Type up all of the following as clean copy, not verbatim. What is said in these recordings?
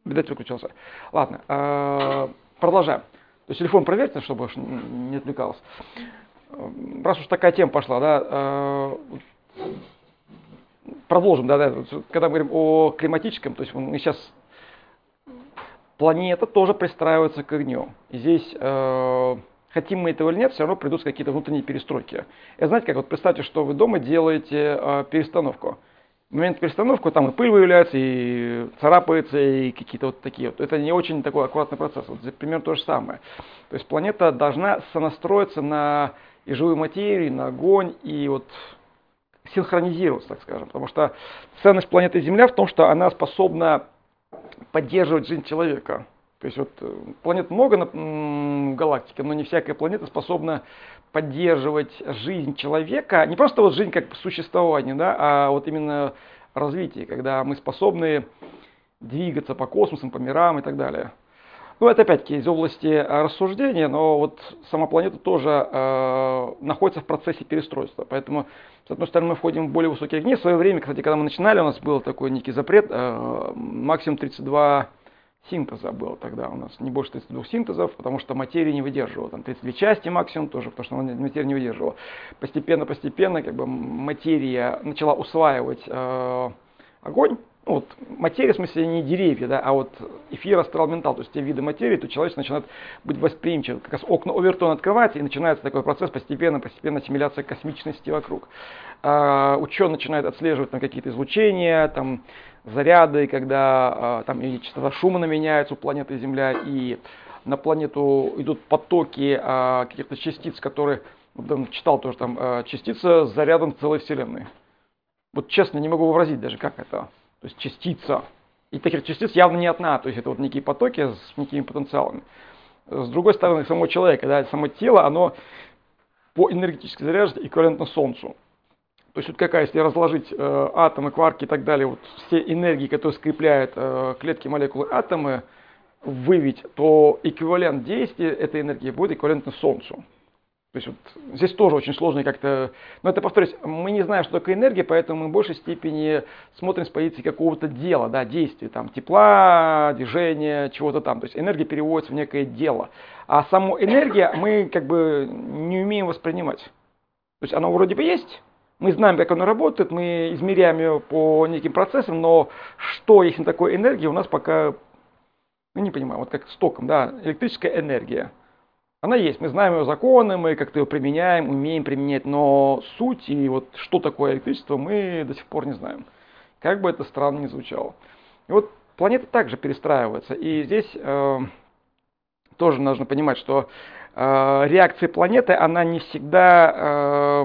Видать, выключился. Ладно, продолжаем. То есть телефон проверьте, чтобы уж не отвлекалось. Раз уж такая тема пошла, да, продолжим, да, когда мы говорим о климатическом, то есть мы сейчас, планета тоже пристраивается к огню. И здесь, хотим мы этого или нет, все равно придут какие-то внутренние перестройки. И знаете, как вот представьте, что вы дома делаете перестановку. В момент перестановки там и пыль выявляется, и царапается, и какие-то вот такие вот. Это не очень такой аккуратный процесс. Вот здесь примерно то же самое. То есть планета должна сонастроиться на и живую материю, на огонь, и вот синхронизироваться, так скажем. Потому что ценность планеты Земля в том, что она способна поддерживать жизнь человека. То есть вот планет много в галактике, но не всякая планета способна поддерживать жизнь человека, не просто вот жизнь как существование, да, а вот именно развитие, когда мы способны двигаться по космосу, по мирам и так далее. Ну, это опять-таки из области рассуждения, но вот сама планета тоже находится в процессе перестройства. Поэтому, с одной стороны, мы входим в более высокие огни. В свое время, кстати, когда мы начинали, у нас был такой некий запрет, максимум 32 синтеза было тогда у нас, не больше 32 синтезов, потому что материя не выдерживала. Там 32 части максимум тоже, потому что материя не выдерживала. Постепенно, как бы материя начала усваивать огонь. Ну, вот материя, в смысле, не деревья, да, а вот эфир, астрал, ментал, то есть те виды материи, то человечество начинает быть восприимчивым. Как раз окна Овертона открываются, и начинается такой процесс постепенно ассимиляция космичности вокруг. Ученый начинает отслеживать там какие-то излучения, там заряды, когда там и частота Шумана меняется у планеты Земля, и на планету идут потоки каких-то частиц, которые, читал тоже там, частица с зарядом целой Вселенной. Вот честно, не могу выразить даже, как это. То есть частица. И таких частиц явно не одна, то есть это вот некие потоки с некими потенциалами. С другой стороны, само человека, да, само тело, оно по энергетической заряженности эквивалентно Солнцу. То есть вот какая, если разложить атомы, кварки и так далее, вот все энергии, которые скрепляют клетки, молекулы, атомы, выявить, то эквивалент действия этой энергии будет эквивалентно Солнцу. То есть вот здесь тоже очень сложно как-то... Но это, повторюсь, мы не знаем, что такое энергия, поэтому мы в большей степени смотрим с позиции какого-то дела, да, действия, там, тепла, движения, чего-то там. То есть энергия переводится в некое дело. А саму энергию мы как бы не умеем воспринимать. То есть она вроде бы есть, мы знаем, как она работает, мы измеряем ее по неким процессам, но что, если такое энергия, у нас пока... Мы не понимаем, вот как с током, да, электрическая энергия. Она есть, мы знаем ее законы, мы как-то ее применяем, умеем применять, но суть и вот что такое электричество мы до сих пор не знаем. Как бы это странно ни звучало. И вот планета также перестраивается, и здесь тоже нужно понимать, что реакция планеты, она не всегда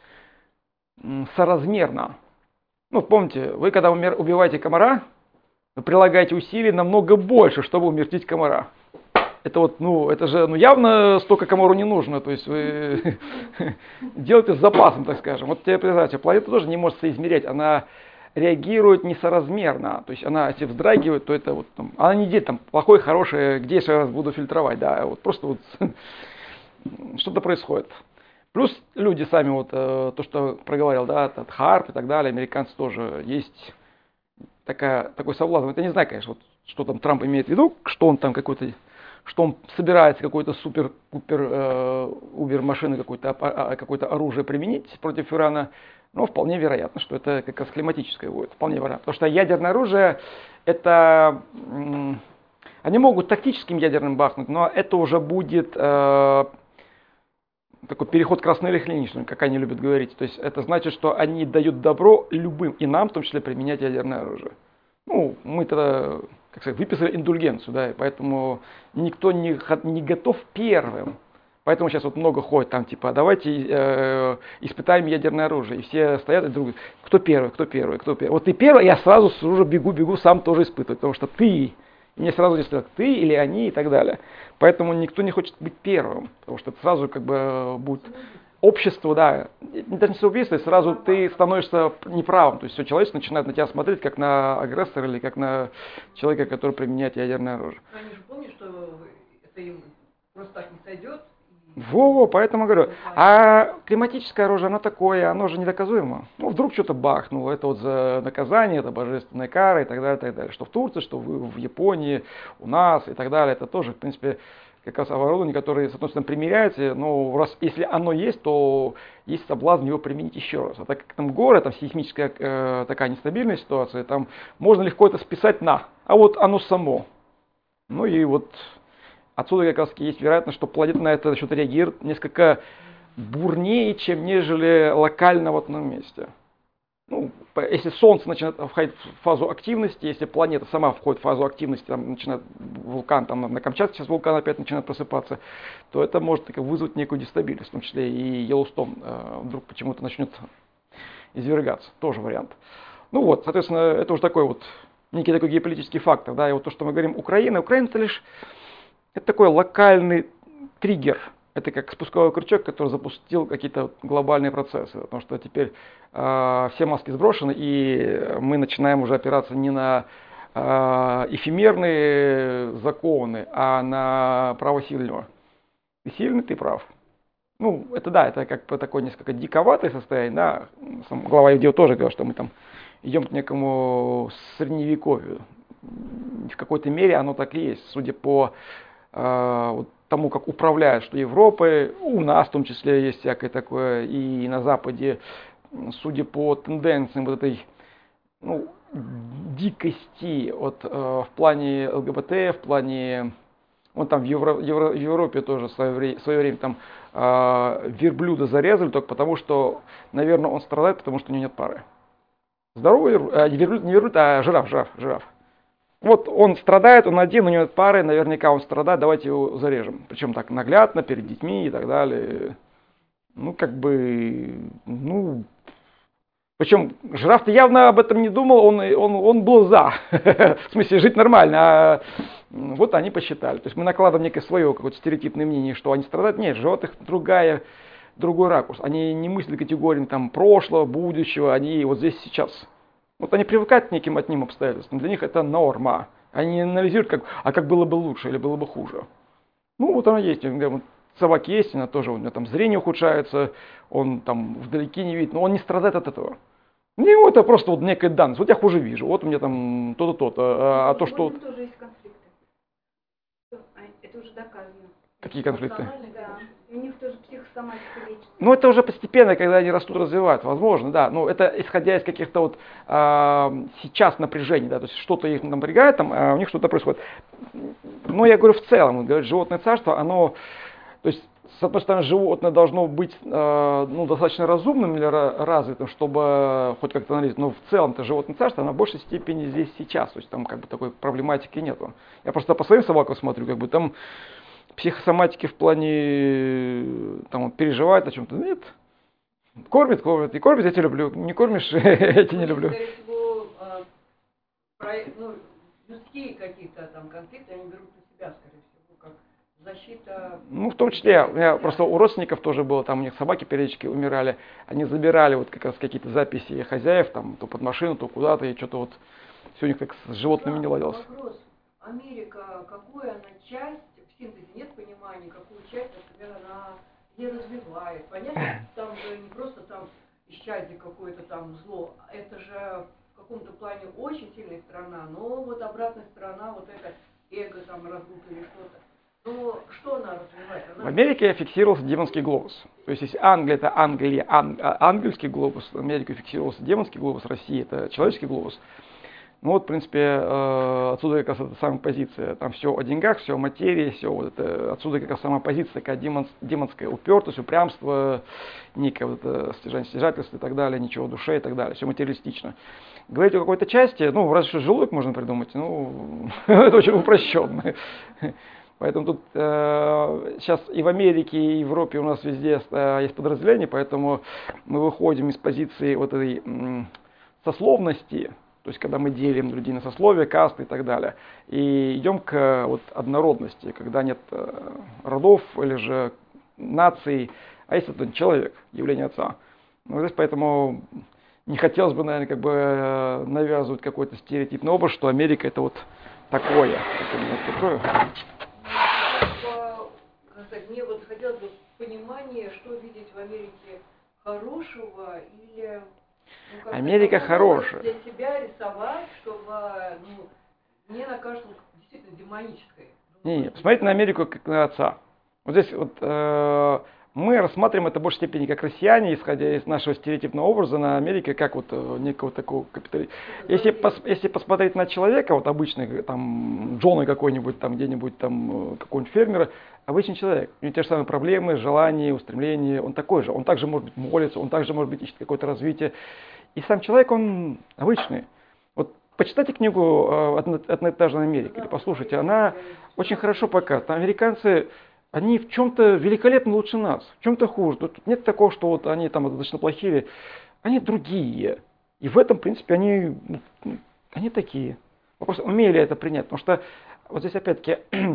соразмерна. Ну, помните, вы когда убиваете комара, вы прилагаете усилий намного больше, чтобы умертвить комара. Это вот, это же, явно столько комару не нужно, то есть вы делаете с запасом, так скажем. Вот тебе представьте, планета тоже не может соизмерять, она реагирует несоразмерно, то есть она, если вздрагивает, то это вот, она не делит там плохое, хорошее, где я сейчас буду фильтровать, да, вот просто вот что-то происходит. Плюс люди сами, вот то, что проговорил, да, Харп и так далее, американцы тоже, есть такой соблазн. Это не знаю, конечно, вот, что там Трамп имеет в виду, что он там какой-то... что он собирается какой-то убер машины, какое-то оружие применить против Ирана, но вполне вероятно, что это как раз климатическое будет. Вполне вероятно. Потому что ядерное оружие, это... Они могут тактическим ядерным бахнуть, но это уже будет такой переход к разнолихлиничному, как они любят говорить. То есть это значит, что они дают добро любым, и нам в том числе, применять ядерное оружие. Мы-то, как сказать, выписали индульгенцию, да, и поэтому никто не готов первым. Поэтому сейчас вот много ходит там, типа, давайте испытаем ядерное оружие. И все стоят и друг кто первый. Вот ты первый, я сразу уже бегу, сам тоже испытывать, потому что ты. И мне сразу здесь сказать, ты или они и так далее. Поэтому никто не хочет быть первым, потому что это сразу как бы будет... Общество, да, даже не самоубийство, сразу ты становишься неправым. То есть все человечество начинает на тебя смотреть как на агрессора или как на человека, который применяет ядерное оружие. Но они же помнят, что это им просто так не сойдет. Во, поэтому говорю. А климатическое оружие, оно такое, оно же недоказуемо. Ну, вдруг что-то бахнуло, это вот за наказание, это божественная кара и так далее, и так далее. Что в Турции, что в Японии, у нас и так далее. Это тоже, в принципе, как раз оборудование, которое, с одной стороны, примеряется, но раз, если оно есть, то есть соблазн его применить еще раз. А так как там горы, там сейсмическая такая нестабильная ситуация, там можно легко это списать на, а вот оно само. Ну и вот отсюда как раз есть вероятность, что планета на это что-то реагирует несколько бурнее, чем нежели локально в одном месте. Ну, если Солнце начинает входить в фазу активности, если планета сама входит в фазу активности, там начинает вулкан, там на Камчатке сейчас вулкан опять начинает просыпаться, то это может вызвать некую дестабильность, в том числе и Йеллоустон вдруг почему-то начнет извергаться, тоже вариант. Ну вот, соответственно, это уже такой вот некий такой геополитический фактор, да, и вот то, что мы говорим Украина это лишь это такой локальный триггер. Это как спусковой крючок, который запустил какие-то глобальные процессы. Потому что теперь все маски сброшены, и мы начинаем уже опираться не на эфемерные законы, а на право сильного. Ты сильный, ты прав. Ну, это да, это как бы такое несколько диковатое состояние, да. Сам глава Евдеев тоже говорил, что мы там идем к некому средневековью. В какой-то мере оно так и есть, судя по вот тому, как управляют, что Европой, у нас в том числе есть всякое такое, и на Западе, судя по тенденциям вот этой дикости вот, в плане ЛГБТ, в плане, вот там в Европе тоже в свое время там верблюда зарезали только потому, что, наверное, он страдает, потому что у него нет пары. Здоровый верблюд, не верблюд, а жираф. Вот он страдает, он один, у него нет пары, наверняка он страдает, давайте его зарежем. Причем так наглядно, перед детьми и так далее. Ну, как бы, ну... Причем жираф-то явно об этом не думал, он был за. В смысле, жить нормально. А вот они посчитали. То есть мы накладываем некое свое какое-то стереотипное мнение, что они страдают. Нет, животных другой ракурс. Они не мыслят категориями там прошлого, будущего, они вот здесь сейчас. Вот они привыкают к неким одним обстоятельствам, для них это норма. Они не анализируют, как было бы лучше или было бы хуже. Ну вот она есть, собаки есть, она тоже, у него там зрение ухудшается, он там вдалеке не видит, но он не страдает от этого. У него это просто вот некая данность, вот я хуже вижу, вот у меня там то-то, то-то, а то, что... тоже есть конфликты. Это уже доказано. Какие конфликты? Да. У них тоже психосоматика лечится. Ну, это уже постепенно, когда они растут, развивают, возможно, да. Но это исходя из каких-то вот сейчас напряжений, да, то есть что-то их напрягает, там, а у них что-то происходит. Но я говорю в целом, говорю, животное царство, оно, то есть, с одной стороны, животное должно быть достаточно разумным или развитым, чтобы хоть как-то анализировать, но в целом-то животное царство, оно в большей степени здесь сейчас, то есть там как бы такой проблематики нету. Я просто по своим собакам смотрю, как бы там психосоматики в плане там переживает о чем-то. Нет. Кормит. И кормит, я тебя люблю. Не кормишь, я тебя не люблю. Скорее всего, людские какие-то там конфликты, они берут на себя, скорее всего, как защита. Ну, в том числе, у меня просто у родственников тоже было, там у них собаки периодически умирали, они забирали вот как раз какие-то записи хозяев, там, то под машину, то куда-то, и что-то вот все у них так с животными не ладилось. Вопрос. Америка, какую она часть, в синтезе нет понимания, какую часть, например, она не развивает. Понятно, там же не просто там исчадие какое-то там зло, это же в каком-то плане очень сильная сторона, но вот обратная сторона, вот это эго там раздуто или что-то. Но что она развивает? В Америке фиксировался демонский глобус. То есть, если Англия это Англия, ангельский глобус, в Америке фиксировался демонский глобус, Россия это человеческий глобус. Ну вот, в принципе, отсюда как раз эта самая позиция. Там все о деньгах, все о материи, все вот это. Отсюда как раз сама позиция такая демонская упертость, упрямство, некое вот это стяжательство и так далее, ничего в душе и так далее. Все материалистично. Говорить о какой-то части, ну, разве что желудок можно придумать, ну, это очень упрощенно. Поэтому тут сейчас и в Америке, и в Европе у нас везде есть подразделения, поэтому мы выходим из позиции вот этой сословности, то есть когда мы делим людей на сословия, касты и так далее, и идем к вот однородности, когда нет родов или же наций, а есть один человек, явление отца. Ну, здесь поэтому не хотелось бы, наверное, как бы навязывать какой-то стереотипный образ, что Америка это вот такое. Мне вот хотелось бы понимание, что видеть в Америке хорошего или как Америка хорошая. для себя рисовать, чтобы мне она кажется действительно демонической. Не, посмотрите на Америку как на отца. Вот здесь вот мы рассматриваем это в большей степени как россияне, исходя из нашего стереотипного образа на Америке, как вот некого такого капиталиста. Если посмотреть на человека, вот обычный, там, Джона какой-нибудь, там, где-нибудь, там, какого-нибудь фермера, обычный человек, у него те же самые проблемы, желания, устремления, он такой же, он также может быть молится, он также может быть ищет какое-то развитие. И сам человек, он обычный. Вот почитайте книгу «Одноэтажная Америка», или послушайте, она очень хорошо показывает. Американцы, они в чем-то великолепно лучше нас, в чем-то хуже. Тут нет такого, что вот они там достаточно плохие, они другие. И в этом, в принципе, они такие. Вопрос, умели ли это принять? Потому что вот здесь опять-таки,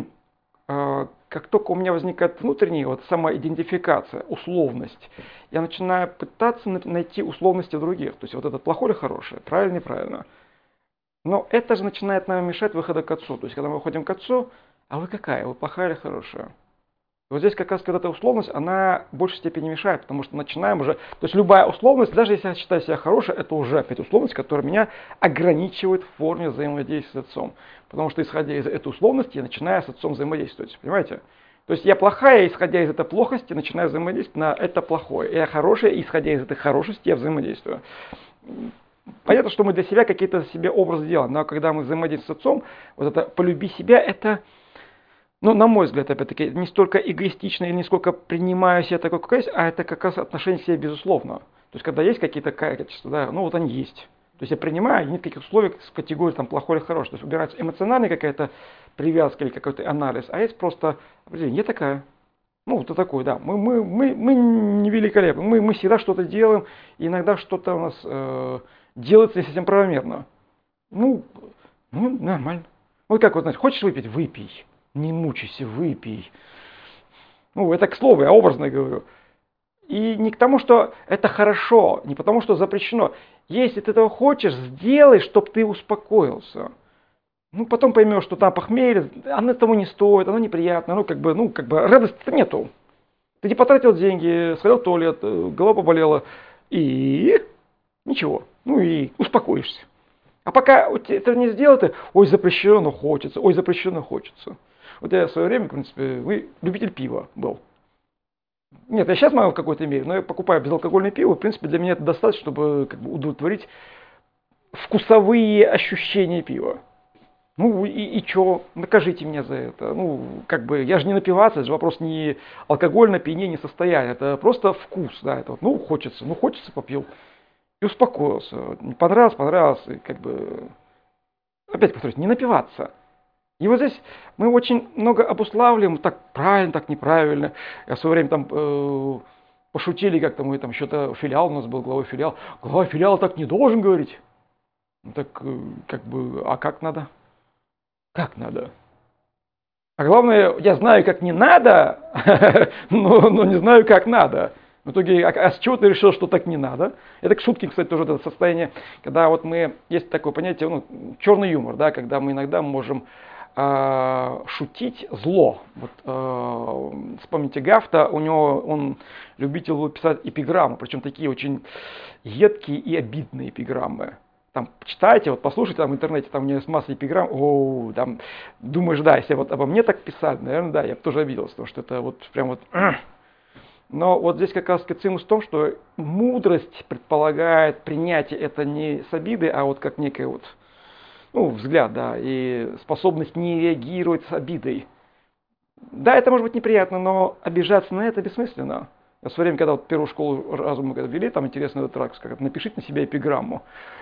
как только у меня возникает внутренняя вот самоидентификация, условность, я начинаю пытаться найти условности в других. То есть вот это плохое или хорошее, правильно, неправильно. Но это же начинает нам мешать выхода к отцу. То есть когда мы выходим к отцу, а вы какая? Вы плохая или хорошая? И вот здесь как раз вот эта условность, она в большей степени мешает, потому что начинаем уже... То есть любая условность, даже если я считаю себя хорошей, это уже опять условность, которая меня ограничивает в форме взаимодействия с отцом. Потому что исходя из этой условности, я начинаю с отцом взаимодействовать. Понимаете? То есть я плохая, исходя из этой плохости, начинаю взаимодействовать на это плохое. Я хорошая, исходя из этой хорошести, я взаимодействую. Понятно, что мы для себя какие-то себе образы делаем, но когда мы взаимодействуем с отцом, вот это «полюби себя» это... Ну, на мой взгляд, опять-таки, не столько эгоистично или не сколько принимаю себя такой, какой есть, а это как раз отношение к себе безусловно. То есть, когда есть какие-то качества, да, ну вот они есть. То есть я принимаю, нет каких условий с категории там плохой или хороший. То есть убирается эмоциональная какая-то привязка или какой-то анализ, а есть просто определение, я такая. Ну, вот такой, да. Мы не великолепны, мы всегда что-то делаем, и иногда что-то у нас делается не совсем правомерно. Ну, нормально. Вот как вот, знаете, хочешь выпить? Выпей. Не мучайся, выпей. Ну, это к слову, я образно говорю. И не к тому, что это хорошо, не потому, что запрещено. Если ты этого хочешь, сделай, чтобы ты успокоился. Ну, потом поймешь, что там похмелье, оно того не стоит, оно неприятно, ну, как бы радости-то нету. Ты не потратил деньги, сходил в туалет, голова поболела, и ничего, ну и успокоишься. А пока это не сделал, ты, ой, запрещено хочется, ой, запрещено хочется. Вот я в свое время, в принципе, любитель пива был. Нет, я сейчас могу в какой-то мере, но я покупаю безалкогольное пиво, в принципе, для меня это достаточно, чтобы как бы удовлетворить вкусовые ощущения пива. Ну и что, накажите меня за это. Ну, как бы, я же не напиваться, это же вопрос не алкогольное опьянение, состояние, это просто вкус, да, это вот, ну, хочется, попил. И успокоился. Не понравилось, и как бы, опять повторюсь, не напиваться. И вот здесь мы очень много обуславливаем, так правильно, так неправильно. Я в свое время там пошутили, как-то мы там что-то филиал у нас был, главой филиала. Глава филиала так не должен говорить. Ну, так как бы, а как надо? Как надо? А главное, я знаю, как не надо, но не знаю, как надо. В итоге, а с чего ты решил, что так не надо? Это к шутке, кстати, тоже это состояние, когда вот есть такое понятие, ну, черный юмор, да, когда мы иногда можем шутить зло. Вот, вспомните Гафта, он любитель писать эпиграммы, причем такие очень едкие и обидные эпиграммы. Там читайте, вот послушайте там в интернете, там у меня есть масса эпиграмм, там думаешь, да, если вот обо мне так писать, наверное, да, я бы тоже обиделся, потому что это вот прям вот... Но вот здесь как раз цимус в том, что мудрость предполагает принятие это не с обиды, а вот как некое вот, ну, взгляд, да, и способность не реагировать с обидой. Да, это может быть неприятно, но обижаться на это бессмысленно. В свое время, когда вот первую школу разума ввели, там интересный этот ракурс, как напишите на себя эпиграмму.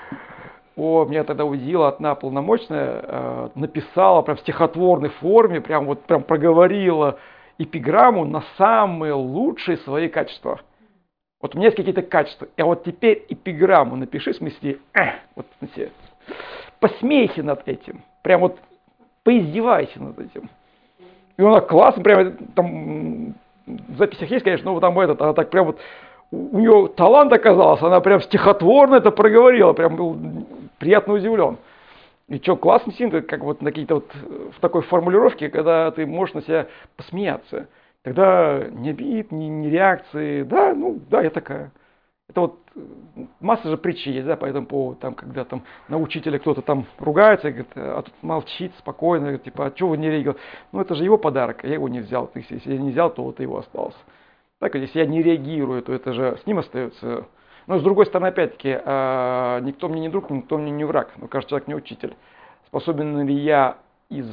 Меня тогда удивила одна полномочная, написала прям в стихотворной форме, прям проговорила эпиграмму на самые лучшие свои качества. Вот у меня есть какие-то качества, а вот теперь эпиграмму напиши, в смысле, вот знаете, посмейся над этим, прям вот поиздевайся над этим. И она классно, прям там в записях есть, конечно, но там она так прям вот, у нее талант оказался, она прям стихотворно это проговорила, прям был приятно удивлен. И что, классный синтез, как вот на какие-то вот в такой формулировке, когда ты можешь на себя посмеяться. Тогда ни обид, ни реакции, да, ну, да, я такая. Это вот масса же притчи есть, да, по этому поводу, там, когда там на учителя кто-то там ругается, говорит, а тут молчит спокойно, говорит, типа, а что вы не реагируете? Ну, это же его подарок, а я его не взял. Если я не взял, то вот его остался. Так, если я не реагирую, то это же с ним остается. Но с другой стороны, опять-таки, никто мне не друг, никто мне не враг, но каждый человек не учитель. Способен ли я из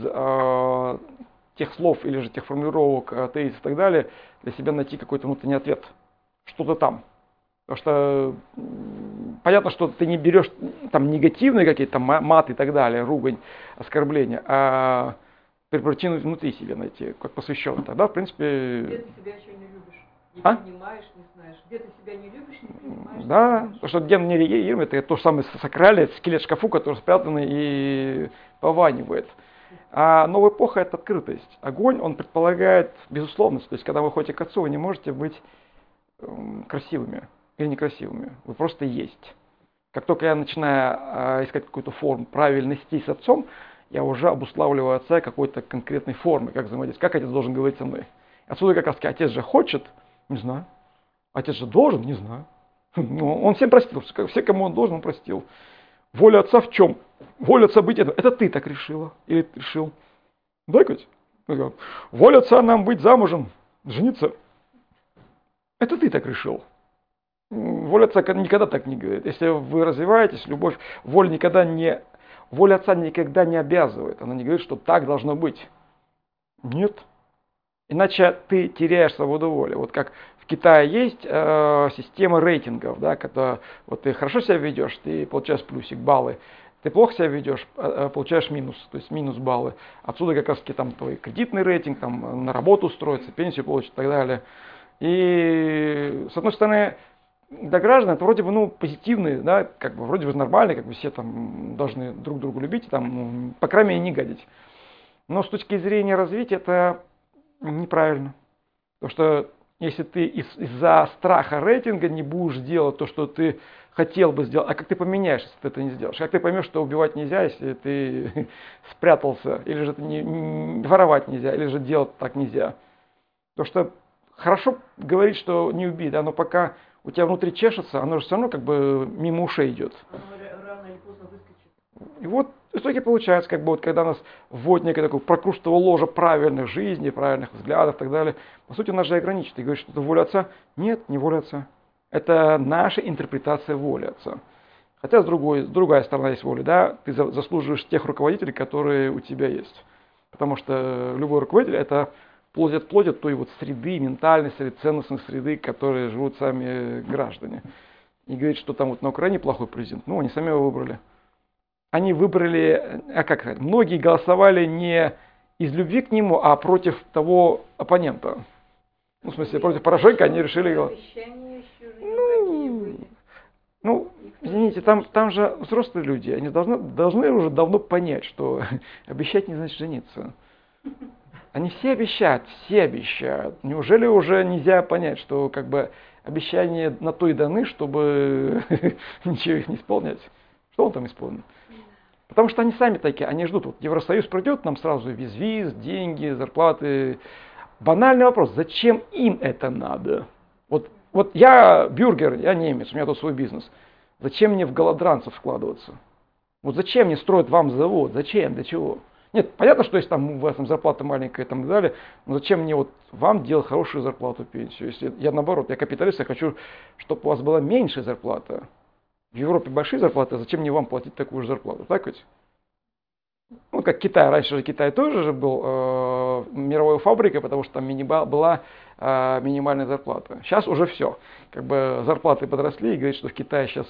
тех слов или же тех формулировок, тезисов и так далее, для себя найти какой-то внутренний ответ? Что-то там. Потому что понятно, что ты не берешь там негативные какие-то маты и так далее, ругань, оскорбления, а причину внутри себя найти, как посвященный. Тогда, в принципе... Где ты себя еще не любишь? Не А? понимаешь, не знаешь. Где ты себя не любишь, не понимаешь. Да, потому что ген не реагируем, это то же самое сакральное, скелет в шкафу, который спрятанный и пованивает. А новая эпоха – это открытость. Огонь, он предполагает безусловность. То есть, когда вы ходите к отцу, вы не можете быть красивыми или некрасивыми. Вы просто есть. Как только я начинаю искать какую-то форму правильности с отцом, я уже обуславливаю отца какой-то конкретной формы, как взаимодействовать, как отец должен говорить со мной. Отсюда как раз таки отец же хочет, не знаю. Отец же должен, не знаю. Ну, он всем простил, все, кому он должен, он простил. Воля отца в чем? Воля отца быть это ты так решила или ты решил. Да, Кать? Воля отца нам быть замужем, жениться. Это ты так решил. Воля отца никогда так не говорит. Если вы развиваетесь, любовь, воля отца никогда не обязывает. Она не говорит, что так должно быть. Нет. Иначе ты теряешь свободу воли. Вот как в Китае есть система рейтингов, да, когда вот ты хорошо себя ведешь, ты получаешь плюсик, баллы. Ты плохо себя ведешь, получаешь минус, то есть минус баллы. Отсюда как раз таки там твой кредитный рейтинг, там на работу устроиться, пенсию получить и так далее. И с одной стороны, для граждан это вроде бы позитивные, да, как бы вроде бы нормально, как бы все там должны друг друга любить, там, по крайней мере, не гадить. Но с точки зрения развития это неправильно. Потому что если ты из-за страха рейтинга не будешь делать то, что ты хотел бы сделать, а как ты поменяешься, если ты это не сделаешь? Как ты поймешь, что убивать нельзя, если ты спрятался, или же воровать нельзя, или же делать так нельзя? Потому что хорошо говорить, что не убей, да, но пока у тебя внутри чешется, оно же все равно как бы мимо ушей идет. Оно рано или поздно выскочит. И вот в итоге получается, как бы вот когда нас вводит некое такое прокрустово ложе правильной жизни, правильных взглядов и так далее, по сути нас же ограничит и говорит, что это воля отца. Нет, не воля отца. Это наша интерпретация воли отца. Хотя другая сторона есть воля, да, ты заслуживаешь тех руководителей, которые у тебя есть. Потому что любой руководитель это плоть от плоти той вот среды, ментальной среды, ценностной среды, которые живут сами граждане. И говорит, что там вот на Украине плохой президент. Ну, они сами его выбрали. Они выбрали, как сказать, многие голосовали не из любви к нему, а против того оппонента. Ну, в смысле, против Порошенко они решили голосовать. Извините, там же взрослые люди, они должны уже давно понять, что обещать не значит жениться. Они все обещают. Неужели уже нельзя понять, что как бы обещания на то и даны, чтобы ничего их не исполнять? Что он там исполнит? Потому что они сами такие, они ждут. Вот Евросоюз придет, нам сразу виз, деньги, зарплаты. Банальный вопрос, зачем им это надо? Вот я бюргер, я немец, у меня тут свой бизнес. Зачем мне в голодранцев вкладываться? Вот зачем мне строить вам завод? Зачем? Для чего? Нет, понятно, что если там у вас там зарплата маленькая и так далее, но зачем мне вот вам делать хорошую зарплату, пенсию? Если я наоборот, я капиталист, я хочу, чтобы у вас была меньшая зарплата. В Европе большие зарплаты, зачем мне вам платить такую же зарплату? Так ведь? Ну, как Китай. Раньше же Китай тоже же был мировой фабрикой, потому что там была минимальная зарплата. Сейчас уже все. Как бы зарплаты подросли и говорят, что в Китае сейчас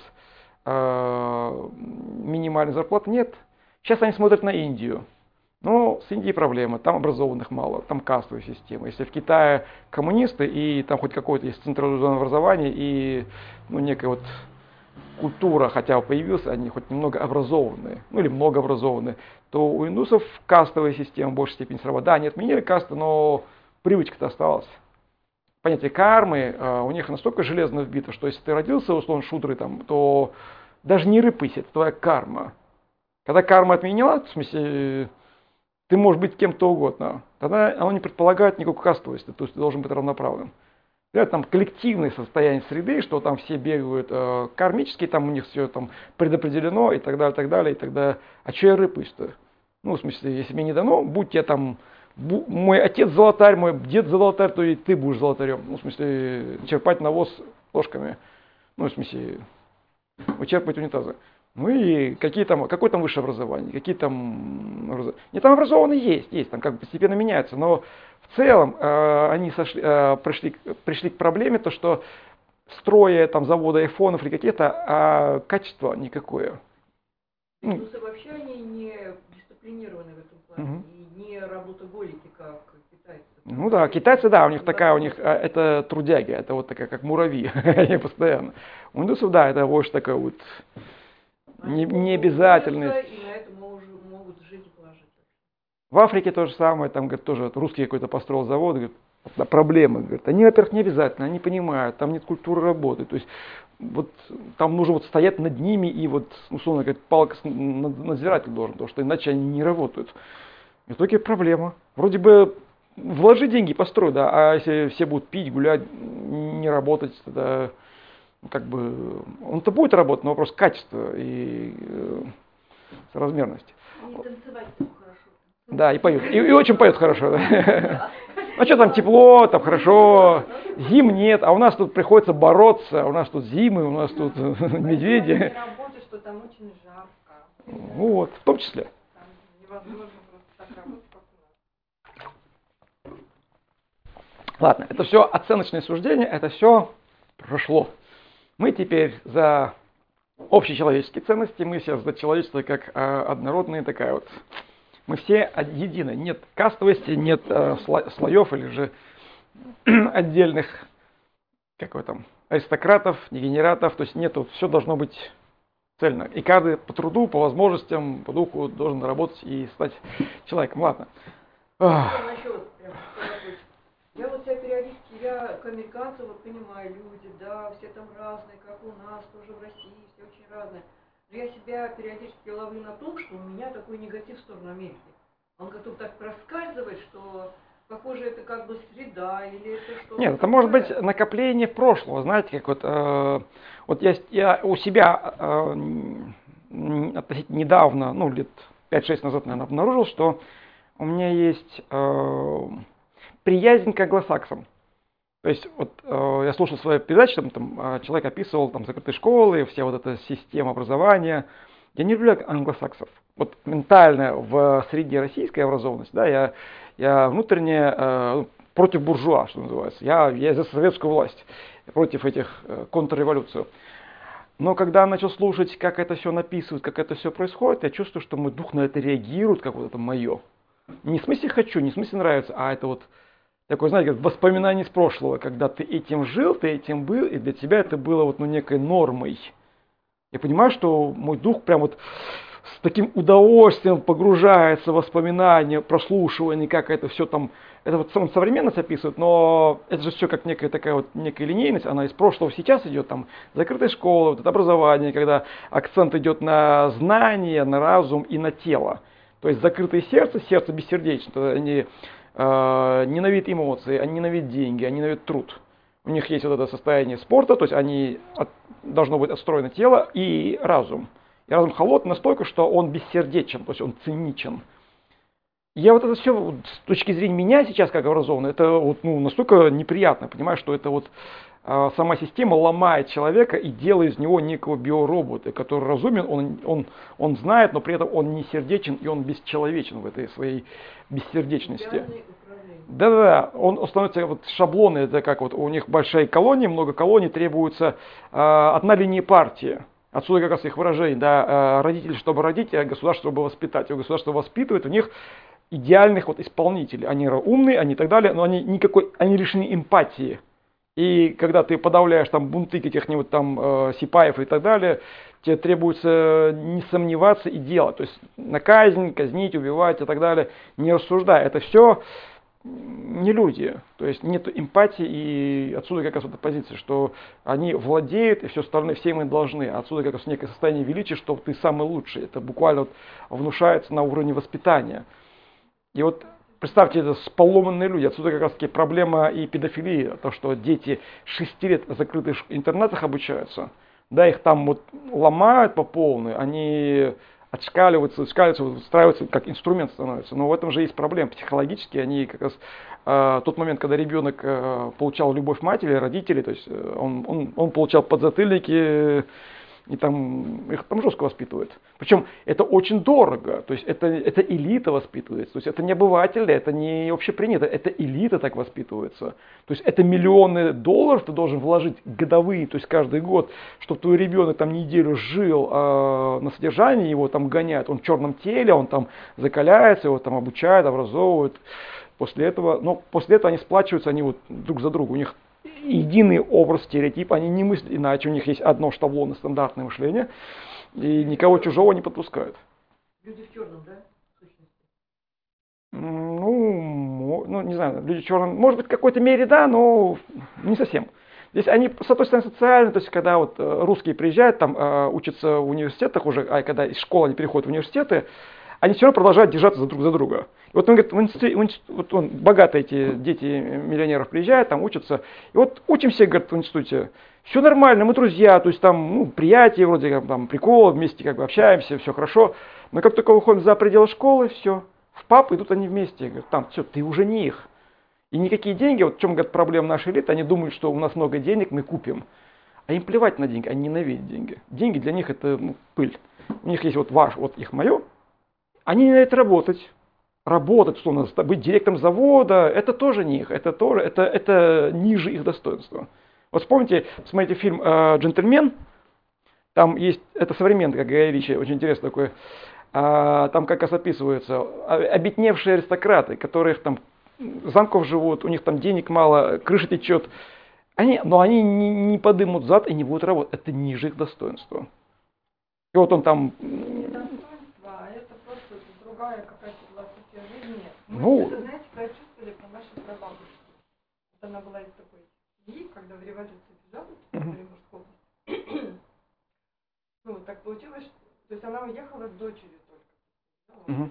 минимальной зарплаты нет. Сейчас они смотрят на Индию. Но с Индией проблема, там образованных мало, там кастовая система. Если в Китае коммунисты и там хоть какое-то есть централизованное образование и некая вот культура хотя бы появилась, они хоть немного образованные, или много образованные, то у индусов кастовая система в большей степени сработала. Да, они отменили касты, но привычка-то осталась. Понятие кармы у них настолько железно вбито, что если ты родился условно шудрой, то даже не рыпайся, это твоя карма. Когда карма отменила, в смысле, ты можешь быть кем то угодно. Тогда оно не предполагает никакой кастовости, то есть ты должен быть равноправным. Это там коллективное состояние среды, что там все бегают кармически, там у них все там предопределено и так далее, и так далее. И тогда, а что я рыпаюсь-то? Ну, в смысле, если мне не дано, будь я там, мой отец золотарь, мой дед золотарь, то и ты будешь золотарем. Ну, в смысле, черпать навоз ложками. Ну, в смысле, вычерпывать унитазы. Ну и какое там высшее образование, какие там... Не, там образованные есть, там как бы постепенно меняются, но в целом они пришли к проблеме, то что строя там завода айфонов или какие-то, а качества никакое. Индусы вообще они не дисциплинированы в этом плане, и не работоголики, как китайцы. Ну да, китайцы, да, у них это трудяги, это вот такая, как муравьи, они постоянно. У индусов, да, это больше такая вот не обязательность. И на этом могут жить и положить. В Африке то же самое, там, говорит, тоже русский какой-то построил завод, говорит, проблемы, говорит, они, во-первых, не обязательно, они понимают, там нет культуры работы, то есть вот там нужно вот стоять над ними и вот, условно говоря, палка надзиратель должен, потому что иначе они не работают. В итоге проблема. Вроде бы вложи деньги, построй, да, а если все будут пить, гулять, не работать, тогда как бы он-то будет работать, но вопрос качества и соразмерности. Не танцевать так хорошо. Да, и поют. И очень поют хорошо. Да. Ну что там тепло, там хорошо, зим нет, а у нас тут приходится бороться, у нас тут зимы, у нас тут медведи. Не работать, что там очень жарко. Вот, в том числе. Там невозможно просто так работать, как у нас. Ладно, это все оценочные суждения, это все прошло. Мы теперь за общечеловеческие ценности, мы сейчас за человечество как однородные, такая вот. Мы все едины, нет кастовости, нет слоев или же отдельных аристократов, дегенератов, то есть нету, все должно быть цельно. И каждый по труду, по возможностям, по духу должен работать и стать человеком. Ладно. Я вот себя периодически, я к американцам вот понимаю, люди, да, все там разные, как у нас, тоже в России, все очень разные. Но я себя периодически ловлю на том, что у меня такой негатив в сторону Америки. Он готов так проскальзывать, что похоже это как бы среда или это что-то. Нет, это может быть накопление прошлого, знаете, как вот я у себя относительно недавно, ну лет 5-6 назад, наверное, обнаружил, что у меня есть приязнь к англосаксам. То есть вот я слушал свою передачу, там человек описывал там закрытые школы, вся вот эта система образования. Я не люблю англосаксов. Вот ментально в среднероссийской образованности, да, я внутренне против буржуа, что называется. Я за советскую власть, против этих контрреволюцию. Но когда я начал слушать, как это все написывают, как это все происходит, я чувствую, что мой дух на это реагирует, как вот это мое. Не в смысле хочу, не в смысле нравится, а это вот такое, знаете, воспоминание из прошлого, когда ты этим жил, ты этим был, и для тебя это было вот, некой нормой. Я понимаю, что мой дух прям вот с таким удовольствием погружается в воспоминания, прослушивание, как это все там, это вот современность описывает, но это же все как некая такая вот некая линейность, она из прошлого в сейчас идет, там, закрытая школа, вот это образование, когда акцент идет на знание, на разум и на тело. То есть закрытое сердце бессердечно, они ненавидят эмоции, они ненавидят деньги, они ненавидят труд. У них есть вот это состояние спорта, то есть должно быть отстроено тело и разум. И разум холодный настолько, что он бессердечен, то есть он циничен. Я вот это все с точки зрения меня сейчас как образованного, это вот, настолько неприятно, понимаешь, что это вот сама система ломает человека и делает из него некого биоробота, который разумен, он знает, но при этом он не сердечен и он бесчеловечен в этой своей бессердечности. Да-да, он становится вот шаблоны, это как вот у них большая колония, много колоний, требуется одна линия партии. Отсюда как раз их выражение, да, родители, чтобы родить, а государство, чтобы воспитать. И государство воспитывает, у них идеальных вот исполнителей. Они умные, они и так далее, но они лишены эмпатии. И когда ты подавляешь там бунты каких-нибудь там сипаев и так далее, тебе требуется не сомневаться и делать. То есть на казнь, казнить, убивать и так далее, не рассуждая. Это все не люди. То есть нет эмпатии, и отсюда как раз эта позиция, что они владеют, и все остальное, все мы должны. Отсюда как раз некое состояние величия, что ты самый лучший. Это буквально вот внушается на уровне воспитания. И вот представьте, это поломанные люди. Отсюда как раз таки проблема и педофилии. То, что дети 6 лет в закрытых интернатах обучаются. Да, их там вот ломают по полной, они отшкаливаются, устраиваются, как инструмент становится. Но в этом же есть проблема. Психологически они как раз тот момент, когда ребенок получал любовь матери, родителей, то есть он получал подзатыльники, и там, их там жестко воспитывают. Причем это очень дорого, то есть это элита воспитывается, то есть это не обыватели, это не общепринято, это элита так воспитывается. То есть это миллионы долларов ты должен вложить годовые, то есть каждый год, чтобы твой ребенок там неделю жил на содержании, его там гоняют, он в черном теле, он там закаляется, его там обучают, образовывают. После этого они сплачиваются, они вот друг за друга, у них единый образ, стереотип, они не мыслят иначе, у них есть одно шаблонное стандартное мышление, и никого чужого не подпускают. Люди в черном, да? Ну, не знаю, люди в черном, может быть, в какой-то мере да, но не совсем. Здесь они, с одной стороны, социальные, то есть когда вот русские приезжают, там учатся в университетах уже, а когда из школы они переходят в университеты, они все равно продолжают держаться друг за друга. И вот он говорит, богатые эти дети миллионеров приезжают, там учатся, и вот учимся, говорит, в институте, все нормально, мы друзья, то есть там, приятие, вроде как там прикол, вместе как бы общаемся, все хорошо, но как только выходим за пределы школы, все, в паб идут они вместе, говорят, там, все, ты уже не их. И никакие деньги, вот в чем, говорит, проблема нашей элиты, они думают, что у нас много денег, мы купим. А им плевать на деньги, они ненавидят деньги. Деньги для них это пыль. У них есть вот их мое, они ненавидят работать, условно, быть директором завода, это тоже не их, это ниже их достоинства. Вот вспомните, смотрите фильм «Джентльмен», там есть, это современный, как Гай Ричи, очень интересный такой, там как раз описываются обедневшие аристократы, которые там замков живут, у них там денег мало, крыша течет, но они не подымут зад и не будут работать, это ниже их достоинства. И вот он там... Это просто другая какая-то философия жизни. Ну, это, знаете, прочувствовали по нашей прабабушке. Вот она была из такой семьи, когда в революцию бежала, в Московской области. Ну, вот так получилось, то есть она уехала с дочерью только.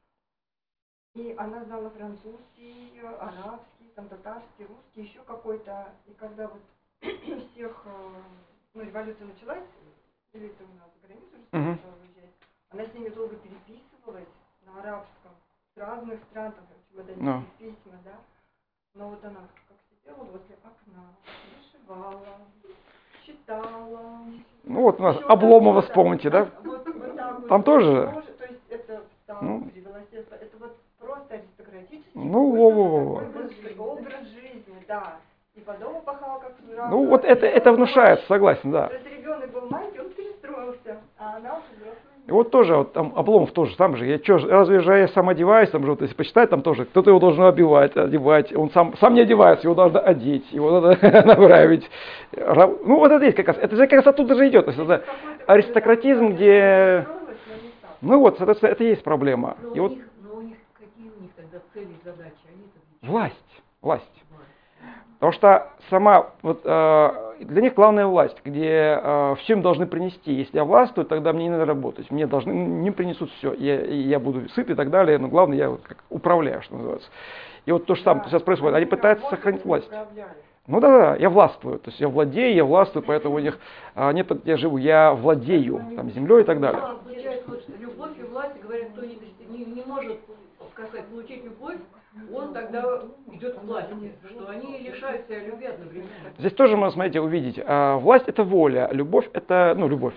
И она знала французский, арабский, там татарский, русский, еще какой-то. И когда вот всех, революция началась, элита у нас за границу уже стала уезжать, она с ними долго переписывалась на арабском, с разных стран, там, чемоданчики, письма, да. Но вот она как сидела возле окна, вышивала, читала. Ну вот у нас Обломова вспомните, да? Вот так там вот, тоже. То есть это там привелось, это вот просто аристократический образ жизни, да. И по дому пахала как взрослый. Ну вот это внушает, согласен, да. То есть ребенок был маленький, он перестроился, а она уже взрослая. И вот тоже, вот там Обломов тоже, там же, разве же я сам одеваюсь, там же, вот если почитать, там тоже, кто-то его должен одевать, он сам не одевается, его надо одеть, его надо направить. Ну вот это есть как раз, это же как раз оттуда же идет, то есть это аристократизм, где... Ну вот, соответственно, это и есть проблема. Но и у них какие у них тогда цели и задачи? Власть. Потому что для них главная власть, где все им должны принести. Если я властвую, тогда мне не надо работать. Мне принесут все. Я буду сыт и так далее, но главное, я как управляю, что называется. И вот то же самое сейчас происходит. Они пытаются сохранить власть. Ну да, я властвую. То есть я владею, поэтому у них нет, я живу, я владею там, землей и так далее. Любовь и власть, говорят, кто не может, получить любовь, он тогда идет к власти, что они лишают себя любви одновременно. Здесь тоже можно, смотрите, увидеть. Власть это воля, любовь это, любовь.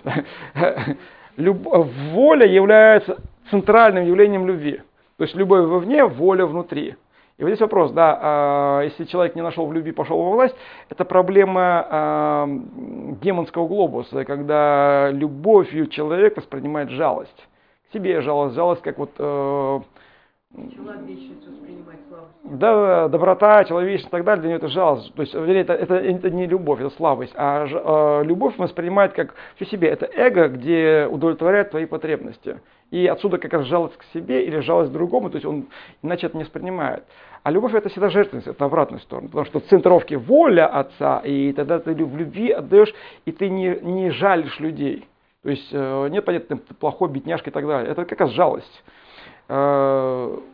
Воля является центральным явлением любви. То есть любовь вовне, воля внутри. И вот здесь вопрос, если человек не нашел в любви, пошел во власть, это проблема демонского глобуса, когда любовью человек воспринимает жалость. К себе жалость как вот... Человечность воспринимать слабость. Да, доброта, человечность и так далее, для нее это жалость. То есть, это не любовь, это слабость. А любовь воспринимает как все себе. Это эго, где удовлетворяет твои потребности. И отсюда как раз жалость к себе или жалость к другому, то есть он иначе это не воспринимает. А любовь это всегда жертвенность, это обратную сторону. Потому что в центровке воля Отца, и тогда ты в любви отдаешь, и ты не жалишь людей. То есть нет понятия, ты плохой, бедняжка и так далее. Это как раз жалость. То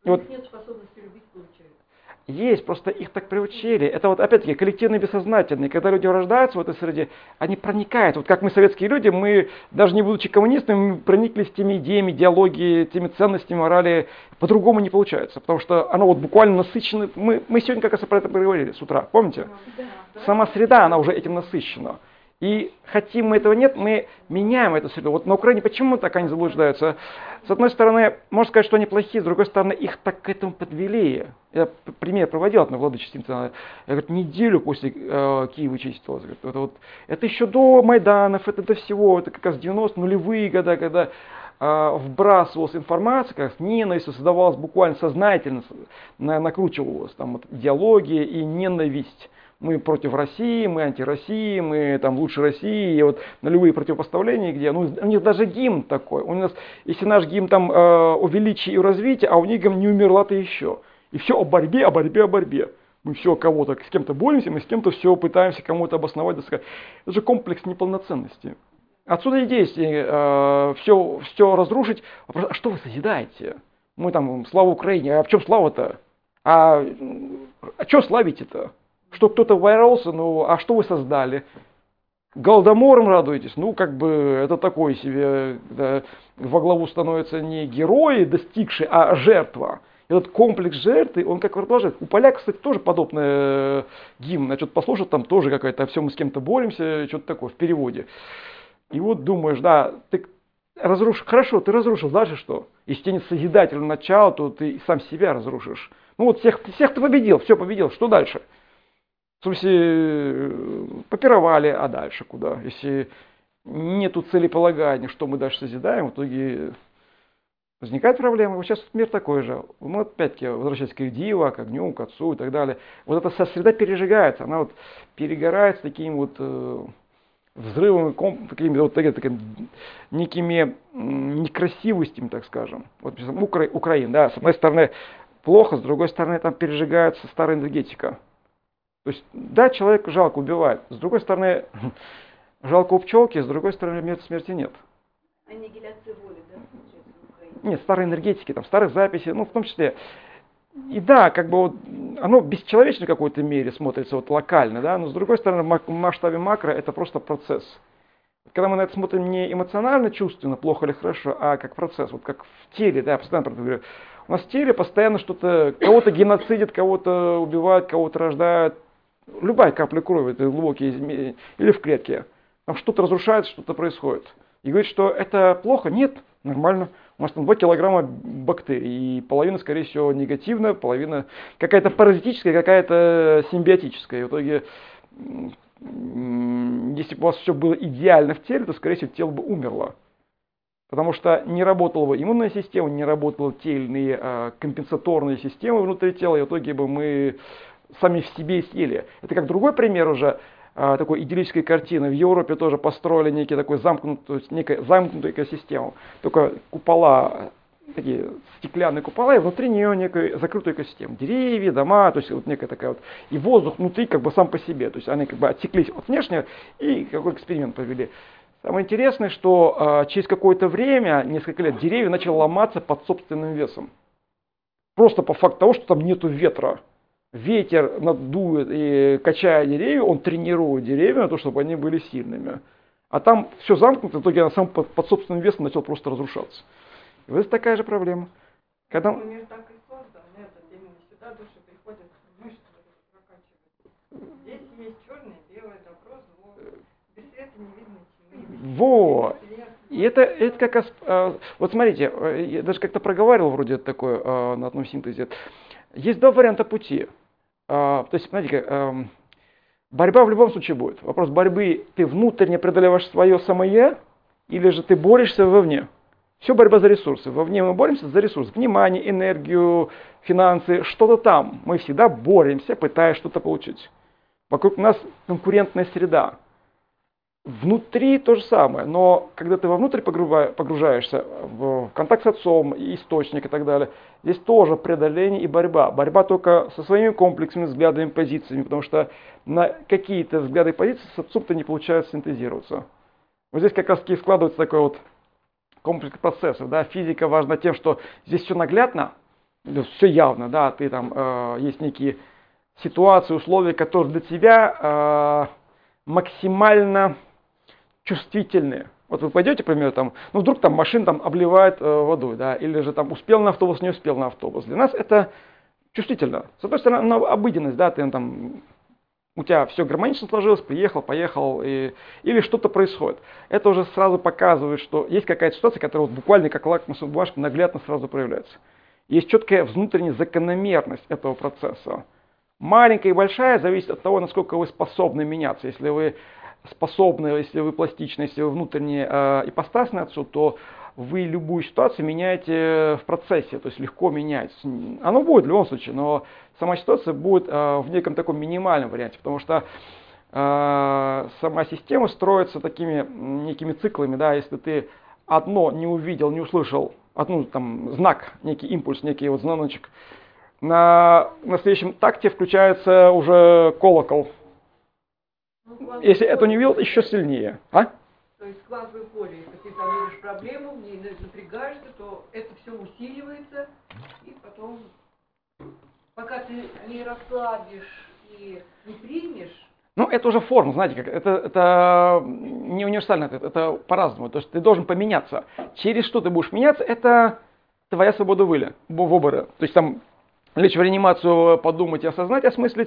И вот нет способности любить, получается. есть, просто их так приучили. Это вот опять-таки коллективно бессознательные. Когда люди рождаются в этой среде, они проникают. Вот как мы, советские люди, мы, даже не будучи коммунистами, мы прониклись теми идеями, идеологией, теми ценностями, морали. По-другому не получается, потому что оно вот буквально насыщено. Мы сегодня как раз про это поговорили с утра, помните? Сама среда, она уже этим насыщена. И хотим мы этого нет, мы меняем эту среду. Вот на Украине почему так они заблуждаются? С одной стороны, можно сказать, что они плохие, с другой стороны, их так к этому подвели. Я пример проводил от владычества. Я говорю, неделю после Киева чистилась. Это еще до Майданов, это до всего, это как раз 90-е, нулевые годы, когда вбрасывалась информация, как раз ненависть создавалась буквально сознательно, накручивалась там вот, идеология и ненависть. Мы против России, мы антироссии, мы там лучше России, и вот на любые противопоставления, где, ну, у них даже гимн такой. У нас, если наш гимн там о величии и развитии, а у них гимн не умерла ты еще. И все о борьбе, о борьбе, о борьбе. Мы все кого-то, с кем-то боремся, мы с кем-то все пытаемся кому-то обосновать. Это же комплекс неполноценности. Отсюда и действие, все разрушить. А что вы созидаете? Мы там, слава Украине, а в чем слава-то? А что славите-то? Что кто-то боролся, ну а что вы создали? Голодомором радуетесь? Ну как бы это такое себе, когда во главу становятся не герои достигшие, а жертва. Этот комплекс жертвы, он как продолжает. У поляков, кстати, тоже подобный гимн. Значит, послушать там тоже какая-то, все мы с кем-то боремся, что-то такое в переводе. И вот думаешь, да, ты разрушил, хорошо, ты разрушил, дальше что? Если тебе нет созидательного начала, то ты сам себя разрушишь. Ну вот всех ты победил, все победил, что дальше? В смысле, попировали, а дальше куда? Если нету целеполагания, что мы дальше созидаем, в итоге возникает проблема. Вот сейчас мир такой же. Мы опять-таки возвращаясь к Ильдиву, к огню, к отцу и так далее. Вот эта вся среда пережигается, она вот перегорает с таким вот взрывами, какими-то вот некими некрасивостями, так скажем. Вот Украина, да, с одной стороны плохо, с другой стороны там пережигается старая энергетика. То есть, да, человека жалко убивает, с другой стороны, жалко у пчелки, с другой стороны, смерти нет. Аннигиляция воли, да, получается, в Украине? Нет, старой энергетики, там, старых записей, ну, в том числе. И да, как бы вот, оно бесчеловечно в какой-то мере смотрится вот локально, да, но с другой стороны, в масштабе макро это просто процесс. Когда мы на это смотрим не эмоционально, чувственно, плохо или хорошо, а как процесс, вот как в теле, да, я постоянно про это говорю. У нас в теле постоянно что-то, кого-то геноцидят, кого-то убивают, кого-то рождают. Любая капля крови, это глубокие изменения, или в клетке. Там что-то разрушается, что-то происходит. И говорит, что это плохо? Нет, нормально. У нас там 2 килограмма бактерий, и половина, скорее всего, негативная, половина какая-то паразитическая, какая-то симбиотическая. И в итоге, если бы у вас все было идеально в теле, то, скорее всего, тело бы умерло. Потому что не работала бы иммунная система, не работали те или иные компенсаторные системы внутри тела, и в итоге бы мы сами в себе съели. Это как другой пример уже такой идиллической картины. В Европе тоже построили некий такой некая замкнутую экосистему. Только купола, такие стеклянные купола, и внутри нее некая закрытая экосистема. Деревья, дома, то есть вот некая такая вот. И воздух внутри как бы сам по себе. То есть они как бы отсеклись от внешнего и какой эксперимент провели. Самое интересное, что через какое-то время, несколько лет, деревья начали ломаться под собственным весом. Просто по факту того, что там нету ветра. Ветер надует и качая деревья, он тренирует деревья на то, чтобы они были сильными. А там все замкнуто, в итоге она сам под собственным весом начала просто разрушаться. И вот это такая же проблема. Когда... Мир так и создан, нет, именно сюда души приходят, мышцы прокачивают. Здесь есть черное, белое, добро, зло. Без света не видно тьмы. Вот. И это как раз, вот смотрите, я даже как-то проговаривал вроде такое на одном синтезе. Есть 2 варианта пути. То есть, смотрите, борьба в любом случае будет. Вопрос борьбы, ты внутренне преодолеваешь свое самое, или же ты борешься вовне. Все борьба за ресурсы. Вовне мы боремся за ресурсы. Внимание, энергию, финансы, что-то там. Мы всегда боремся, пытаясь что-то получить. Вокруг нас конкурентная среда. Внутри то же самое, но когда ты вовнутрь погружаешься в контакт с отцом, источник и так далее, здесь тоже преодоление и борьба. Борьба только со своими комплексными взглядами, позициями, потому что на какие-то взгляды и позиции с отцом-то не получается синтезироваться. Вот здесь как раз и складывается такой вот комплекс процессов. Да? Физика важна тем, что здесь все наглядно, все явно, да, ты там, есть некие ситуации, условия, которые для тебя максимально чувствительные. Вот вы пойдете, например, там, ну вдруг там машина там обливает водой, да, или же там успел на автобус, не успел на автобус. Для нас это чувствительно. С одной стороны, обыденность, да, ты там, у тебя все гармонично сложилось, приехал, поехал, или что-то происходит. Это уже сразу показывает, что есть какая-то ситуация, которая вот буквально как лакмусовая бумажка наглядно сразу проявляется. Есть четкая внутренняя закономерность этого процесса. Маленькая и большая зависит от того, насколько вы способны меняться. Если вы способны, если вы пластичны, если вы внутренне ипостасны отцу, то вы любую ситуацию меняете в процессе, то есть легко меняете. Оно будет в любом случае, но сама ситуация будет в неком таком минимальном варианте, потому что сама система строится такими некими циклами, да, если ты одно не увидел, не услышал, одну там знак, некий импульс, некий вот звоночек, на следующем такте включается уже колокол. Ну, Если это не видел, еще сильнее. А? То есть квантовое поле, если ты там видишь проблему, в ней напрягаешься, то это все усиливается, и потом, пока ты не расслабишь и не примешь. Ну, это уже форма, знаете, как это не универсальный ответ, это по-разному. То есть ты должен поменяться. Через что ты будешь меняться, это твоя свобода выбора. То есть там лечь в реанимацию, подумать и осознать, осмыслить,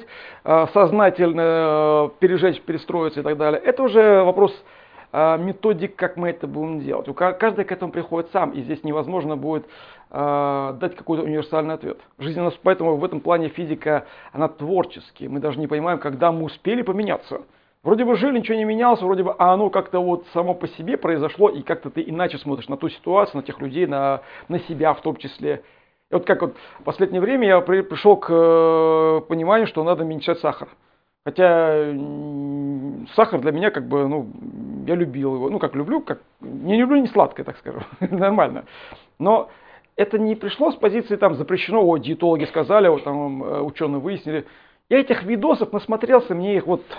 сознательно пережечь, перестроиться и так далее. Это уже вопрос методик, как мы это будем делать. Каждый к этому приходит сам, и здесь невозможно будет дать какой-то универсальный ответ. Жизнь у нас, поэтому в этом плане физика, она творческая. Мы даже не понимаем, когда мы успели поменяться. Вроде бы жили, ничего не менялось, вроде бы, а оно как-то вот само по себе произошло, и как-то ты иначе смотришь на ту ситуацию, на тех людей, на себя в том числе. И вот как вот в последнее время я пришел к пониманию, что надо уменьшать сахар. Хотя сахар для меня как бы, ну, я любил его. Ну, как люблю, как не люблю не сладкое, так скажем, нормально. Но это не пришло с позиции там запрещено, вот диетологи сказали, вот там ученые выяснили. Я этих видосов насмотрелся, мне их вот,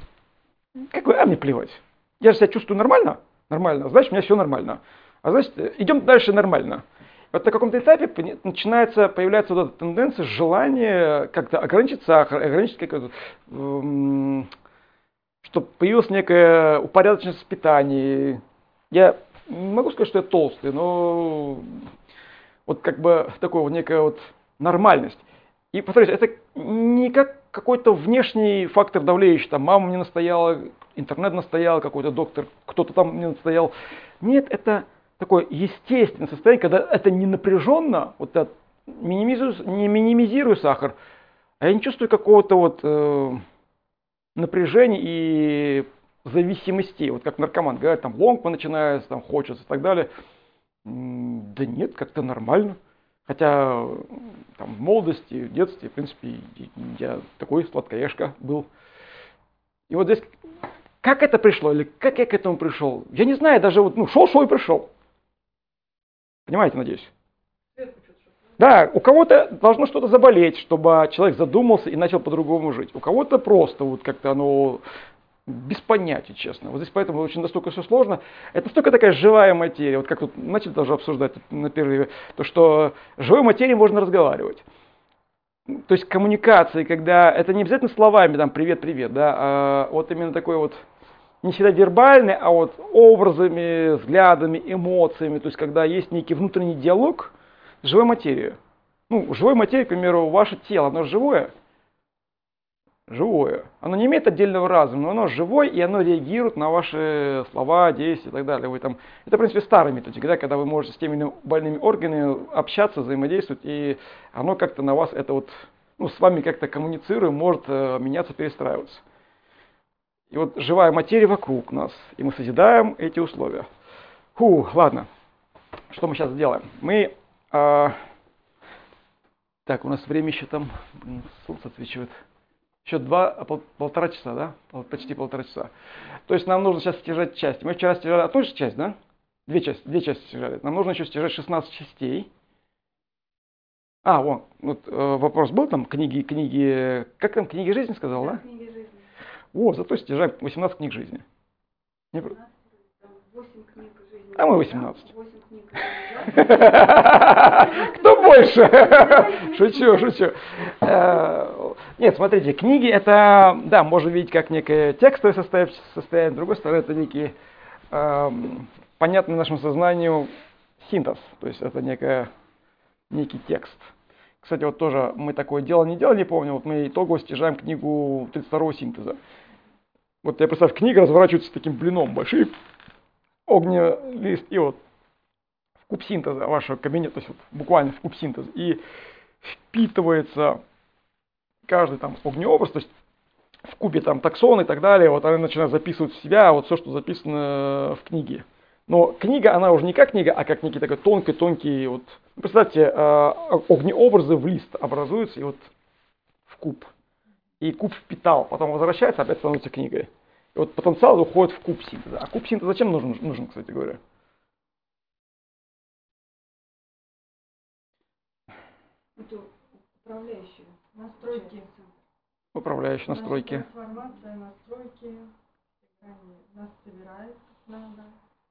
мне плевать. Я же себя чувствую нормально, значит, у меня все нормально. А значит, идем дальше нормально. Вот на каком-то этапе появляется вот эта тенденция, желание как-то ограничить сахар, ограничить какое-то, чтобы появилась некая упорядоченность в питании. Я не могу сказать, что я толстый, но вот как бы такая вот некая вот нормальность. И повторюсь, это не как какой-то внешний фактор давлеющий, там мама мне настояла, интернет настоял, какой-то доктор, кто-то там мне настоял. Нет, это такое естественное состояние, когда это не напряженно, вот это, не минимизирую сахар, а я не чувствую какого-то вот напряжения и зависимости. Вот как наркоман говорит, там ломка начинается, там хочется и так далее. Да нет, как-то нормально. Хотя там, в молодости, в детстве, в принципе, я такой сладкоежка был. И вот здесь, как это пришло, или как я к этому пришел, я не знаю, даже вот, шел и пришел. Понимаете, надеюсь? Да, у кого-то должно что-то заболеть, чтобы человек задумался и начал по-другому жить. У кого-то просто вот как-то оно без понятия, честно. Вот здесь поэтому очень настолько все сложно. Это настолько такая живая материя. Вот как тут начали даже обсуждать на перерыве, то что живой материи можно разговаривать. То есть коммуникации, когда это не обязательно словами, там, привет, да, а вот именно такой вот, не всегда вербальный, а вот образами, взглядами, эмоциями. То есть когда есть некий внутренний диалог с живой материей. Живой материя, к примеру, ваше тело, оно живое. Живое. Оно не имеет отдельного разума, но оно живое, и оно реагирует на ваши слова, действия и так далее. Это, в принципе, старая методика, да, когда вы можете с теми больными органами общаться, взаимодействовать, и оно как-то на вас, это вот, с вами как-то коммуницируя, может меняться, перестраиваться. И вот живая материя вокруг нас, и мы созидаем эти условия. Ладно, что мы сейчас сделаем? Так, у нас время еще там, солнце отсвечивает. Еще полтора часа, да? Почти полтора часа. То есть нам нужно сейчас стяжать части. Мы вчера стяжали одну же часть, да? Две части стяжали. Нам нужно еще стяжать 16 частей. Вопрос был там, книги, как там, книги жизни сказал, да? Книги жизни. Зато стяжаем 18 книг жизни. 8 книг жизни. А мы 18. 8 книг. Кто больше? Шучу. Нет, смотрите, книги это, да, можно видеть как некое текстовое состояние, с другой стороны, это некий понятный нашему сознанию синтез, то есть это некий текст. Кстати, вот тоже мы такое дело не делали, не помню, вот мы итогово стяжаем книгу 32-го синтеза. Вот я представь, книга разворачивается таким блином, большой огнелист, и вот в куб синтеза вашего кабинета, то есть вот буквально в куб синтеза, и впитывается каждый там огнеобраз, то есть в кубе там таксон и так далее, вот они начинают записывать в себя вот все, что записано в книге. Но книга, она уже не как книга, а как некий такой тонкий, вот, представьте, огнеобразы в лист образуются и вот в куб. И куб впитал, потом возвращается, опять становится книгой. И вот потенциал уходит в куб синтеза. А куб синтеза зачем нужен, кстати говоря? Это управляющие настройки. Управляющие настройки. Трансформация, настройки. Нас собирает надо.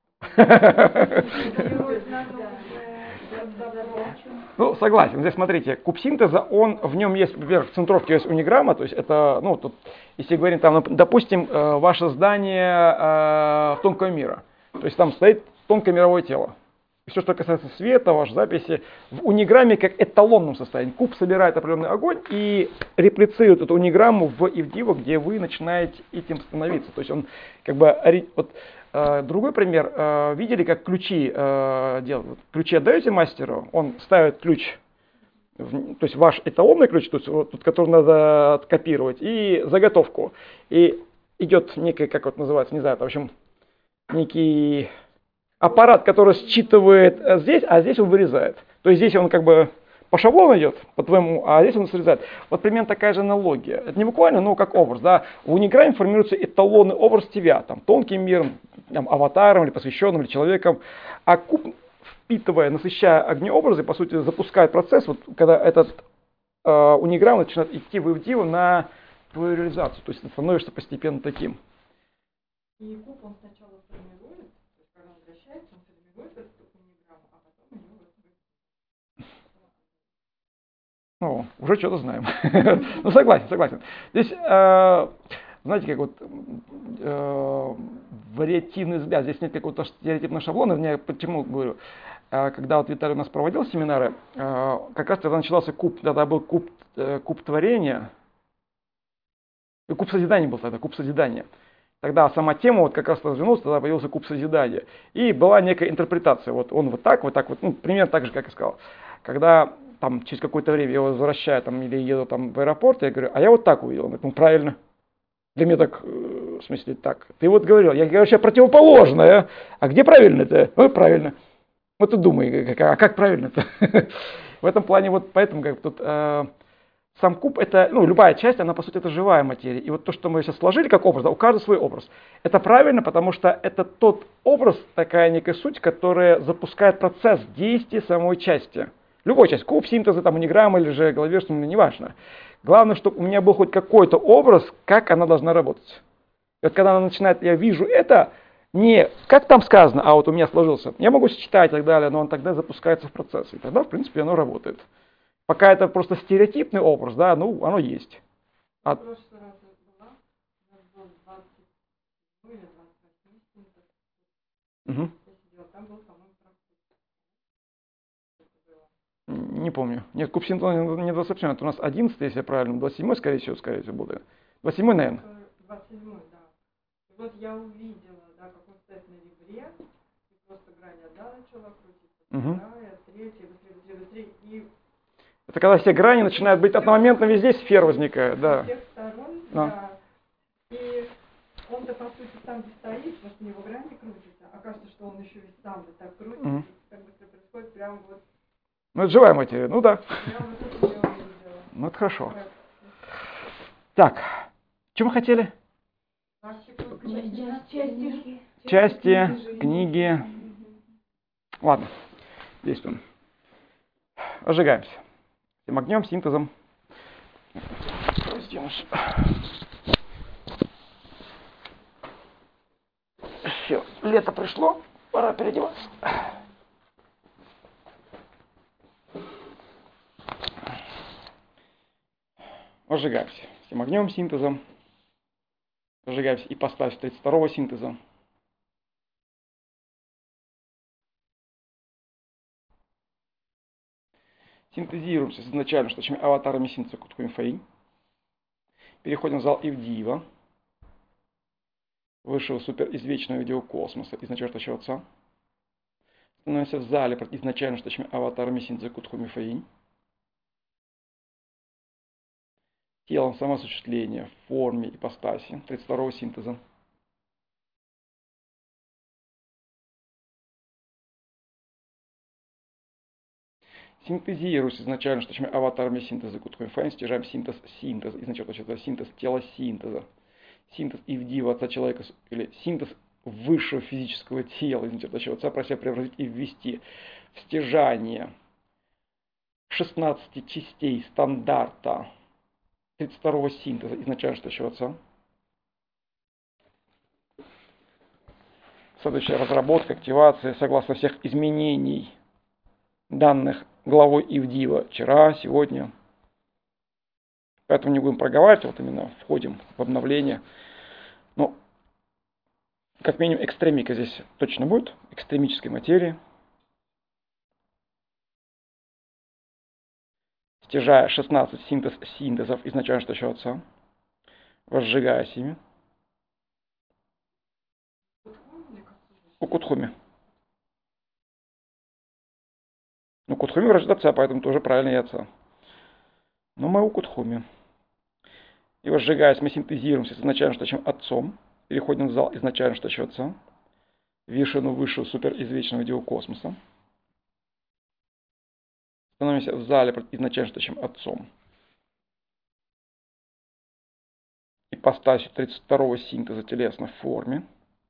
Ну, согласен. Здесь смотрите, куб синтеза, в нем есть, во-первых, в центровке есть униграмма, то есть это, ну, тут, если говорим, там, допустим, ваше здание тонкого мира, то есть там стоит тонкое мировое тело. И все, что касается света, вашей записи, в униграмме как эталонном состоянии. Куб собирает определенный огонь и реплицирует эту униграмму в Ивдиву, где вы начинаете этим становиться. То есть он как бы, вот, другой пример, видели, как ключи делают? Ключи отдаете мастеру, он ставит ключ, то есть ваш эталонный ключ, то есть вот, который надо откопировать, и заготовку. И идет некий, как вот называется, не знаю, в общем, некий аппарат, который считывает здесь, а здесь он вырезает. То есть здесь он как бы по шаблону идет, по твоему, а здесь он срезает. Вот примерно такая же аналогия. Это не буквально, но как образ. Да? В униграмме формируется эталонный образ тебя, там, тонким миром, там, аватаром или посвященным, или человеком. А куб, впитывая, насыщая огнеобразы, по сути, запускает процесс, вот, когда этот униграмм начинает идти в Ивдиву на твою реализацию. То есть ты становишься постепенно таким. И куб он сначала формирует, то есть когда он вращается, он формирует эту униграмму, а потом у него Ну, уже что-то знаем. Ну, согласен. Здесь, знаете, как вот вариативный взгляд. Здесь нет какого-то стереотипного шаблона. Я почему говорю? Когда вот Виталий у нас проводил семинары, как раз тогда начался куб, тогда был куб творения. Куб созидания был тогда, куб созидания. Тогда сама тема вот как раз развернулась, тогда появился куб созидания. И была некая интерпретация. Вот он вот так, ну, примерно так же, как я сказал. Когда там через какое-то время я его возвращаю там, или еду там, в аэропорт, я говорю, а я вот так увидел. Он говорит, ну правильно. Для меня так, в смысле так. Ты вот говорил, я говорю, сейчас противоположное. А где правильно-то? Ну, правильно. Вот ты думай, а как правильно-то? В этом плане вот поэтому как тут сам куб это, ну, любая часть, она по сути это живая материя. И вот то, что мы сейчас сложили как образ, да, у каждого свой образ. Это правильно, потому что это тот образ, такая некая суть, которая запускает процесс действия самой части. Любой часть, куб, синтеза, там, униграмма или же головешный, неважно. Главное, чтобы у меня был хоть какой-то образ, как она должна работать. И вот когда она начинает, я вижу это, не как там сказано, а вот у меня сложился. Я могу сочетать и так далее, но он тогда запускается в процесс. И тогда, в принципе, оно работает. Пока это просто стереотипный образ, да, ну, оно есть. В прошлый раз была, у нас был 20, ну или 28 синтез. Я сидела, там был, по-моему, не помню. Нет, куб синтеза не 27, это у нас 11, если я правильно, 27, скорее всего, будет. 27, наверное. 27, да. И вот я увидела, да, как он стоит на ребре, и просто грань одна начала крутиться, вторая, третья, быстрее, и это когда все грани начинают быть одномоментно, везде сфера возникает, да. С всех сторон, да. И он-то, по сути, там, где стоит, потому что у него грани крутятся, а кажется, что он еще и сам вот так крутится, и как бы это происходит прямо вот. Ну, это живая материя, ну да. Прямо вот это я увидела. Ну, это хорошо. Так, что мы хотели? Части, книги. Ладно, действуем. Разжигаемся. Тем огнем, синтезом. Все, лето пришло. Пора переодеваться. Возжигаемся всем огнем синтеза. Возжигаемся ипостась 32-го синтеза. Синтезируемся с изначально штучными аватарами синтеза Кутхуми-Фэй. Переходим в зал Ивдиева, высшего суперизвечного видеокосмоса, изначально штучного отца. Становимся в зале изначально штучными аватарами синтеза Кутхуми-Фэй. Телом самоосуществления в форме ипостаси 32-го синтеза. Синтезируясь изначально штучными аватарами синтеза Кутхуми-Фэй, стяжаем синтез синтеза, изначально синтез тела синтеза. Синтез Ивдиева отца человека, или синтез высшего физического тела, изначально отца, прося преобразить и ввести в стяжание 16 частей стандарта 32-го синтеза изначально штучного отца. Следующая разработка, активация, согласно всех изменений, данных главой Ивдиева вчера, сегодня. Поэтому не будем проговаривать, вот именно входим в обновление. Но, как минимум, экстремика здесь точно будет, экстремической материи. Стяжая 16 синтезов изначально штучного отца, возжигаясь ими. У Кутхуми. Ну, Кутхуми рождает отца, поэтому тоже правильно и отца. Но мы у Кутхуми. И возжигаясь, мы синтезируемся с изначально штучным отцом, переходим в зал изначально штучного отца, вершину высшего суперизвечного видеокосмоса. Становимся в зале изначально штучным отцом. Ипостасью 32-го синтеза телесной форме.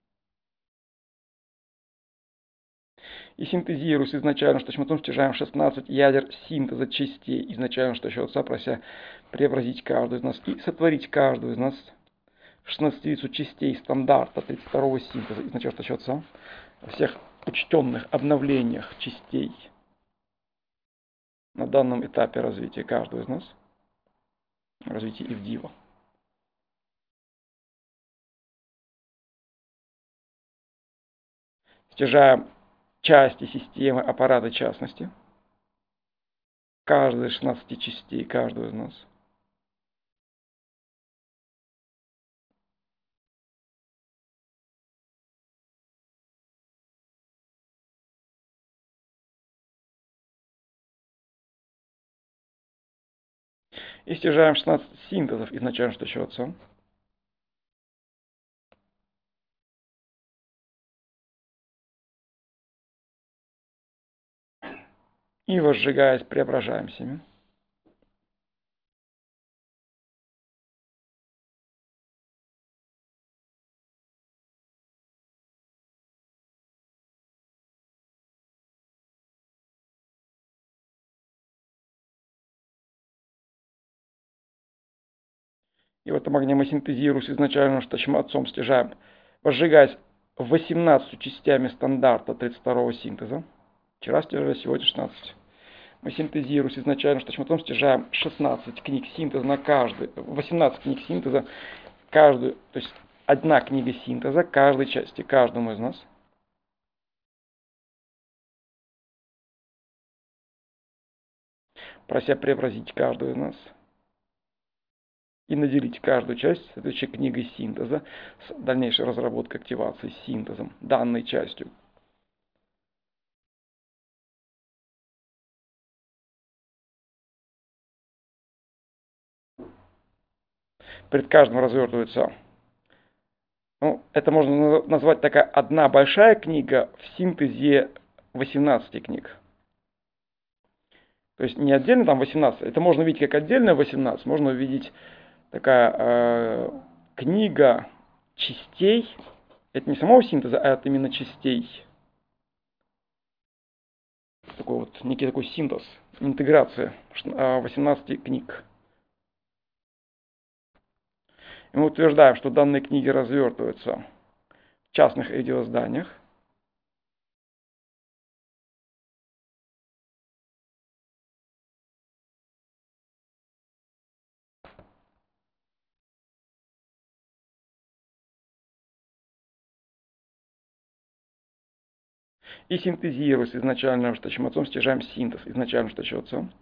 И синтезируясь изначально штучным отцом, стяжаем 16 ядер синтеза частей изначально штучного отца, прося преобразить каждую из нас и сотворить каждую из нас 16 частей стандарта 32-го синтеза изначально штучного отца, во всех учтенных обновлениях частей на данном этапе развития каждого из нас, развития Ивдиева. Стяжаем части системы аппарата частности, каждой из 16 частей каждого из нас. И стяжаем 16 синтезов изначально штучного отца. И возжигаясь, преображаемся ими. И в этом огне мы синтезируемся изначально штучным отцом, стяжаем, возжигаясь 18 частями стандарта 32-го синтеза. Вчера стяжали, сегодня 16. Мы синтезируемся изначально штучным отцом, стяжаем 16 книг синтеза на каждую, 18 книг синтеза, каждую, то есть одна книга синтеза каждой части, каждому из нас. Прося преобразить каждую из нас. И наделить каждую часть следующей книгой синтеза с дальнейшей разработкой активации синтезом, данной частью. Перед каждым развертывается, ну, это можно назвать такая одна большая книга в синтезе 18 книг. То есть не отдельно там 18, это можно видеть как отдельно 18, можно увидеть такая книга частей, это не самого синтеза, а это именно частей. Такой вот некий такой синтез, интеграция 18 книг. И мы утверждаем, что данные книги развертываются в частных видеозданиях, и синтезируя с изначальным штучным отцом, стяжаем синтез изначальным штучным отцом.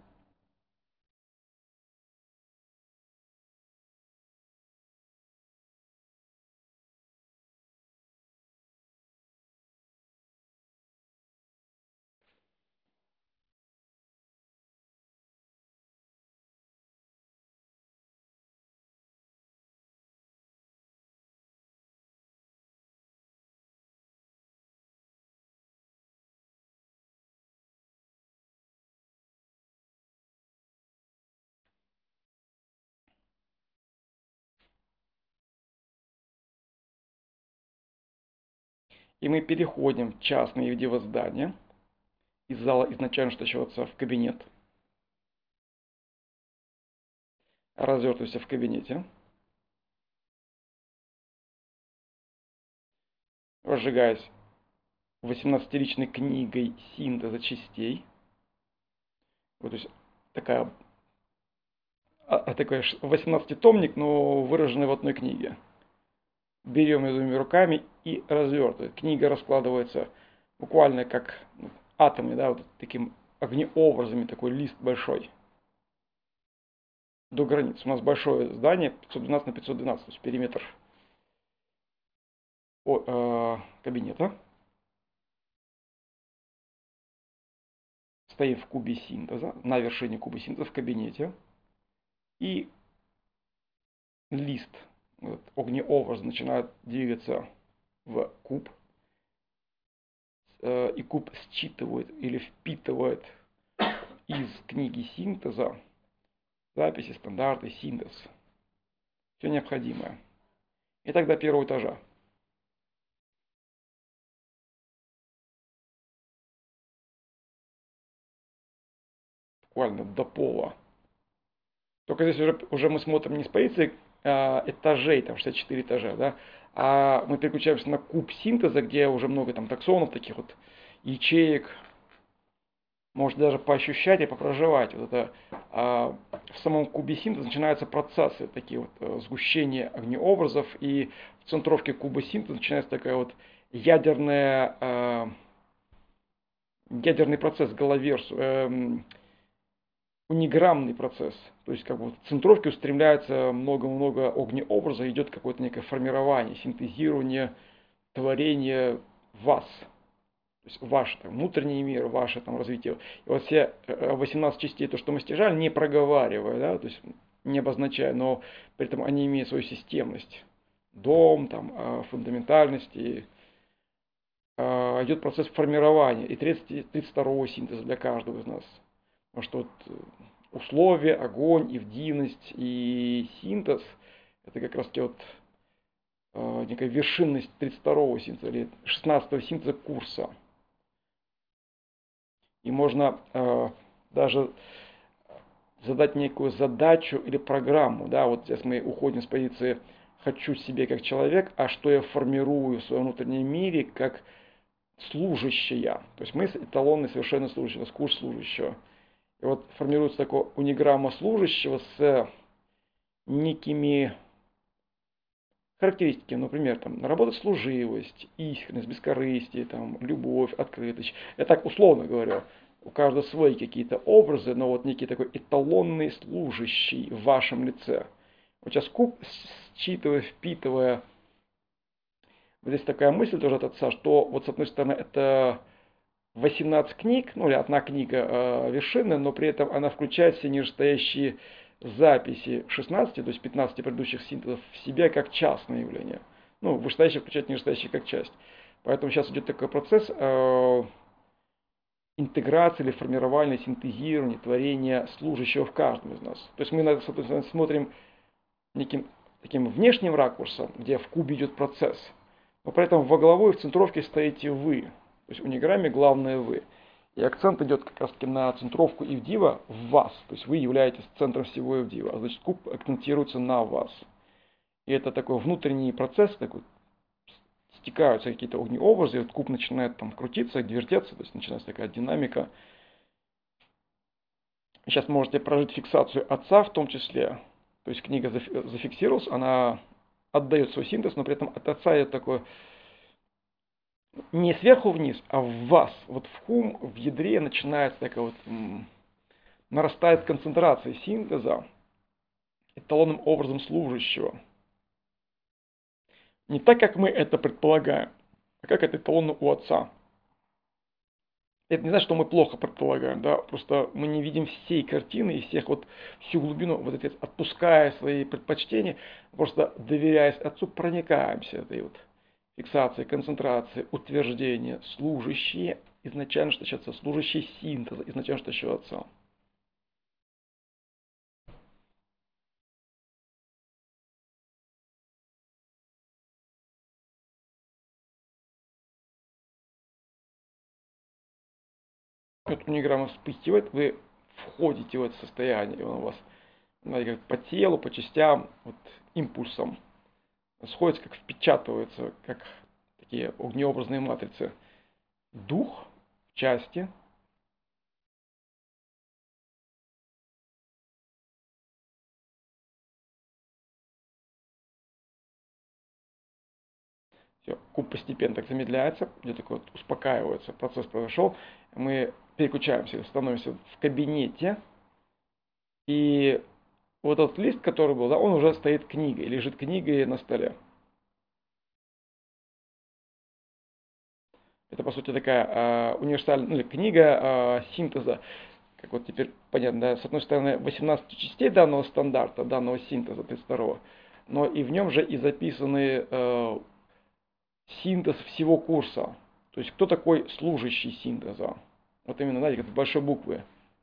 И мы переходим в частное Ивдеево здание из зала изначально штучного отца в кабинет. Развертываемся в кабинете. Разжигаясь 18-личной книгой синтеза частей. Вот, то есть такой 18-томник, но выраженный в одной книге. Берем ее двумя руками и развертываем. Книга раскладывается буквально как атомы, да, вот таким огнеобразами, такой лист большой. До границ. У нас большое здание 512 на 512, то есть периметр кабинета. Стоим в кубе синтеза, на вершине куба синтеза в кабинете. И лист, вот, огнеобраз начинает двигаться в куб. И куб считывает или впитывает из книги синтеза записи, стандарты, синтез. Все необходимое. И так до первого этажа. Буквально до пола. Только здесь уже мы смотрим не с позиции этажей, там 64 этажа, да, а мы переключаемся на куб синтеза, где уже много там таксонов, таких вот ячеек. Можете даже поощущать и попроживать. Вот это, в самом кубе синтеза начинаются процессы, такие вот сгущения огнеобразов, и в центровке куба синтеза начинается такая вот ядерный процесс, униграммный процесс. То есть как бы в центровке устремляется много-много огнеобразов, идет какое-то некое формирование, синтезирование, творение вас. То есть ваш там, внутренний мир, ваше там развитие. И вот все 18 частей, то, что мы стяжали, не проговаривая, да, то есть не обозначая, но при этом они имеют свою системность. Дом, там, фундаментальность, и идет процесс формирования и 32-го синтеза для каждого из нас. Потому что вот условия, огонь, ивдивность и синтез — это как раз таки вот некая вершинность 32-го синтеза или 16-го синтеза курса. И можно даже задать некую задачу или программу. Да, вот здесь мы уходим с позиции «хочу себе как человек», а что я формирую в своем внутреннем мире как служащая. То есть мы эталонный совершенно служащий, у нас курс служащего. И вот формируется такая униграмма служащего с некими характеристиками, например, там, работослуживость, искренность, бескорыстие, там, любовь, открытость. Я так условно говорю, у каждого свои какие-то образы, но вот некий такой эталонный служащий в вашем лице. Вот сейчас куб, считывая, впитывая, вот здесь такая мысль тоже от отца, что вот с одной стороны это 18 книг, ну или одна книга вершины, но при этом она включает все нижестоящие записи 16, то есть 15 предыдущих синтезов в себя как частное явление. Ну, вышестоящее включает нижестоящее как часть. Поэтому сейчас идет такой процесс интеграции или формирования, синтезирования, творения служащего в каждом из нас. То есть мы на это, соответственно, смотрим неким таким внешним ракурсом, где в кубе идет процесс. Но при этом во главу и в центровке стоите вы. То есть в униграмме главное вы. И акцент идет как раз таки на центровку Ивдива в вас. То есть вы являетесь центром всего Ивдива. А значит куб акцентируется на вас. И это такой внутренний процесс, такой, стекаются какие-то огнеобразы, и вот куб начинает там крутиться, вертеться, то есть начинается такая динамика. Сейчас можете прожить фиксацию отца в том числе. То есть книга зафиксировалась, она отдает свой синтез, но при этом от отца идет такое не сверху вниз, а в вас. Вот в хум, в ядре начинается такая вот, нарастает концентрация синтеза эталонным образом служащего. Не так, как мы это предполагаем, а как это эталонно у Отца. Это не значит, что мы плохо предполагаем, да, просто мы не видим всей картины и всю глубину, вот эти, отпуская свои предпочтения, просто доверяясь Отцу, проникаемся этой вот фиксацией, концентрацией, утверждения, служащие, изначально что Отца, служащие синтеза, изначально что Отца. Вот униграмма вспыхивает, вы входите в это состояние, он у вас, знаете, как по телу, по частям, вот импульсом сходится, как впечатывается, как такие огнеобразные матрицы. Дух в части, все, куб постепенно так замедляется, где такой вот успокаивается, процесс произошел, мы переключаемся, становимся в кабинете, и вот этот лист, который был, да, он уже стоит книгой, лежит книгой на столе. Это, по сути, такая универсальная, или книга синтеза, как вот теперь понятно, да, с одной стороны, 18 частей данного стандарта, данного синтеза 32, но и в нем же и записаны синтез всего курса. То есть, кто такой служащий синтеза? Вот именно, знаете, как с большой буквы.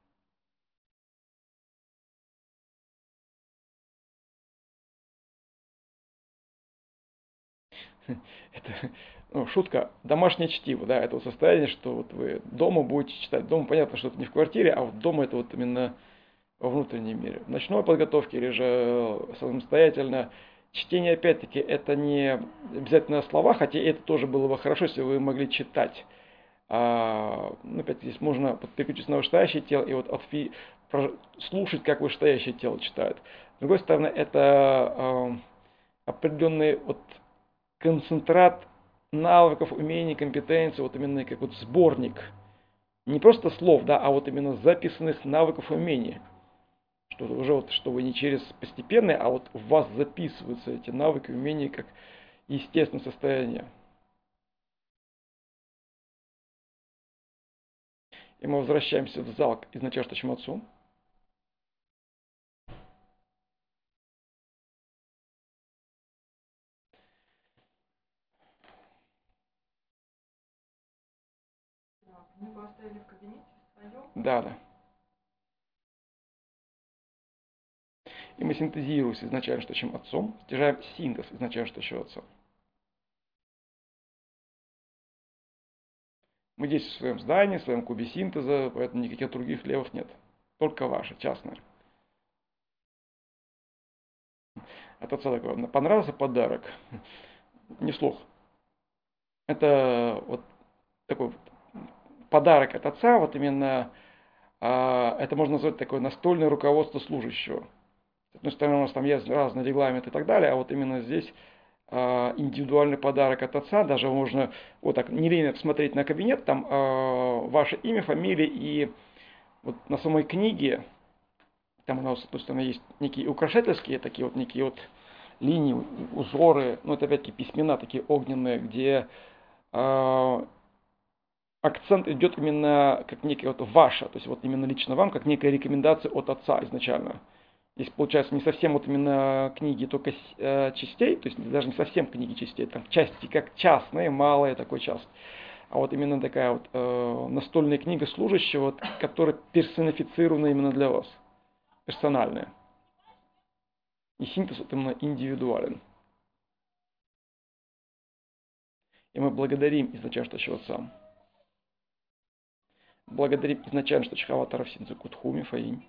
Это, ну, шутка, домашнее чтиво, да, это вот состояние, что вот вы дома будете читать. Дома понятно, что это не в квартире, а вот дома это вот именно во внутреннем мире. В ночной подготовке или же самостоятельно. Чтение, опять-таки, это не обязательно слова, хотя это тоже было бы хорошо, если вы могли читать. Ну, опять здесь можно переключиться на вышестоящее тело и вот слушать, как вышестоящее тело читает. С другой стороны, это определенный вот концентрат навыков, умений, компетенций, вот именно как вот сборник. Не просто слов, да, а вот именно записанных навыков и умений. Что уже вот, что вы не через постепенное, а вот в вас записываются эти навыки, умения как естественное состояние. И мы возвращаемся в зал к изначальному Отцу. Книгу оставили в кабинете своем. Да, да. И мы синтезируем с изначальным Отцом, стяжаем синтез изначального Отца. Мы здесь в своем здании, в своем кубе синтеза, поэтому никаких других левов нет. Только ваше, частное. От Отца такой, понравился подарок? Не слух. Это вот такой подарок от Отца, вот именно, это можно назвать такое настольное руководство служащего. С одной стороны, у нас там есть разные регламенты и так далее, а вот именно здесь индивидуальный подарок от Отца, даже можно вот так нелинейно посмотреть на кабинет, там ваше имя, фамилия, и вот на самой книге, там у нас, с одной стороны, есть некие украшательские, такие вот некие вот линии, узоры, ну это опять-таки письмена такие огненные, где акцент идет именно как некое вот ваше, то есть вот именно лично вам, как некая рекомендация от Отца изначально. Здесь получается не совсем вот именно книги только частей, то есть даже не совсем книги частей, там части как частные, малая такой часть. А вот именно такая вот настольная книга служащего, вот, которая персонифицирована именно для вас, персональная. И синтез вот именно индивидуален. И мы благодарим изначального Отца. Благодарим изначально, что Чхаватаров Синзу Кутхуми Фаинь.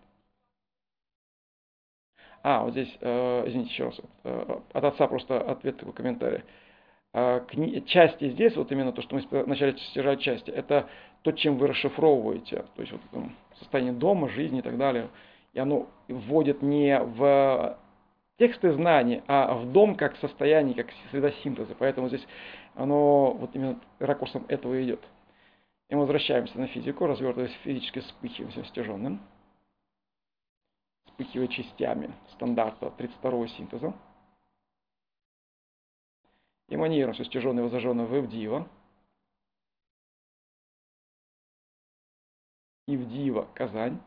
Вот здесь, извините, еще раз, от Отца просто ответ такой комментарий. Части здесь, вот именно то, что мы вначале стяжали части, это то, чем вы расшифровываете, то есть вот там, состояние дома, жизни и так далее. И оно вводит не в тексты знаний, а в дом как состояние, как среда синтеза. Поэтому здесь оно вот именно ракурсом этого идет. И мы возвращаемся на физику, развертываясь физически вспыхиваем всем стяженным. Вспыхивая частями стандарта 32-го синтеза. Эманируем все стяженное и воззажженное в Ивдива. Ивдива Казань.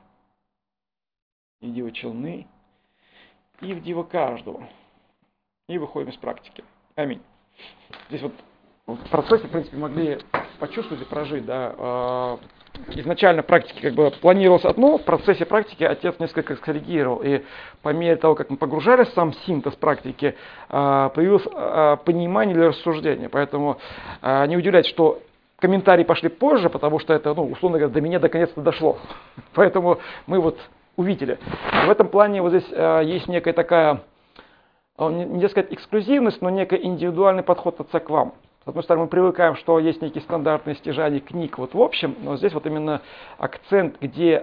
Ивдива Челны. Ивдива каждого. И выходим из практики. Аминь. Здесь вот в процессе, в принципе, могли почувствовать и прожить, да. Изначально практики как бы планировалось одно, в процессе практики отец несколько скоррегировал. И по мере того, как мы погружались в сам синтез практики, появилось понимание или рассуждение. Поэтому не удивляйтесь, что комментарии пошли позже, потому что это, условно говоря, до меня наконец-то дошло. Поэтому мы вот увидели. В этом плане вот здесь есть некая такая, не сказать эксклюзивность, но некий индивидуальный подход отца к вам. С одной стороны, мы привыкаем, что есть некие стандартные стяжания книг вот в общем, но здесь вот именно акцент, где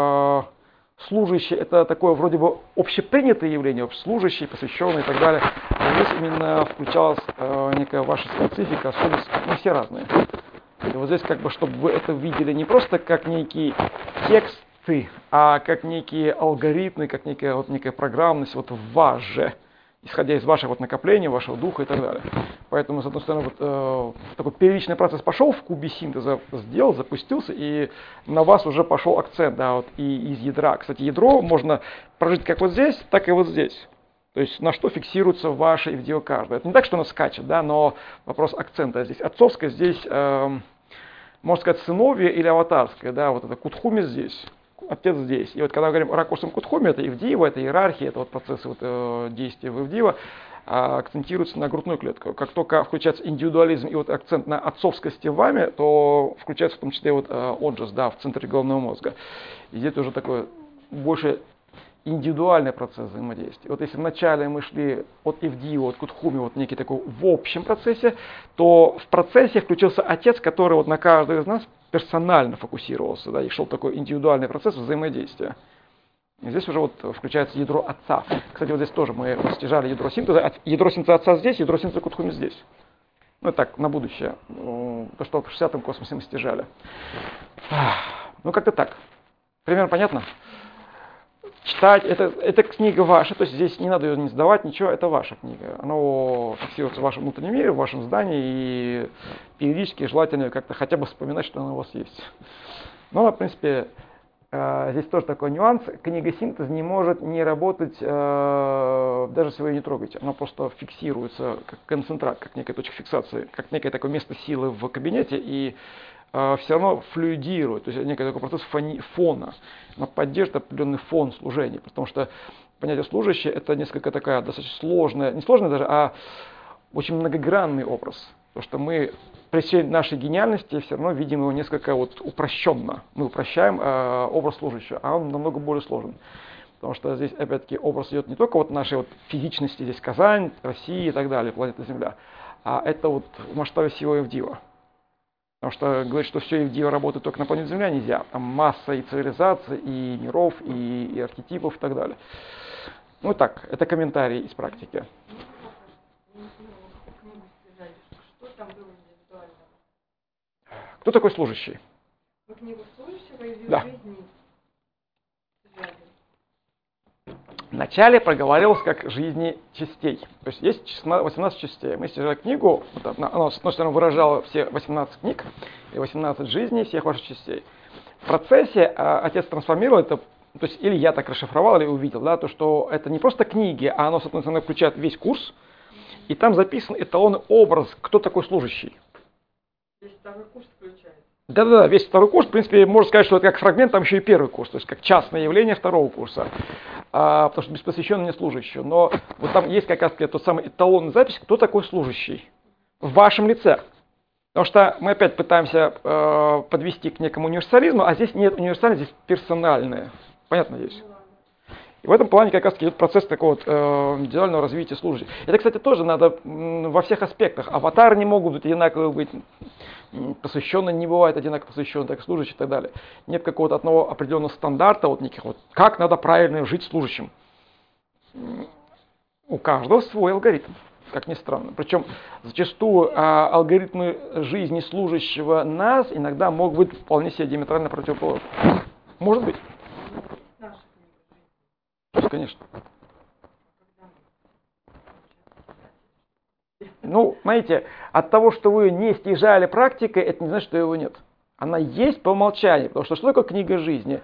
служащий это такое вроде бы общепринятое явление, служащий, посвященный и так далее. Но здесь именно включалась некая ваша специфика, особенности, мы все разные. И вот здесь как бы, чтобы вы это видели не просто как некие тексты, а как некие алгоритмы, как некая программность вот в вас же, исходя из ваших вот накоплений, вашего духа и так далее. Поэтому, с одной стороны, такой первичный процесс пошел в кубе синтеза, сделал, запустился, и на вас уже пошел акцент, да, вот и из ядра. Кстати, ядро можно прожить как вот здесь, так и вот здесь. То есть на что фиксируется ваше Ивдива каждое. Это не так, что оно скачет, да, но вопрос акцента здесь. Отцовское здесь, можно сказать, сыновье или аватарское, да, вот это кутхуми здесь. Отец здесь. И вот когда мы говорим ракурсом кутхуми, это Ивдива, это иерархия, это вот процессы вот, действия в Ивдива, акцентируется на грудную клетку. Как только включается индивидуализм и вот акцент на отцовскости в вами, то включается в том числе вот отжас, да, в центре головного мозга. И здесь уже такой больше индивидуальный процесс взаимодействия. Вот если вначале мы шли от Ивдива, от кутхуми, вот некий такой в общем процессе, то в процессе включился отец, который вот на каждого из нас персонально фокусировался, да, и шел такой индивидуальный процесс взаимодействия. И здесь уже вот включается ядро отца. Кстати, вот здесь тоже мы стяжали ядро синтеза отца здесь, ядро синтеза кутхуми здесь. Ну, так, на будущее. То, что в 60-м космосе мы стяжали. Ну, как-то так. Примерно понятно? Читать, это книга ваша, то есть здесь не надо ее не сдавать, ничего, это ваша книга. Оно фиксируется в вашем внутреннем мире, в вашем здании, и периодически желательно как-то хотя бы вспоминать, что оно у вас есть. Но, в принципе, здесь тоже такой нюанс. Книга синтез не может не работать, даже если вы ее не трогаете. Она просто фиксируется как концентрат, как некая точка фиксации, как некое такое место силы в кабинете, и все равно флюидирует, то есть некий такой процесс фона, она поддерживает определенный фон служения, потому что понятие служащий это несколько такая достаточно сложная, не сложная даже, а очень многогранный образ, потому что мы при всей нашей гениальности все равно видим его несколько вот упрощенно, мы упрощаем образ служащего, а он намного более сложен. Потому что здесь, опять-таки, образ идет не только вот нашей вот физичности, здесь Казань, Россия и так далее, планета Земля, а это вот в масштабе всего Ивдива. Потому что говорить, что все Ивдива работает только на планете Земля, нельзя. Там масса и цивилизаций, и миров, и архетипов и так далее. Ну так, это комментарий из практики. Что там было индивидуального? Кто такой служащий? Вы книгу служащего и Да. жизни взяли. Вначале проговаривалось как жизни частей. То есть 18 частей. Мы стяжали книгу, вот она, с одной стороны, выражала все 18 книг и 18 жизней всех ваших частей. В процессе отец трансформировал это, то есть или я так расшифровал, или увидел, да, то, что это не просто книги, а оно, с одной стороны, включает весь курс, и там записан эталонный образ, кто такой служащий. Весь второй курс включает. Да-да-да, весь второй курс, в принципе, можно сказать, что это как фрагмент, там еще и первый курс, то есть как частное явление второго курса, потому что без посвященного не служащего. Но вот там есть как раз тот самый эталонный запись, кто такой служащий в вашем лице. Потому что мы опять пытаемся подвести к некому универсализму, а здесь нет универсальности, здесь персональное. Понятно здесь? И в этом плане как раз идет процесс такого вот, индивидуального развития служащих. Это, кстати, тоже надо во всех аспектах. Аватары не могут быть одинаковые быть, посвященные не бывает одинаково посвященные, так и служащие и так далее. Нет какого-то одного определенного стандарта, вот неких вот, как надо правильно жить служащим. У каждого свой алгоритм, как ни странно. Причем зачастую алгоритмы жизни служащего нас иногда могут быть вполне себе диаметрально противоположны. Может быть. Наша книга жизни. Конечно. Когда мы Ну, знаете, от того, что вы не стяжали практикой, это не значит, что его нет. Она есть по умолчанию. Потому что такое книга жизни?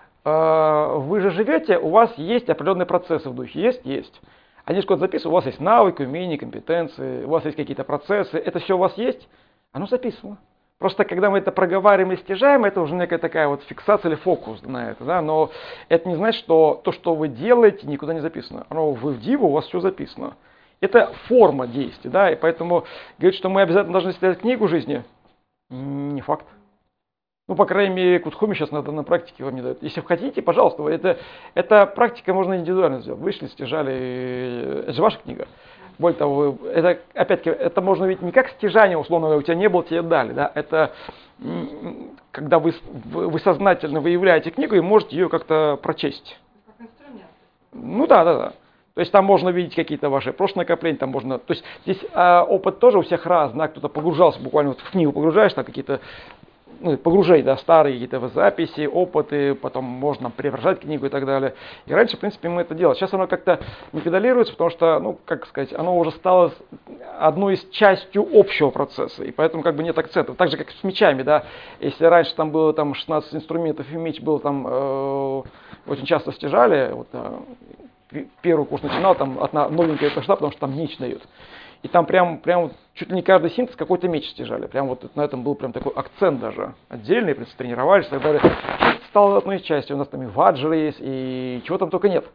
Вы же живете, у вас есть определенные процессы в духе. Есть? Есть. Они что-то записывают, у вас есть навыки, умения, компетенции, у вас есть какие-то процессы. Это все у вас есть? Оно записано. Просто когда мы это проговариваем и стяжаем, это уже некая такая вот фиксация или фокус на это. Да? Но это не значит, что то, что вы делаете, никуда не записано. Вы в Диву, у вас все записано. Это форма действий. Да? И поэтому говорить, что мы обязательно должны читать книгу жизни, не факт. Ну, по крайней мере, Кутхуми сейчас на практике вам не дают. Если вы хотите, пожалуйста, эта практика можно индивидуально сделать. Вышли, стяжали, это же ваша книга. Более того, это, опять-таки, это можно видеть не как стяжание, условно, у тебя не было, тебе дали. Да? Это когда вы сознательно выявляете книгу и можете ее как-то прочесть. как инструмент. Ну да. То есть там можно видеть какие-то ваши прошлые накопления, там можно. То есть здесь опыт тоже у всех разный, да? Кто-то погружался буквально вот в книгу, погружаешь там какие-то погружать, да, старые какие-то записи, опыты, потом можно преображать книгу и так далее. И раньше, в принципе, мы это делали. Сейчас оно как-то не педалируется, потому что, ну, как сказать, оно уже стало одной из частью общего процесса, и поэтому как бы нет акцентов. Так же, как с мечами, да, если раньше там было там 16 инструментов, и меч был там, очень часто стяжали, вот, первый курс начинал, там одна новенькая пошла, потому что там меч дают. И там прям чуть ли не каждый синтез какой-то меч стяжали. Прям вот на этом был прям такой акцент даже отдельный, тренировались и так далее. Стало одной из части. У нас там и ваджры есть, и чего там только нет.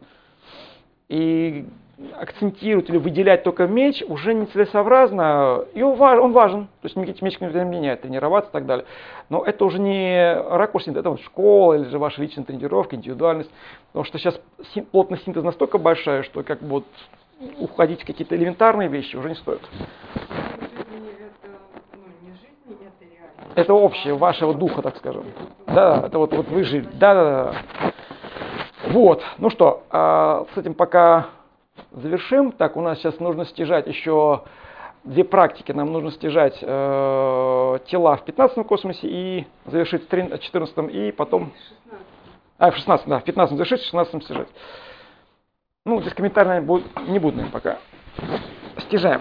И акцентировать или выделять только меч уже нецелесообразно. И он важен. То есть меч не меняет, тренироваться и так далее. Но это уже не ракурс синтеза, это вот школа или же ваша личная тренировка, индивидуальность. Потому что сейчас плотность синтеза настолько большая, что как бы вот уходить в какие-то элементарные вещи уже не стоит. Это общее, вашего духа, так скажем. Да, это вот вы жили. Да. Вот, ну что, с этим пока завершим. Так, у нас сейчас нужно стяжать еще две практики. Нам нужно стяжать тела в 15-м космосе и завершить в 14-м, и потом... в 16-м, да, в 15-м завершить, в 16-м стяжать. Ну, здесь комментарии, наверное, не будут, наверное, пока. Стяжаем.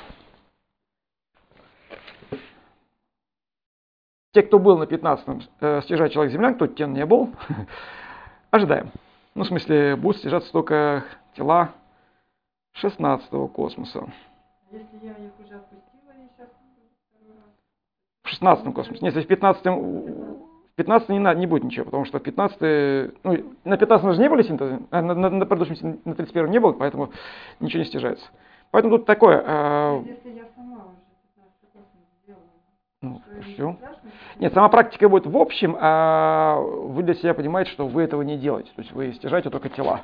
Те, кто был на 15-м, стяжать человек-землян, кто тем не был, ожидаем. Ну, в смысле, будут стяжаться только тела 16-го космоса. Если я их уже отпустила, я сейчас... В 16-м космосе. Нет, если в 15-м... В 15 не будет ничего, потому что в 15 на 15 же не были синтезы, на предыдущем, на 31 не было, поэтому ничего не стяжается. Поэтому тут такое... Если я сама уже 15 сделала, ну, все. Нет, сама практика будет в общем, а вы для себя понимаете, что вы этого не делаете. То есть вы стяжаете только тела.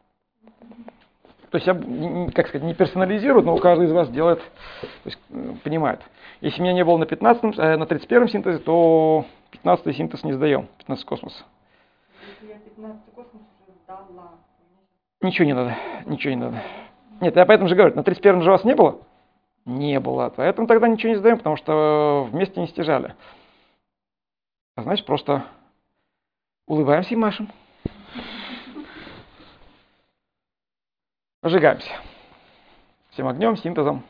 То есть я, как сказать, не персонализирую, но каждый из вас делает, то есть понимает. Если меня не было на 15-м, на 31-м синтезе, то 15-й синтез не сдаем, 15-й космос. Если я 15-й космос уже сдала. Ничего не надо. Нет, я поэтому же говорю, на 31-м же вас не было? Не было. Поэтому тогда ничего не сдаем, потому что вместе не стяжали. А значит, просто улыбаемся и машем. Зажигаемся. Всем огнем, синтезом.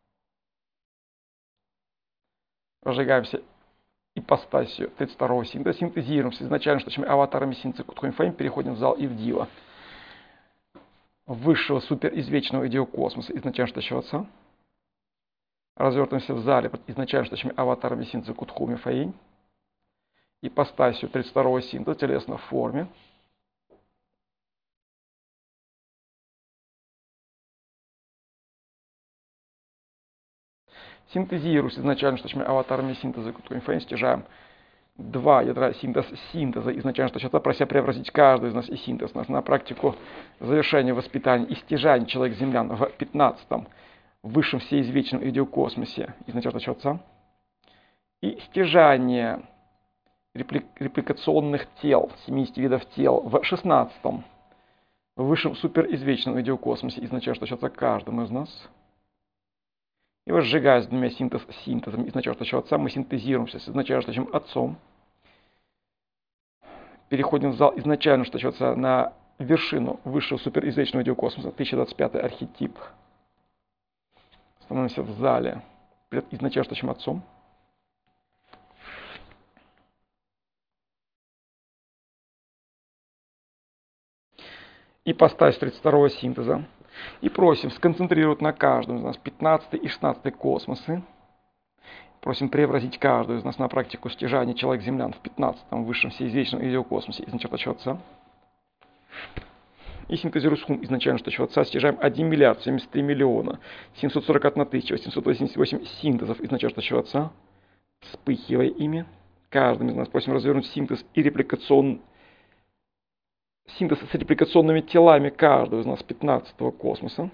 Разжигаемся ипостасью 32-го синтеза. Синтезируем с изначально штучными аватарами синтеза Кутхуми-Фейм. Переходим в зал и в Дива. Высшего суперизвечного идеокосмоса изначально штучного отца. Развертываемся в зале под изначально штучными аватарами синтеза Кутхуми-Фейм. Ипостасью 32-го синтеза телесно в форме. Синтезируясь изначально штучными аватарами синтеза Кутхуми-Фейм, стяжаем два ядра синтеза изначально штучного отца, прося преобразить каждый из нас и синтез наш на практику завершения воспитания и стяжания человек-землян в 15-м высшем всеизвечном идеокосмосе изначально штучного отца и стяжание репликационных тел, 70 видов тел в 16-м в высшем суперизвечном идиокосмосе, изначально, что ощущается каждому из нас. И возжигаясь двумя синтезами, изначально, что ощущается отца, мы синтезируемся с изначально, что ощущаем отцом. Переходим в зал изначально, что ощущается на вершину высшего суперизвечного идиокосмоса, 1025 архетип. Становимся в зале перед изначально, что ощущаем отцом. И поставь 32-го синтеза. И просим сконцентрировать на каждом из нас 15 и 16 космосы. Просим преобразить каждую из нас на практику стяжания человек-землян в 15-м высшем всеизвечном идиокосмосе изначально что отца. И синтезируя схум изначально что отца, стяжаем 1 миллиард 73 миллиона 741 тысяча 888 синтезов изначально что отца. Вспыхивая ими, каждым из нас просим развернуть синтез и синтез с репликационными телами каждого из нас 15-го космоса.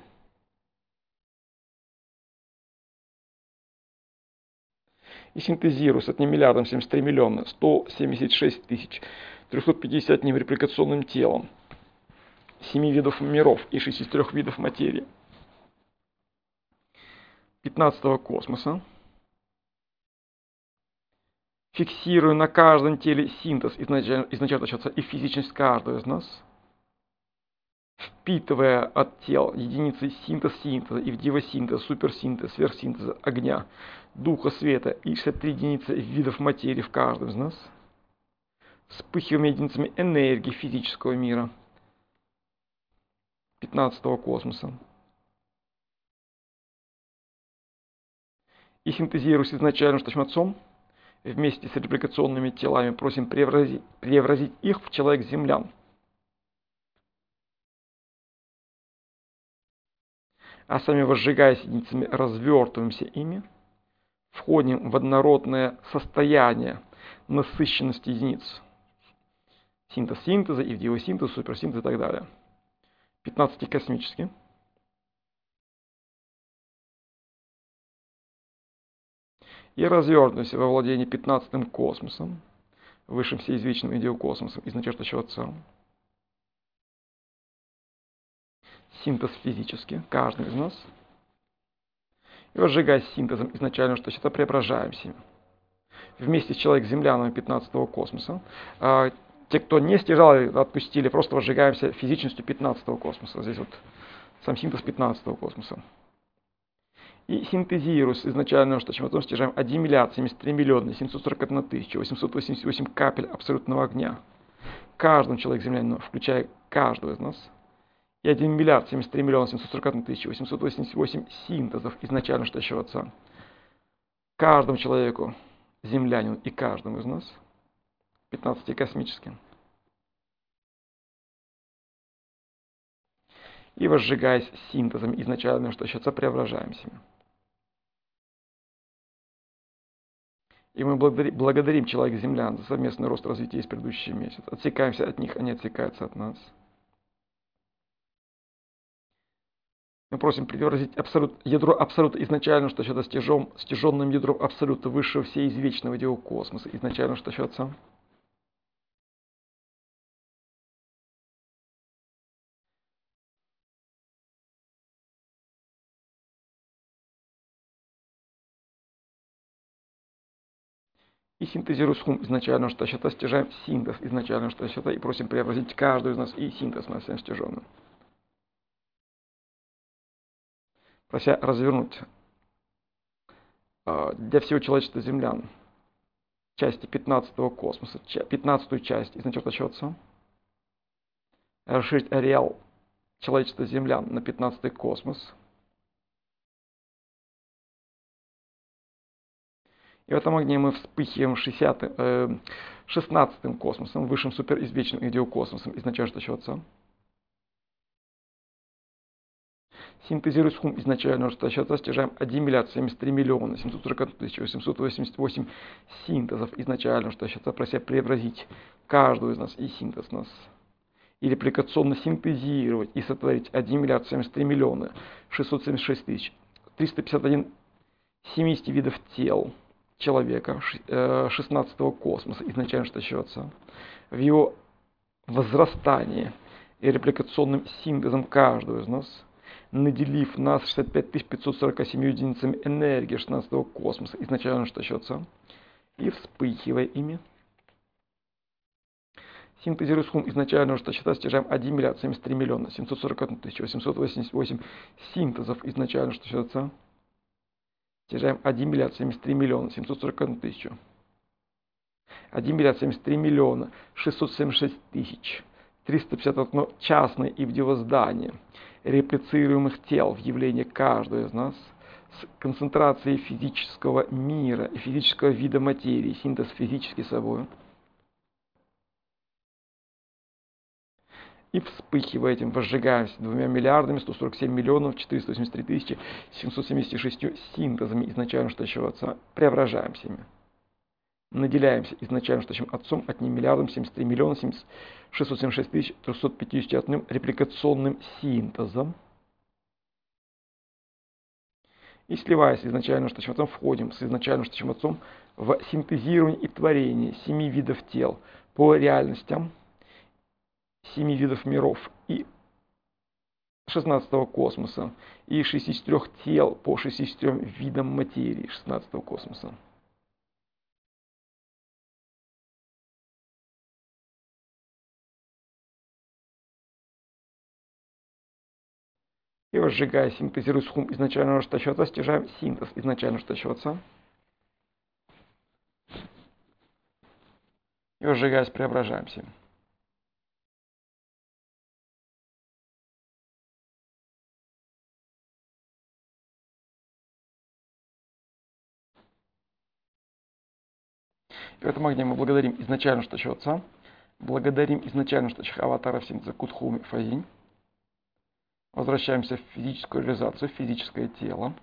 И синтезируя с 1 миллиардом 73 миллиона 176 тысяч 350 репликационным телом 7 видов миров и 63 видов материи 15-го космоса. Фиксируя на каждом теле синтез изначально отца и физичность каждого из нас, впитывая от тел единицы синтеза, ивдива-синтеза, суперсинтеза, сверхсинтеза, огня, духа, света и 63 единицы видов материи в каждом из нас, вспыхиваем единицами энергии физического мира 15-го космоса. И синтезируясь изначально что отцом, вместе с репликационными телами просим преобразить их в человек-землян. А сами возжигаясь единицами, развертываемся ими, входим в однородное состояние насыщенности единиц. Синтез синтеза, ивдива-синтез, суперсинтез и так далее. 15 космический. И развернусь во владении 15-м космосом, высшим всеизвечным идиокосмосом, изначально что отца. Синтез физически, каждый из нас. И возжигаясь синтезом изначально, что это преображаемся. Вместе с человек-землянами 15-го космоса. Те, кто не стяжал, отпустили, просто возжигаемся физичностью 15-го космоса. Здесь вот сам синтез 15-го космоса. И синтезируясь изначально, что потом стяжаем 1 миллиард 73 миллиона 741 тысяча 888 капель абсолютного огня. Каждому человеку-землянину, включая каждого из нас. И 1 миллиард 73 миллиона 741 тысяча 888 синтезов изначально что отца. Каждому человеку, землянину и каждому из нас. 15 космическим. И возжигаясь синтезом изначально что отца, преображаемся. И мы благодарим человека-землян за совместный рост развития из предыдущего месяца. Отсекаемся от них, они отсекаются от нас. Мы просим преобразить ядро абсолюта изначально, что считается стяженным ядром абсолюта высшего всеизвечного идиокосмоса. Изначально что считается. И синтезируя схум изначально, что считается, стяжаем синтез изначально, что считается, и просим преобразить каждую из нас и синтез на всем стяженным. Прося развернуть для всего человечества землян части 15-го космоса, 15-ю часть изначально считается, расширить ареал человечества землян на 15-й космос. И в этом огне мы вспыхиваем 16-м космосом, высшим суперизвечным идиокосмосом, изначально что считается. Синтезируя схум изначально что считается, стяжаем 1 миллиард 73 миллиона 741 тысяча 888 синтезов изначально что считается, прося преобразить каждую из нас и синтез нас. И репликационно синтезировать и сотворить 1 миллиард 73 миллиона 676 тысяч 351 70 видов тел человека 16-го космоса изначально что считается, в его возрастании и репликационным синтезом каждого из нас, наделив нас 65 547 единицами энергии 16-го космоса, изначально что счется, и вспыхивая ими, синтезируя сумму изначального штата, стяжаем 1 миллиард 73 миллиона 741 888 синтезов изначально что счется, стяжаем 1 миллиард 73 миллиона 741 тысячу. 1 миллиард 73 миллиона 676 тысяч 351 частное и здание реплицируемых тел в явлении каждого из нас с концентрацией физического мира и физического вида материи, синтез физически собой. И вспыхивая этим, возжигаемся 2 миллиардами 147 миллионов 483 тысячи 776 синтезами изначально штащего Отца, преображаемся ими. Наделяемся изначально штащим Отцом 1 миллиардом 73 миллионов 676 тысяч 351 репликационным синтезом. И сливаясь изначально штащим Отцом, входим с изначально штащим Отцом в синтезирование и творение 7 видов тел по реальностям 7 видов миров и 16-го космоса и 63 тел по 63 видам материи 16-го космоса. И возжигая, синтезируя схум изначального штащего Отца, стяжаем синтез изначального штащего Отца. И возжигаясь, преображаемся. И в этом огне мы благодарим изначально штащего Отца, благодарим изначально штащих аватаров синтеза Кутхум и Фазинь. Возвращаемся в физическую реализацию, в физическое тело.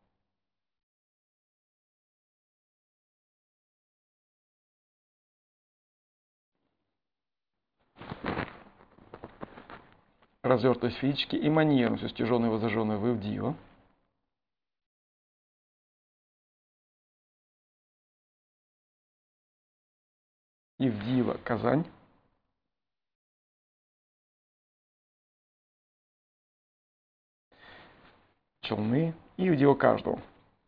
Развертываясь физически, эманируем все стяженное и воззажженное в Ивдио. Ивдиева, Казань. Челны и Ивдиева каждого.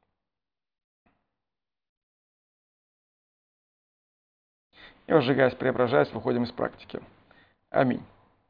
И возжигаясь, преображаясь, выходим из практики. Аминь.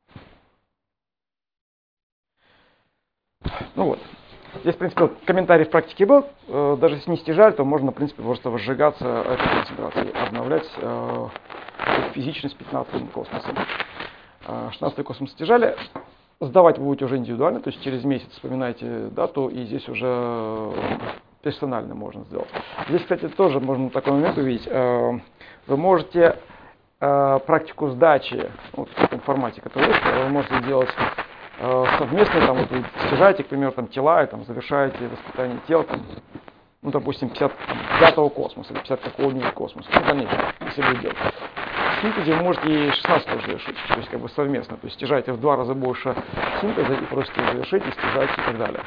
Ну вот. Здесь, в принципе, вот комментарий в практике был. Даже если не стяжали, то можно, в принципе, просто возжигаться этой концентрацией, обновлять физичность 15-м космосом. 16-й космос стяжали. Сдавать вы будете уже индивидуально, то есть через месяц вспоминайте дату, и здесь уже персонально можно сделать. Здесь, кстати, тоже можно такой момент увидеть. Вы можете практику сдачи, вот в таком формате, который есть, вы можете сделать совместно, там, вот вы стяжаете, к примеру, там, тела, и там, завершаете воспитание тел, там, ну, допустим, 55-го космоса, или 50 какого-нибудь космоса, ну, понятно, если вы делаете. В синтезе вы можете и 16 уже завершить, то есть как бы совместно, то есть стяжаете в 2 раза больше синтеза и просите завершить, и стяжаете и так далее.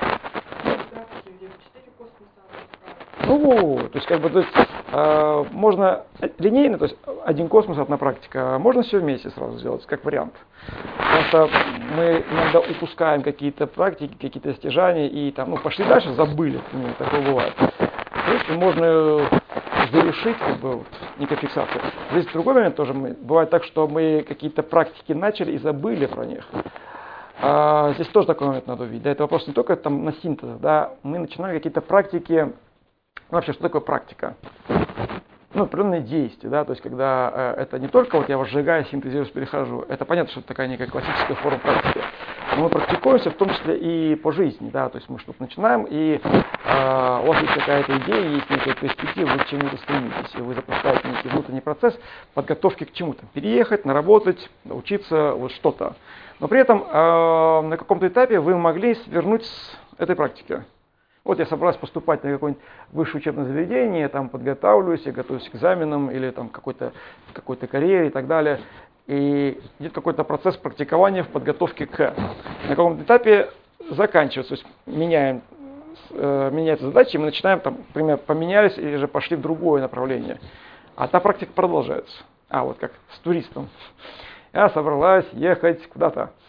Ну, то есть, как бы, то есть, можно линейно, то есть, один космос, одна практика, можно все вместе сразу сделать, как вариант. Потому что мы иногда упускаем какие-то практики, какие-то стяжания, и там, ну, пошли дальше, забыли, такое бывает. В принципе, можно завершить, как бы, вот, некофиксацию. Здесь другой момент тоже, бывает так, что мы какие-то практики начали и забыли про них. Здесь тоже такой момент надо увидеть. Да, это вопрос не только там на синтез, да, мы начинаем какие-то практики. Вообще, что такое практика? Ну, определенные действия, да, то есть, когда это не только вот я возжигаю, синтезирую, перехожу, это понятно, что это такая некая классическая форма практики. Но мы практикуемся в том числе и по жизни, да, то есть мы что-то начинаем, и у вас есть какая-то идея, есть некая перспектива, вы к чему-то стремитесь, и вы запускаете некий внутренний процесс подготовки к чему-то, переехать, наработать, научиться, вот что-то. Но при этом на каком-то этапе вы могли свернуть с этой практики. Вот я собрался поступать на какое-нибудь высшее учебное заведение, там подготавливаюсь, я готовлюсь к экзаменам или там какой-то карьере и так далее. И идет какой-то процесс практикования в подготовке к. На каком-то этапе заканчивается, то есть меняется задача, и мы начинаем, там, например, поменялись или же пошли в другое направление. А та практика продолжается. Вот как с туристом. Я собралась ехать куда-то.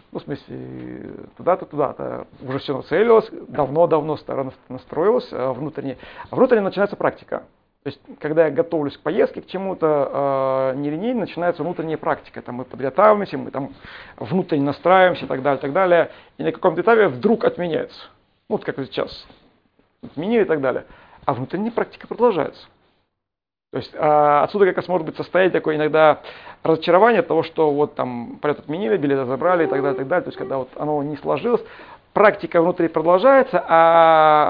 ну, в смысле, туда-то, туда-то, уже все нацелилось, давно-давно настроилось внутренне. А внутренне начинается практика. То есть, когда я готовлюсь к поездке, к чему-то, нелинейно начинается внутренняя практика. Там мы подготавливаемся, мы там внутренне настраиваемся и так далее, так далее. И на каком-то этапе вдруг отменяется. Ну, вот как сейчас. Отменили и так далее. А внутренняя практика продолжается. То есть отсюда как раз может быть состоять такое иногда разочарование от того, что вот там полет отменили, билеты забрали и так далее, так далее. То есть когда вот оно не сложилось, практика внутри продолжается, а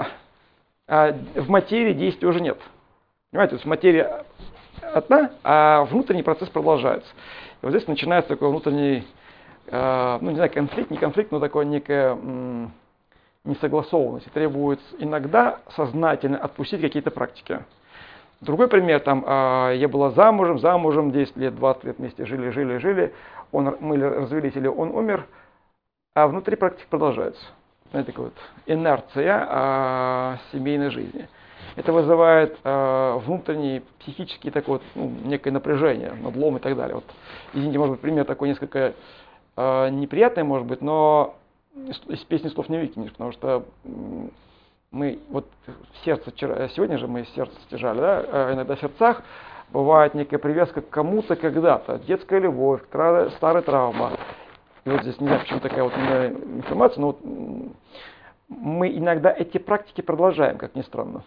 в материи действия уже нет. Понимаете, то есть материя одна, а внутренний процесс продолжается. И вот здесь начинается такой внутренний, ну не знаю, конфликт, не конфликт, но такое некое несогласованность. И требуется иногда сознательно отпустить какие-то практики. Другой пример, там, я была замужем, 10 лет, 20 лет вместе жили, мы развелись или он умер, а внутри практика продолжается. Знаете, такая вот инерция семейной жизни. Это вызывает внутренний психический такой вот, ну, некое напряжение, надлом и так далее. Вот, извините, может быть, пример такой несколько неприятный, может быть, но из песни слов не выкинешь, потому что мы вот сердце вчера, сегодня же мы сердце стяжали, да, иногда в сердцах бывает некая привязка к кому-то когда-то, детская любовь, старая травма. И вот здесь не знаю, почему такая вот информация, но вот мы иногда эти практики продолжаем, как ни странно.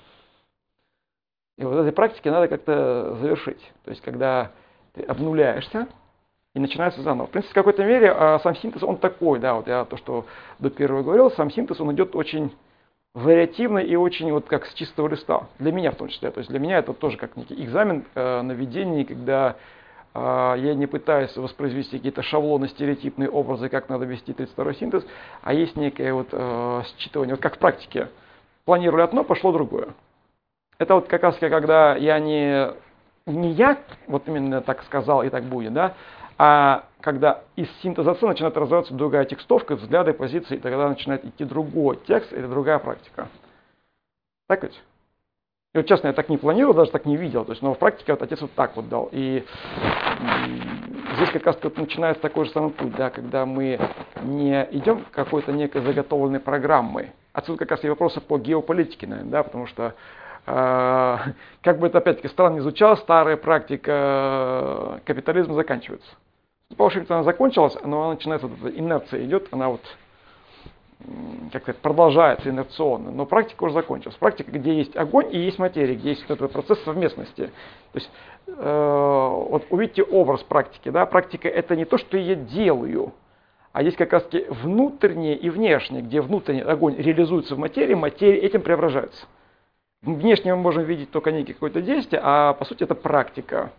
И вот эти практики надо как-то завершить. То есть, когда ты обнуляешься и начинается заново. В принципе, в какой-то мере сам синтез, он такой, да, вот я то, что до первого говорил, сам синтез, он идет очень вариативно и очень вот как с чистого листа. Для меня в том числе. То есть для меня это тоже как некий экзамен на ведение, когда я не пытаюсь воспроизвести какие-то шаблоны, стереотипные образы, как надо вести 32-й синтез, а есть некое вот считывание, вот как в практике. Планировали одно, пошло другое. Это вот как раз когда я не я вот именно так сказал и так будет, да, а когда из синтеза С начинает развиваться другая текстовка, взгляды, позиции, и тогда начинает идти другой текст, это другая практика. Так ведь? И вот честно, я так не планировал, даже так не видел, то есть, но в практике вот отец вот так вот дал. И здесь как раз начинается такой же самый путь, да, когда мы не идем к какой-то некой заготовленной программой. Отсюда как раз и вопросы по геополитике, наверное, да, потому что как бы это опять-таки странно не звучало, старая практика капитализма заканчивается. По Вашингтону она закончилась, но она начинается, вот эта инерция идет, она вот, как сказать, продолжается инерционно, но практика уже закончилась. Практика, где есть огонь и есть материя, где есть этот процесс совместности. То есть, вот увидите образ практики, да, практика это не то, что я делаю, а есть как раз таки внутреннее и внешнее, где внутренний огонь реализуется в материи, материя этим преображается. Внешне мы можем видеть только некое какое-то действие, а по сути это практика.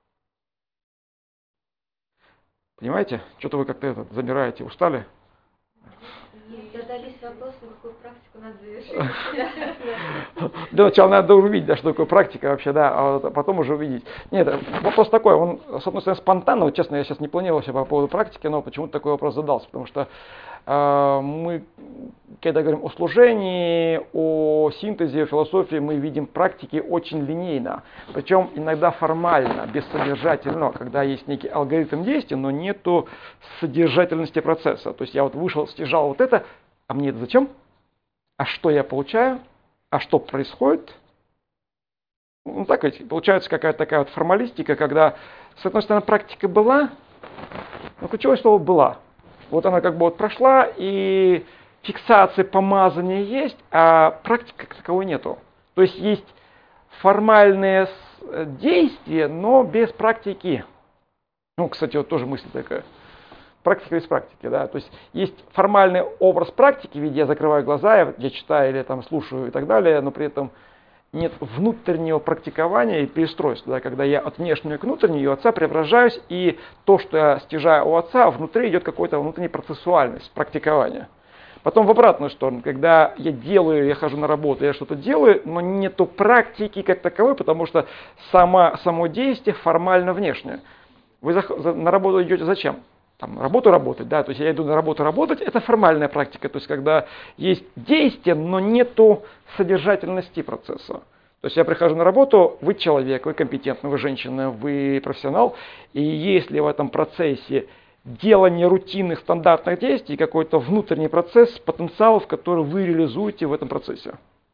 Понимаете? Что-то вы как-то замираете, устали? Не задались вопросом, какую практику надо завершить. Для начала надо увидеть, да, что такое практика вообще, да, а потом уже увидеть. Нет, вопрос такой, он, с одной стороны, спонтанно, вот честно, я сейчас не планировал по поводу практики, но почему-то такой вопрос задался, потому что мы, когда говорим о служении, о синтезе, о философии, мы видим практики очень линейно, причем иногда формально, бессодержательно, когда есть некий алгоритм действия, но нету содержательности процесса. То есть я вот вышел, стяжал вот это, а мне это зачем? А что я получаю? А что происходит? Ну так ведь, получается какая-то такая вот формалистика, когда, с одной стороны, практика была, но ключевое слово «была». Вот она как бы вот прошла, и фиксация, помазания есть, а практики как таковой нету. То есть есть формальные действия, но без практики. Ну, кстати, вот тоже мысль такая. Практика без практики, да. То есть формальный образ практики, в виде я закрываю глаза, я читаю или там слушаю и так далее, но при этом нет внутреннего практикования и перестройства, да, когда я от внешнего к внутреннему, и у отца преображаюсь, и то, что я стяжаю у отца, внутри идет какая-то внутренняя процессуальность, практикование. Потом в обратную сторону, когда я делаю, я хожу на работу, я что-то делаю, но нету практики как таковой, потому что само действие формально внешнее. Вы на работу идете зачем? Там, работу работать, да, то есть я иду на работу работать, это формальная практика, то есть когда есть действие, но нету содержательности процесса. То есть я прихожу на работу, вы человек, вы компетентный, вы женщина, вы профессионал, и если в этом процессе делание рутинных стандартных действий, какой-то внутренний процесс потенциалов, который вы реализуете в этом процессе.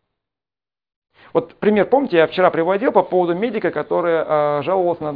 Вот пример, помните, я вчера приводил по поводу медика, который жаловался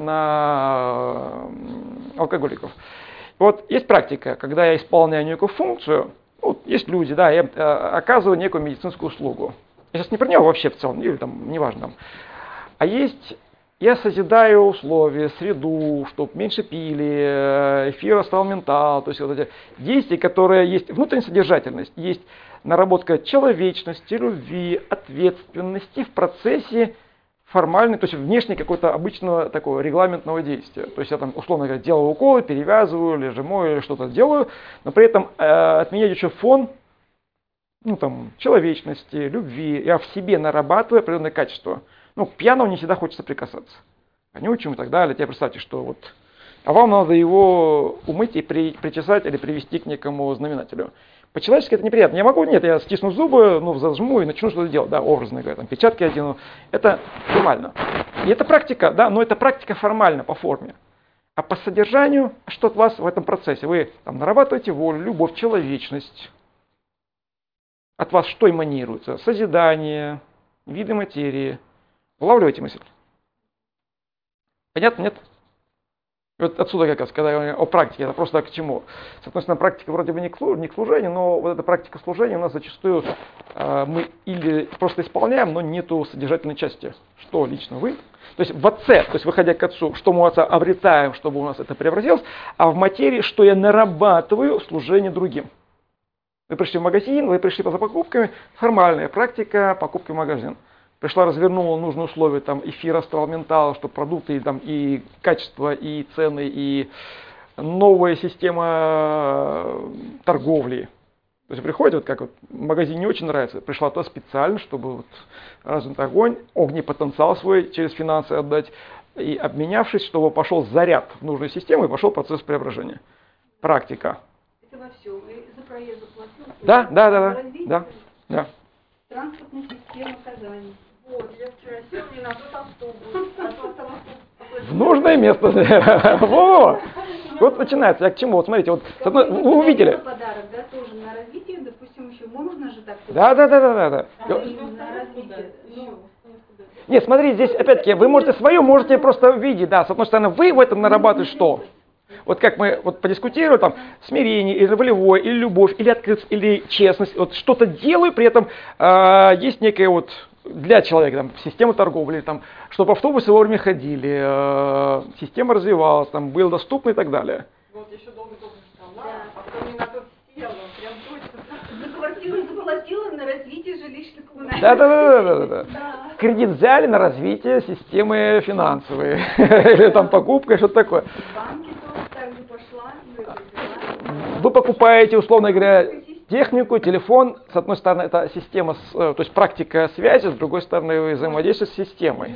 на алкоголиков. Вот есть практика, когда я исполняю некую функцию, ну, есть люди, да, я оказываю некую медицинскую услугу. Я сейчас не про него вообще в целом, или там, неважно. Там. А есть, я созидаю условия, среду, чтобы меньше пили, эфир стал ментал, то есть вот эти действия, которые есть внутренняя содержательность, есть наработка человечности, любви, ответственности в процессе формальной, то есть внешне какого-то обычного такого регламентного действия. То есть я там, условно говоря, делаю уколы, перевязываю, или жму, или что-то делаю, но при этом от меня идет еще фон, ну там, человечности, любви. Я в себе нарабатываю определенное качество. Ну, к пьяному не всегда хочется прикасаться. Конючим и так далее. Теперь представьте, что вот... А вам надо его умыть и причесать или привести к некому знаменателю. По-человечески это неприятно. Я могу, нет, я стисну зубы, ну, зажму и начну что-то делать, да, образно говоря, там, перчатки одену. Это формально. И это практика, да, но это практика формально, по форме. А по содержанию, что от вас в этом процессе? Вы там нарабатываете волю, любовь, человечность. От вас что эманируется? Созидание, виды материи. Улавливаете мысль? Понятно, нет? Вот отсюда как раз, когда я говорю о практике, это просто к чему? Соответственно, практика вроде бы не к служению, но вот эта практика служения у нас зачастую мы или просто исполняем, но нету содержательной части. Что лично вы? То есть в отце, то есть выходя к отцу, что мы у отца обретаем, чтобы у нас это преобразилось, а в материи, что я нарабатываю в служении другим. Вы пришли в магазин, вы пришли за покупками, формальная практика покупки в магазин. Пришла, развернула нужные условия, там, эфир, астрал, ментал, чтобы продукты, там, и качество, и цены, и новая система торговли. То есть приходит, вот как вот, в магазине не очень нравится, пришла туда специально, чтобы вот, развить огонь, огнепотенциал свой через финансы отдать, и обменявшись, чтобы пошел заряд в нужную систему и пошел процесс преображения. Практика. Это во всем. И за проезд заплатил? Да. Транспортная система Казани. Вот, я вчера сел не на тот автобус, а тот автобус. В нужное место. Во! Вот начинается. Я к чему? Вот смотрите, вот вы увидели. Подарок, да, тоже на развитие, допустим, еще можно же так. Да. На развитие. Нет, смотри, здесь опять-таки, вы можете свое, можете просто видеть, да, с одной стороны, вы в этом нарабатываете что? Вот как мы вот подискутируем, там, смирение, или волевое, или любовь, или открытость, или честность, вот что-то делаю, при этом есть некая вот для человека, там, система торговли, там, чтобы автобусы вовремя ходили, система развивалась, там, был доступный и так далее. Вот еще долго ждала, а потом не на тот села, прям точно. За квартиру заплатила на развитие жилищно-коммунального. Да. Кредит взяли на развитие системы финансовой, или там покупка, что-то такое. Банки тоже так же пошла, Вы покупаете, условно говоря, технику, телефон, с одной стороны, это система, то есть практика связи, с другой стороны, вы взаимодействуете с системой.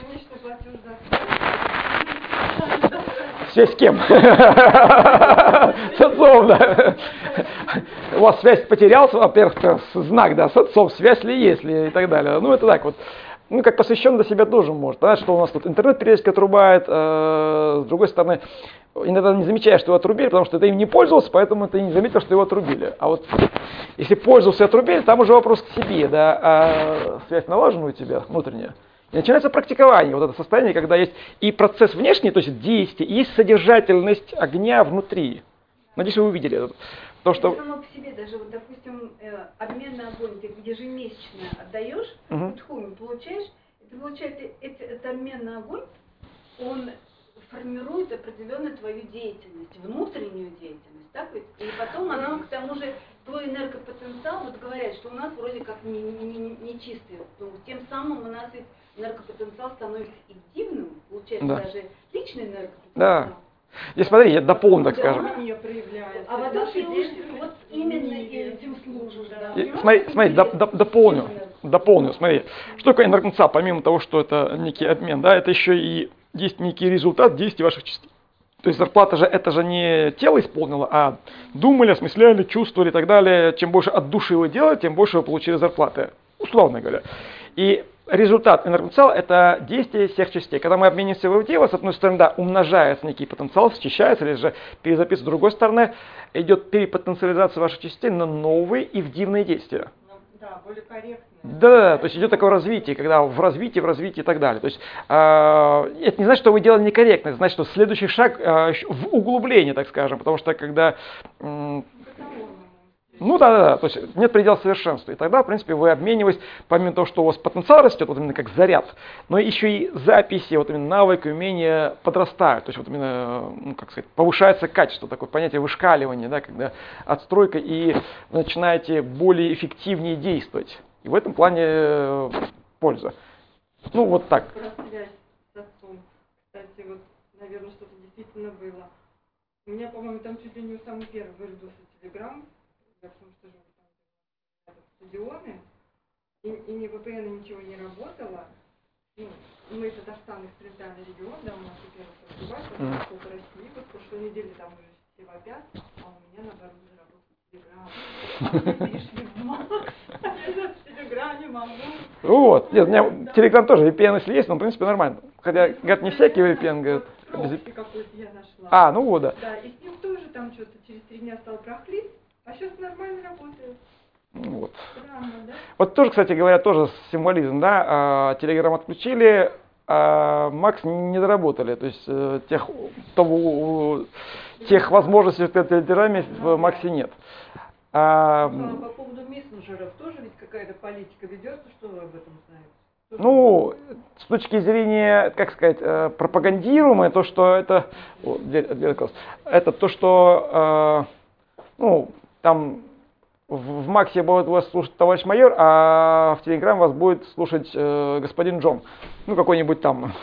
Связь с кем? С отцом, да. У вас связь потерялась, во-первых, знак, да, с отцом, связь ли есть ли и так далее. Ну, это так вот. Ну, как посвященный до себя тоже может. Понятно, что у нас тут интернет периодически отрубает, с другой стороны, иногда не замечаешь, что его отрубили, потому что ты им не пользовался, поэтому ты не заметил, что его отрубили. А вот если пользовался и отрубили, там уже вопрос к себе, да, а связь налажена у тебя внутренняя. И начинается практикование, вот это состояние, когда есть и процесс внешний, то есть действие, и есть содержательность огня внутри. Надеюсь, вы увидели это. То, что... само по себе даже, вот, допустим, обмен на огонь, ты ежемесячно отдаешь, тхуми получаешь, это получается, это обмен на огонь, он формирует определенную твою деятельность, внутреннюю деятельность, так ведь? И потом оно, к тому же, твой энергопотенциал, вот говорят, что у нас вроде как не чистый, но тем самым у нас ведь энергопотенциал становится и дивным, получается, даже личный энергопотенциал. Да. И смотри, я дополню, так скажем. А потом ты уж вот именно этим служишь, да. Смотри, дополню, смотри. Что такое энергопотенциал, помимо того, что это некий обмен, да, это еще и есть некий результат действий ваших частей. То есть зарплата же, это же не тело исполнило, а думали, осмысляли, чувствовали и так далее. Чем больше от души вы делали, тем больше вы получили зарплаты, условно говоря. И результат энергопотенциала – это действие всех частей. Когда мы обмениваемся в тело, с одной стороны, да, умножается некий потенциал, счищается, или же перезаписывается, с другой стороны, идет перепотенциализация ваших частей на новые и вдивные действия. Да, более корректно. Да, то есть идет такое развитие, когда в развитии и так далее. То есть это не значит, что вы делали некорректно, это значит, что следующий шаг в углубление, так скажем, потому что когда... Ну да, то есть нет предела совершенства. И тогда, в принципе, вы обмениваетесь, помимо того, что у вас потенциал растет, вот именно как заряд, но еще и записи, вот именно навыки, умения подрастают. То есть вот именно, ну, как сказать, повышается качество, такое понятие вышкаливания, да, когда отстройка, и вы начинаете более эффективнее действовать. И в этом плане польза. Ну вот так. Про связь с отцом. Кстати, вот, наверное, что-то действительно было. У меня, по-моему, там чуть ли не самый первый выродился телеграм. Я потому что живу там стадионы, и ни VPN ничего не работало. Ну, мы Татарстан, экстерриториальный регион, да, у нас теперь развивается, сколько России, вот в прошлой неделе там уже все вопят, а у меня наоборот заработал телеграм. Пришли в Макс, я в телеграме могу. Вот, нет, у меня телеграм тоже VPN, если есть, но в принципе нормально. Хотя, говорят, не всякий VPN, говорят. Какой-то я нашла. А, ну вот, да. Да, и с ним тоже там что-то через 3 дня стал прохлип. А сейчас нормально работает. Вот. Странно, да? Вот тоже, кстати говоря, тоже символизм, да, Телеграм отключили, а Макс не доработали, то есть тех возможностей в Телеграме в Максе нет. По поводу мессенджеров тоже ведь какая-то политика ведется, что вы об этом знаете? Ну, с точки зрения, как сказать, пропагандируемое, то, что это, это то, что, ну, там в Максе будет вас слушать товарищ майор, а в Телеграм вас будет слушать господин Джон. Ну, какой-нибудь там.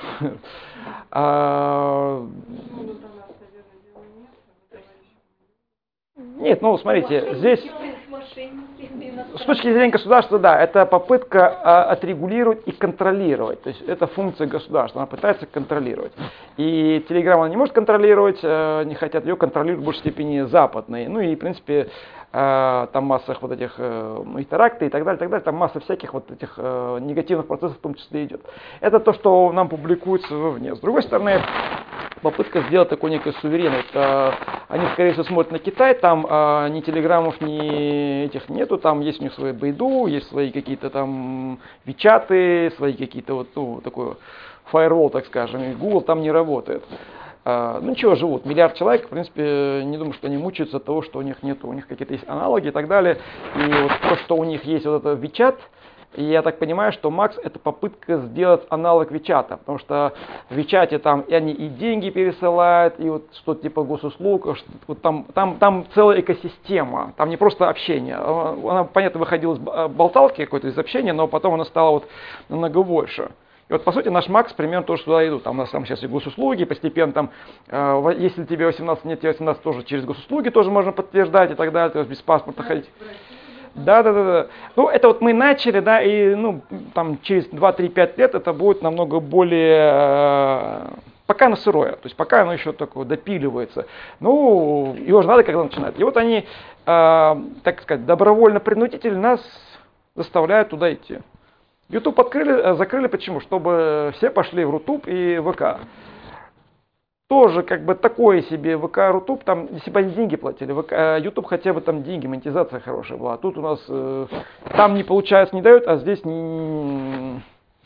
Нет, ну, смотрите, здесь... С точки зрения государства, да, это попытка отрегулировать и контролировать. То есть это функция государства, она пытается контролировать. И Телеграм она не может контролировать, не хотят ее контролировать в большей степени западные. Ну и, в принципе, там масса вот этих интеракций и так далее, там масса всяких вот этих негативных процессов в том числе идет. Это то, что нам публикуется вовне. С другой стороны, попытка сделать такой некой суверенность. Они, скорее всего, смотрят на Китай, там ни телеграммов, ни этих нету, там есть у них свои Бейду, есть свои какие-то там Вичаты, свои какие-то вот, ну, такой фаервол, так скажем, и Google там не работает. Ну ничего, живут, миллиард человек, в принципе, не думаю, что они мучаются от того, что у них нету, у них какие-то есть аналоги и так далее. И вот то, что у них есть вот это Вичат, и я так понимаю, что Макс это попытка сделать аналог Вичата, потому что в Вичате там и они и деньги пересылают, и вот что-то типа госуслуг, вот там целая экосистема, там не просто общение. Она, понятно, выходила из болталки какой-то, из общения, но потом она стала вот намного больше. И вот, по сути, наш Макс примерно тоже туда идут. Там у нас там сейчас и госуслуги, постепенно там, если тебе 18, нет тебе 18, тоже через госуслуги тоже можно подтверждать и так далее, то есть без паспорта ходить. Да. Ну, это вот мы начали, да, и, ну, там через 2-3-5 лет это будет намного более, пока оно сырое, то есть пока оно еще такое допиливается. Ну, его же надо когда начинать. И вот они, так сказать, добровольно-принудительно нас заставляют туда идти. YouTube закрыли почему? Чтобы все пошли в Рутуб и ВК. Тоже как бы такое себе ВК, Рутуб, там, если бы они деньги платили, YouTube хотя бы там деньги, монетизация хорошая была. А тут у нас там не получается, не дают, а здесь не...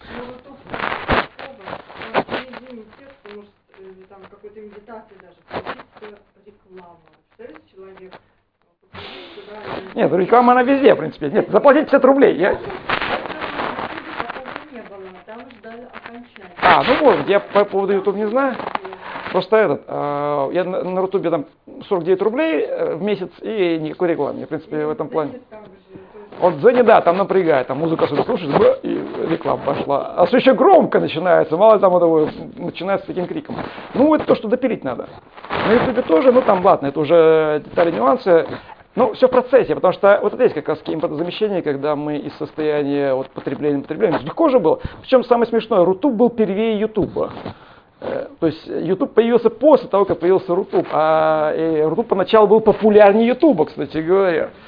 Там какой-то медитации даже, реклама. Представляете, человек... Нет, реклама она везде, в принципе. Нет, заплатить 50 рублей. Ну вот, я по поводу YouTube не знаю. Просто я на Рутубе там 49 рублей в месяц и никакой рекламы. В принципе, в этом плане. Вот Дзене, да, там напрягает, там музыка сюда слушаешь, и реклама пошла. А все еще громко начинается, мало там этого, начинается с таким криком. Ну, это то, что допилить надо. На Ютубе тоже, ну там ладно, это уже детали, нюансы. Ну, все в процессе, потому что вот это есть как раз импортозамещение, когда мы из состояния вот, потребления, легко же было. Причем самое смешное, Рутуб был первее Ютуба. То есть YouTube появился после того, как появился Рутуб, а Рутуб поначалу был популярнее Ютуба, кстати говоря.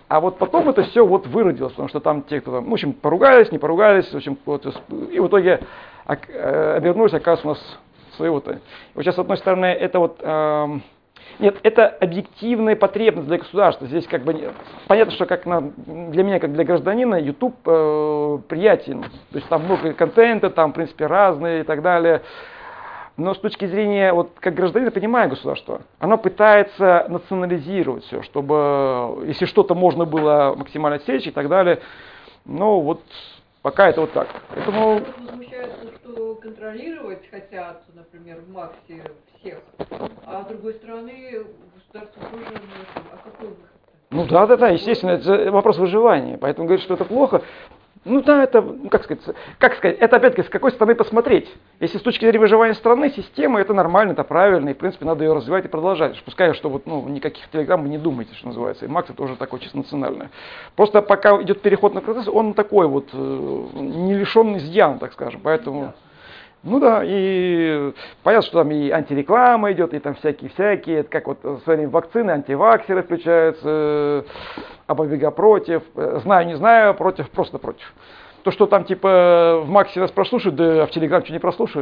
А вот потом это все вот выродилось, потому что там те, кто там, в общем, поругались, не поругались, в общем, вот, и в итоге обернулись, оказывается, у нас своего-то. Вот сейчас, с одной стороны, это вот, нет, это объективная потребность для государства. Здесь как бы понятно, что как для меня, как для гражданина, YouTube приятен. То есть там много контента, там, в принципе, разные и так далее. Но с точки зрения, вот как гражданин, понимаю государство, оно пытается национализировать все, чтобы, если что-то можно было максимально отсечь и так далее, но вот пока это вот так. Поэтому... Возмущаются, что контролировать хотят, например, в МАКСе всех, а с другой стороны, государство тоже, а какой выход? Ну да, естественно, это вопрос выживания, поэтому говорят, что это плохо. Ну да, это, как сказать, это опять-таки с какой стороны посмотреть. Если с точки зрения выживания страны, системы, это нормально, это правильно, и в принципе надо ее развивать и продолжать. Пускай, что вот, никаких телеграмм вы не думаете, что называется. И Макс это уже такое чисто национальное. Просто пока идет переход на процесс, он такой вот, не лишенный изъян, так скажем, поэтому... Ну да, и понятно, что там и антиреклама идет, и там всякие, это как вот в свое время вакцины, антиваксеры включаются, обобега против, знаю, не знаю, против, просто против. То, что там типа в Максе нас прослушают, да в Телеграм что не прослушают,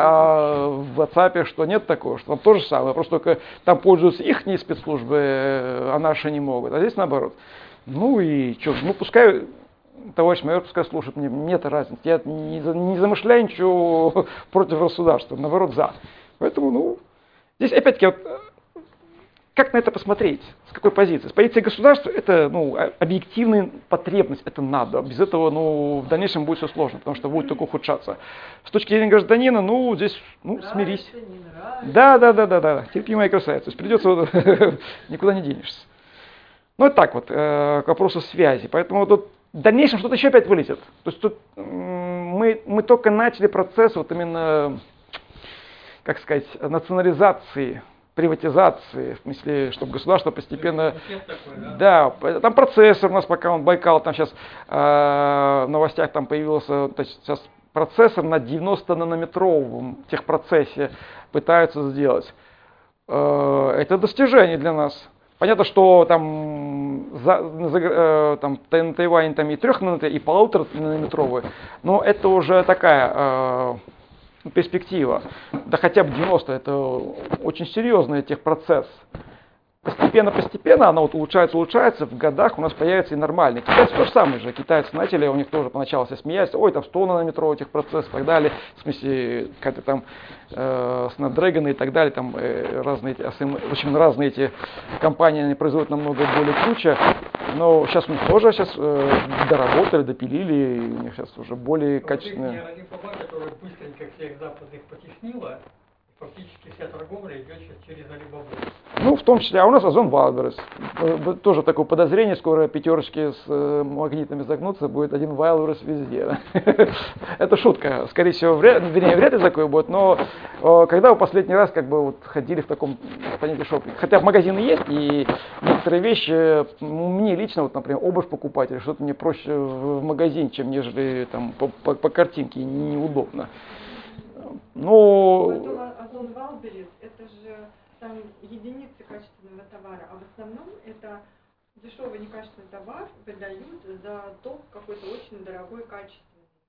а в WhatsApp что нет такого, что там то же самое, просто только там пользуются их спецслужбы, а наши не могут, а здесь наоборот. Ну и что, пускай... Товарищ майор, пускай слушает, мне нет разницы. Я не замышляю ничего против государства, наоборот, за. Поэтому, здесь опять-таки, вот, как на это посмотреть, с какой позиции? С позиции государства это, объективная потребность, это надо. Без этого, в дальнейшем будет все сложно, потому что будет только ухудшаться. С точки зрения гражданина, здесь, смирись. Да, терпимая красавица. То есть придется, никуда не денешься. Это так вот, к вопросу связи. Поэтому тут в дальнейшем что-то еще опять вылезет. То есть тут мы только начали процесс вот именно, как сказать, национализации, приватизации, в смысле, чтобы государство постепенно... Да, там процессор у нас пока он Байкал, там сейчас в новостях там появился, то есть сейчас процессор на 90-нанометровом техпроцессе пытаются сделать. Это достижение для нас. Понятно, что там на Тайване там и 3-нанометровые, и 1,5-нанометровые, но это уже такая перспектива. Да хотя бы 90, это очень серьезный техпроцесс. Постепенно она вот улучшается, в годах у нас появится и нормальный. Китайцы то же самое же, китайцы начали, у них тоже поначалу все смеялись, ой, там 100-нанометровый техпроцесс и так далее, в смысле, какая-то там Snapdragon и так далее, там разные эти компании, они производят намного более круче, но сейчас у них тоже доработали, допилили, и у них сейчас уже более качественные. Которая быстренько всех западных потеснила, фактически вся торговля идет сейчас через Alibaba. В том числе, а у нас Озон Wildberries. Тоже такое подозрение, скоро пятерочки с магнитами загнутся, будет один Wildberries везде. Это шутка. Скорее всего, вряд ли такое будет, но когда вы последний раз ходили в таком понятии шопинг? Хотя в магазины есть, и некоторые вещи, мне лично, например, обувь покупать или что-то мне проще в магазин, чем нежели там по картинке, неудобно. Озон Wildberries, это же там единицы качественного товара, а в основном это дешевый некачественный товар выдают за топ какой-то очень дорогой качественный.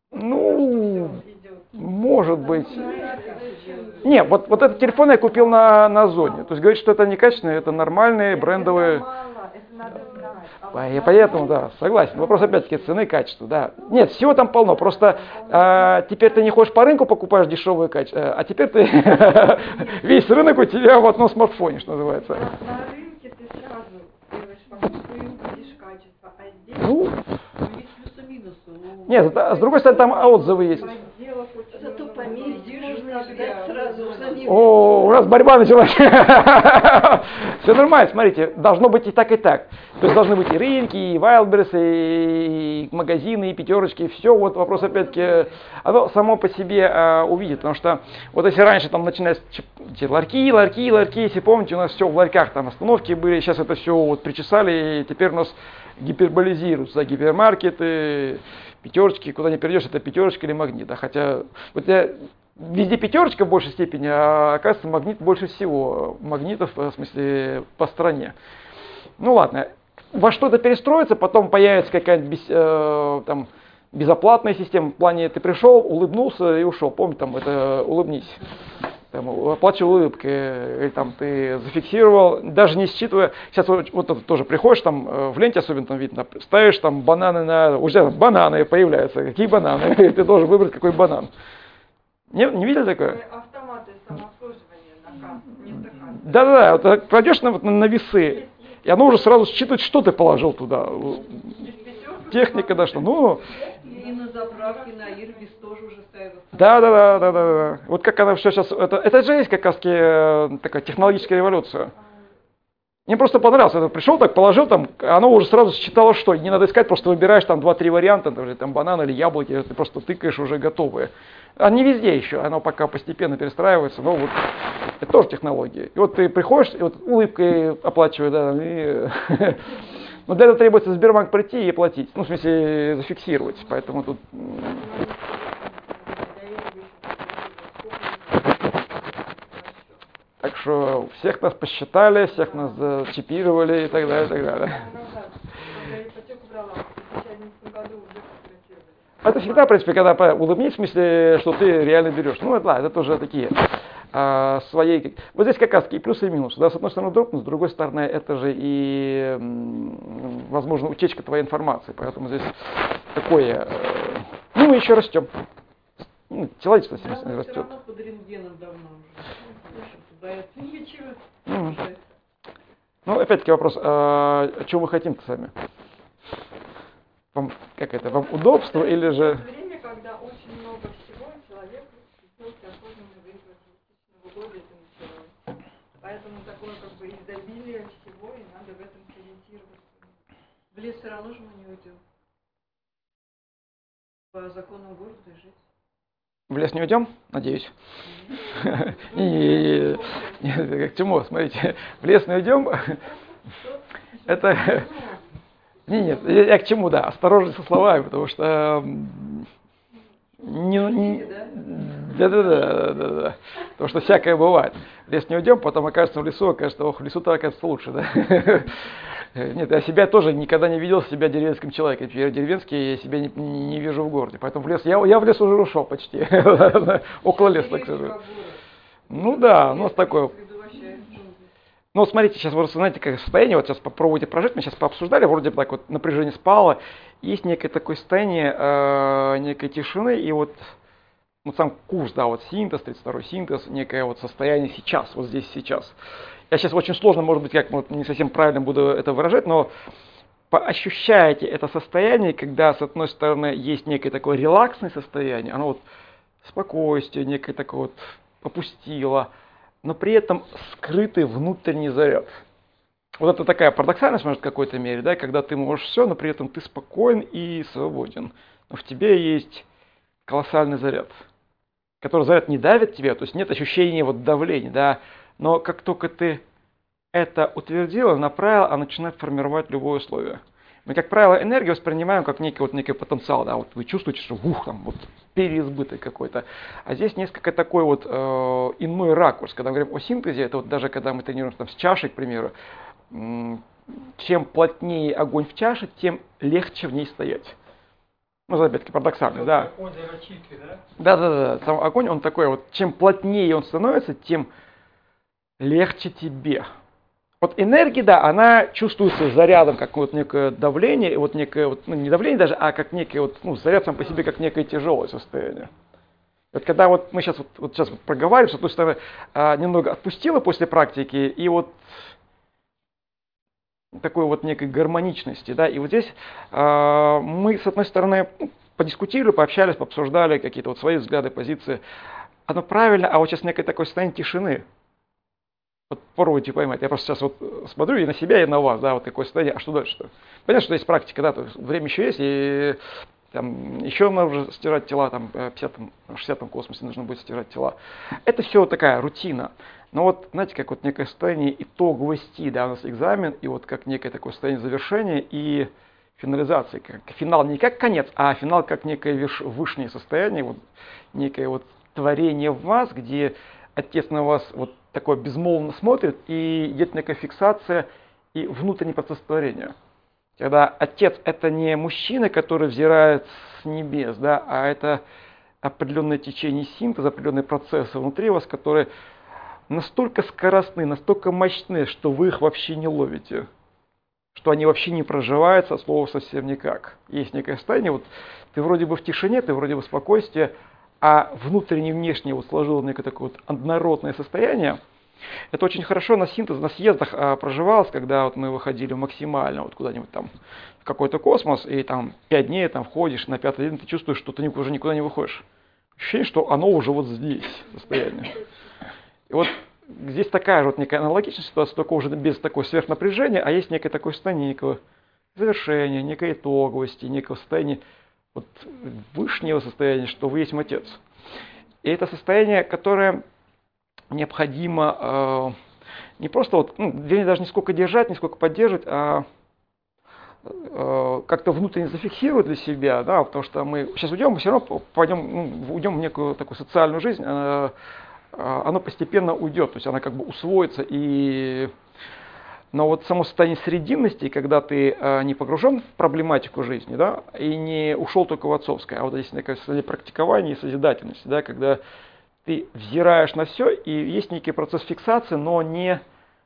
Может быть. Не, вот этот телефон я купил на Озоне. То есть говорит, что это некачественные, это нормальные, брендовые. Это мало, это надо знать. И поэтому, да, согласен. Вопрос опять-таки цены и качества, да. Нет, всего там полно. Просто теперь ты не ходишь по рынку, покупаешь дешевые качества, а теперь ты весь рынок у тебя в одном смартфоне, что называется. На рынке ты сразу делаешь покупку и увидишь качество, а здесь Есть плюсы-минусы. нет, с другой стороны, там отзывы есть. подделок очень Зато много. померить можно ждать сразу за ним. О, у нас борьба началась. Все нормально, смотрите, должно быть и так, и так. То есть должны быть и рынки, и Wildberries, и магазины, и пятерочки, и все. Вот вопрос опять-таки, оно само по себе увидит. Потому что вот если раньше там начинались ларьки, если помните, у нас все в ларьках, там остановки были, сейчас это все вот причесали, и теперь у нас гиперболизируются гипермаркеты, пятерочки, куда не перейдешь, это пятерочка или магнит. Да? Хотя вот везде пятерочка в большей степени, а оказывается магнит больше всего магнитов, в смысле, по стране. Ну ладно, во что-то перестроиться, потом появится какая-нибудь там безоплатная система. В плане ты пришел, улыбнулся и ушел. Помни, там это улыбнись. Там, оплачивай улыбкой, или там ты зафиксировал, даже не считывая. Сейчас вот это тоже приходишь, там в ленте особенно там видно, ставишь там бананы уже бананы появляются. Какие бананы? Ты должен выбрать какой банан. Не видели такое? Автоматы самообслуживания на кассу, вместо кассы. Да-да-да, вот кладешь на весы, и оно уже сразу считывает, что ты положил туда. Техника дошла. Ну, И на заправке на Ирбис тоже уже ставят. да. Вот как она все сейчас. Это же есть как раз такая технологическая революция. Мне просто понравилось. Это пришел, так положил, там, оно уже сразу считало, что не надо искать, просто выбираешь там 2-3 варианта, там банан или яблоки, ты просто тыкаешь уже готовые. А не везде еще, оно пока постепенно перестраивается, но вот это тоже технологии. И вот ты приходишь, и вот улыбкой оплачиваешь, да, и но для этого требуется в Сбербанк прийти и платить, ну, в смысле, зафиксировать, поэтому тут... Так что всех нас посчитали, всех нас зачипировали и так далее, и так далее. Когда ипотеку брала, в 2011 году уже сократили. Это всегда, в принципе, когда улыбнись, в смысле, что ты реально берешь. Ну, это тоже такие свои... Вот здесь как раз и плюсы и минусы. Да? С одной стороны, дропнуть, с другой стороны, это же и, возможно, утечка твоей информации. Поэтому здесь такое... Ну, мы еще растем. Ну, человечество Да, растет. все равно под рентгеном давно уже. Да, это ничего. Ну, опять-таки вопрос, о чем мы хотим-то сами? Вам, как это, вам удобство или же... Время, когда очень много всего, человек сделки осознанно выиграть с 2000 года это началось. Поэтому такое как бы изобилие всего, и надо в этом сориентироваться. В лес все равно же мы не уйдем. По законам города жить. В лес не уйдем? Надеюсь. К чему? Смотрите, в лес не уйдем. Это... Нет, я к чему, да, осторожно со словами, потому что... Да. Потому что всякое бывает. В лес не уйдем, потом окажется в лесу, окажется, в лесу-то окажется лучше, да. Нет, я себя тоже никогда не видел себя деревенским человеком. Я деревенский, я себя не вижу в городе. Поэтому в лес, я в лес уже ушел почти. Около леса, так скажу. Ну да, у нас такое. Ну, смотрите, сейчас вы знаете, какое состояние, вот сейчас попробуйте прожить, мы сейчас пообсуждали, вроде бы так вот напряжение спало, есть некое такое состояние, некой тишины, и вот сам курс, да, вот синтез, 32-й синтез, некое вот состояние сейчас, вот здесь сейчас. Я сейчас очень сложно, может быть, как не совсем правильно буду это выражать, но ощущаете это состояние, когда с одной стороны есть некое такое релаксное состояние, оно вот спокойствие, некое такое вот попустило, но при этом скрытый внутренний заряд. Вот это такая парадоксальность, может, в какой-то мере, да, когда ты можешь все, но при этом ты спокоен и свободен. Но в тебе есть колоссальный заряд, который заряд не давит тебя, то есть нет ощущения вот давления, да, но как только ты это утвердил, направил, она начинает формировать любое условие. Мы, как правило, энергию воспринимаем как некий потенциал, да, вот вы чувствуете, что там вот переизбыток какой-то. А здесь несколько такой вот иной ракурс. Когда мы говорим о синтезе, это вот даже когда мы тренируемся там, с чашей, к примеру, чем плотнее огонь в чаше, тем легче в ней стоять. Ну, опять-таки парадоксально, да. Да. Сам огонь, он такой вот, чем плотнее он становится, тем легче тебе. Вот энергия, да, она чувствуется зарядом, как вот некое давление, вот некое, вот, не давление даже, а как некое, вот, заряд сам по себе, как некое тяжелое состояние. Вот когда вот мы сейчас сейчас проговариваем, с одной стороны, немного отпустило после практики, и вот такой вот некой гармоничности, да, и вот здесь мы, с одной стороны, подискутировали, пообщались, пообсуждали какие-то вот свои взгляды, позиции. Оно правильно, а вот сейчас некое такое состояние тишины. Вот попробуйте поймать. Я просто сейчас вот смотрю и на себя, и на вас, да, вот такое состояние. А что дальше-то? Понятно, что есть практика, да, то есть время еще есть, и там еще нужно стирать тела, там 50-м, 60-м космосе нужно будет стирать тела. Это все такая рутина. Но вот, знаете, как вот некое состояние итоговости, да, у нас экзамен, и вот как некое такое состояние завершения и финализации. Как финал не как конец, а финал как некое высшее состояние, вот некое вот творение в вас, где Отец на вас вот такое безмолвно смотрит, и идет некая фиксация и внутренний процесс творения. Когда отец это не мужчина, который взирает с небес, да, а это определенное течение синтеза, определенные процессы внутри вас, которые настолько скоростны, настолько мощны, что вы их вообще не ловите, что они вообще не проживаются от слова совсем никак. Есть некое состояние, вот ты вроде бы в тишине, ты вроде бы в спокойствии, а внутренне и внешне вот сложилось некое такое вот однородное состояние. Это очень хорошо на синтез, на съездах проживалось, когда вот мы выходили максимально вот куда-нибудь там в какой-то космос, и там 5 дней там входишь, на 5-й день ты чувствуешь, что ты уже никуда не выходишь. Ощущение, что оно уже вот здесь, состояние. И вот здесь такая же вот некая аналогичная ситуация, только уже без такого сверхнапряжения, а есть некое такое состояние некого завершения, некой итоговости, некого состояния вот высшего состояния, что вы есть отец. И это состояние, которое необходимо не просто вот, даже не сколько держать, не сколько поддерживать, а как-то внутренне зафиксировать для себя, да, потому что мы сейчас уйдем, мы все равно пойдем, уйдем в некую такую социальную жизнь, оно постепенно уйдет, то есть оно как бы усвоится. Но вот само состояние срединности, когда ты не погружен в проблематику жизни, да, и не ушел только в отцовское, а вот здесь некое состояние практикования и созидательности, да, когда ты взираешь на все, и есть некий процесс фиксации, но не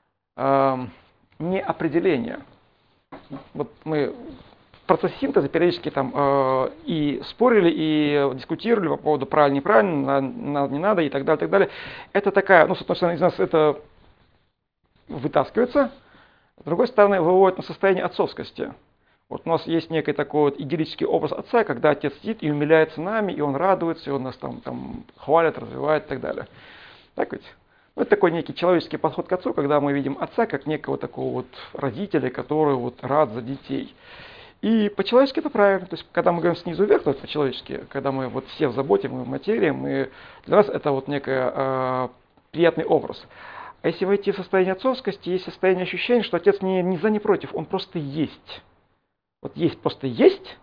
определения. Вот мы в процессе синтеза периодически там и спорили, и дискутировали по поводу правильно, неправильно, надо, не надо и так далее, так далее. Это такая, с одной стороны, из нас это вытаскивается, с другой стороны, выводит на состояние отцовскости. Вот у нас есть некий такой вот идиллический образ отца, когда отец сидит и умиляется нами, и он радуется, и он нас там хвалит, развивает и так далее. Так ведь? Это такой некий человеческий подход к отцу, когда мы видим отца как некого такого вот родителя, который вот рад за детей. И по-человечески это правильно. То есть, когда мы говорим снизу вверх, то это по-человечески. Когда мы вот все в заботе, мы в материи, для нас это вот некий приятный образ. А если войти в состояние отцовскости, есть состояние ощущения, что отец не за, не против, он просто есть. Вот есть, просто есть,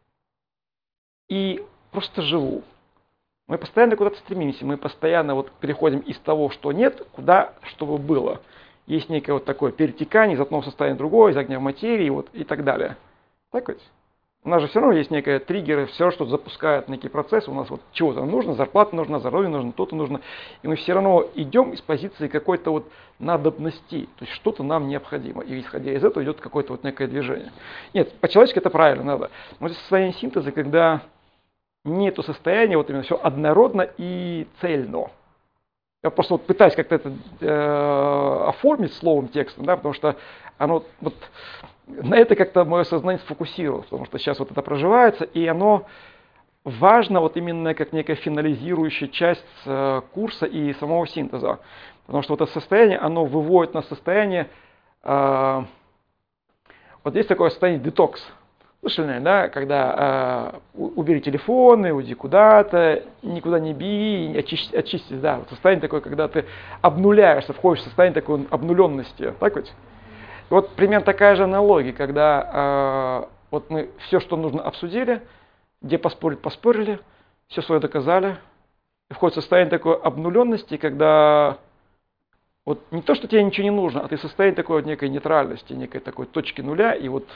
и просто живу. Мы постоянно куда-то стремимся, мы постоянно вот переходим из того, что нет, куда, чтобы было. Есть некое вот такое перетекание из одного состояния в другое, из огня в материи вот, и так далее. Так ведь? У нас же все равно есть некие триггеры, все, что запускает некий процесс. У нас вот чего-то нужно, зарплата нужна, здоровье нужно, то-то нужно. И мы все равно идем из позиции какой-то вот надобности. То есть что-то нам необходимо. И исходя из этого идет какое-то вот некое движение. Нет, по-человечески это правильно, надо. Но это состояние синтеза, когда нету состояния, вот именно все однородно и цельно. Я просто вот пытаюсь как-то это оформить словом, текстом, да, потому что оно вот на это как-то мое сознание сфокусировалось, потому что сейчас вот это проживается, и оно важно вот именно как некая финализирующая часть курса и самого синтеза. Потому что вот это состояние, оно выводит на состояние, вот есть такое состояние детокс. Слышали, да, когда убери телефоны, уйди куда-то, никуда не беги, очистись, да, вот состояние такое, когда ты обнуляешься, входишь в состояние такой обнуленности, так ведь? И вот примерно такая же аналогия, когда вот мы все, что нужно, обсудили, где поспорить, поспорили, все свое доказали, и входит в состояние такой обнуленности, когда вот не то, что тебе ничего не нужно, а ты в состоянии такой вот некой нейтральности, некой такой точки нуля, и вот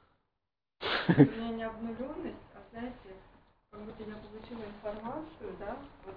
У меня не обнуленность, а знаете, как будто я получила информацию, да,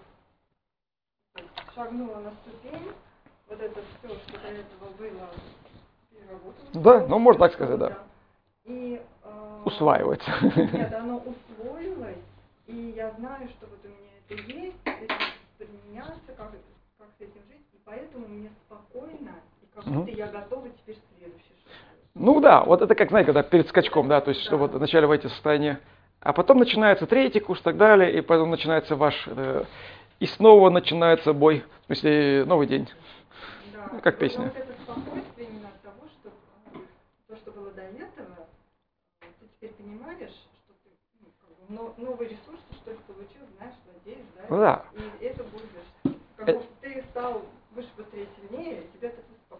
вот шагнула на ступень, вот это все, что до этого было переработано. Да, ну можно так сказать, да. И усваивается. Нет, оно усвоилось, и я знаю, что вот у меня это есть, с этим применяться, как с этим жить, и поэтому мне спокойно, и как будто я готова теперь следующий шаг. Ну да, вот это как, знаете, когда перед скачком, да, то есть, что вот вначале войти в состояние, а потом начинается третий курс и так далее, и потом начинается и снова начинается бой, в смысле, новый день, Да. как песня. Но вот это спокойствие именно от того, что то, что было до этого, ты теперь понимаешь, что ты новый ресурс, что ли, получил, знаешь, владеешь, да? Ну да. И это будешь, как бы ты стал выше, быстрее, сильнее, и тебе это спокойнее.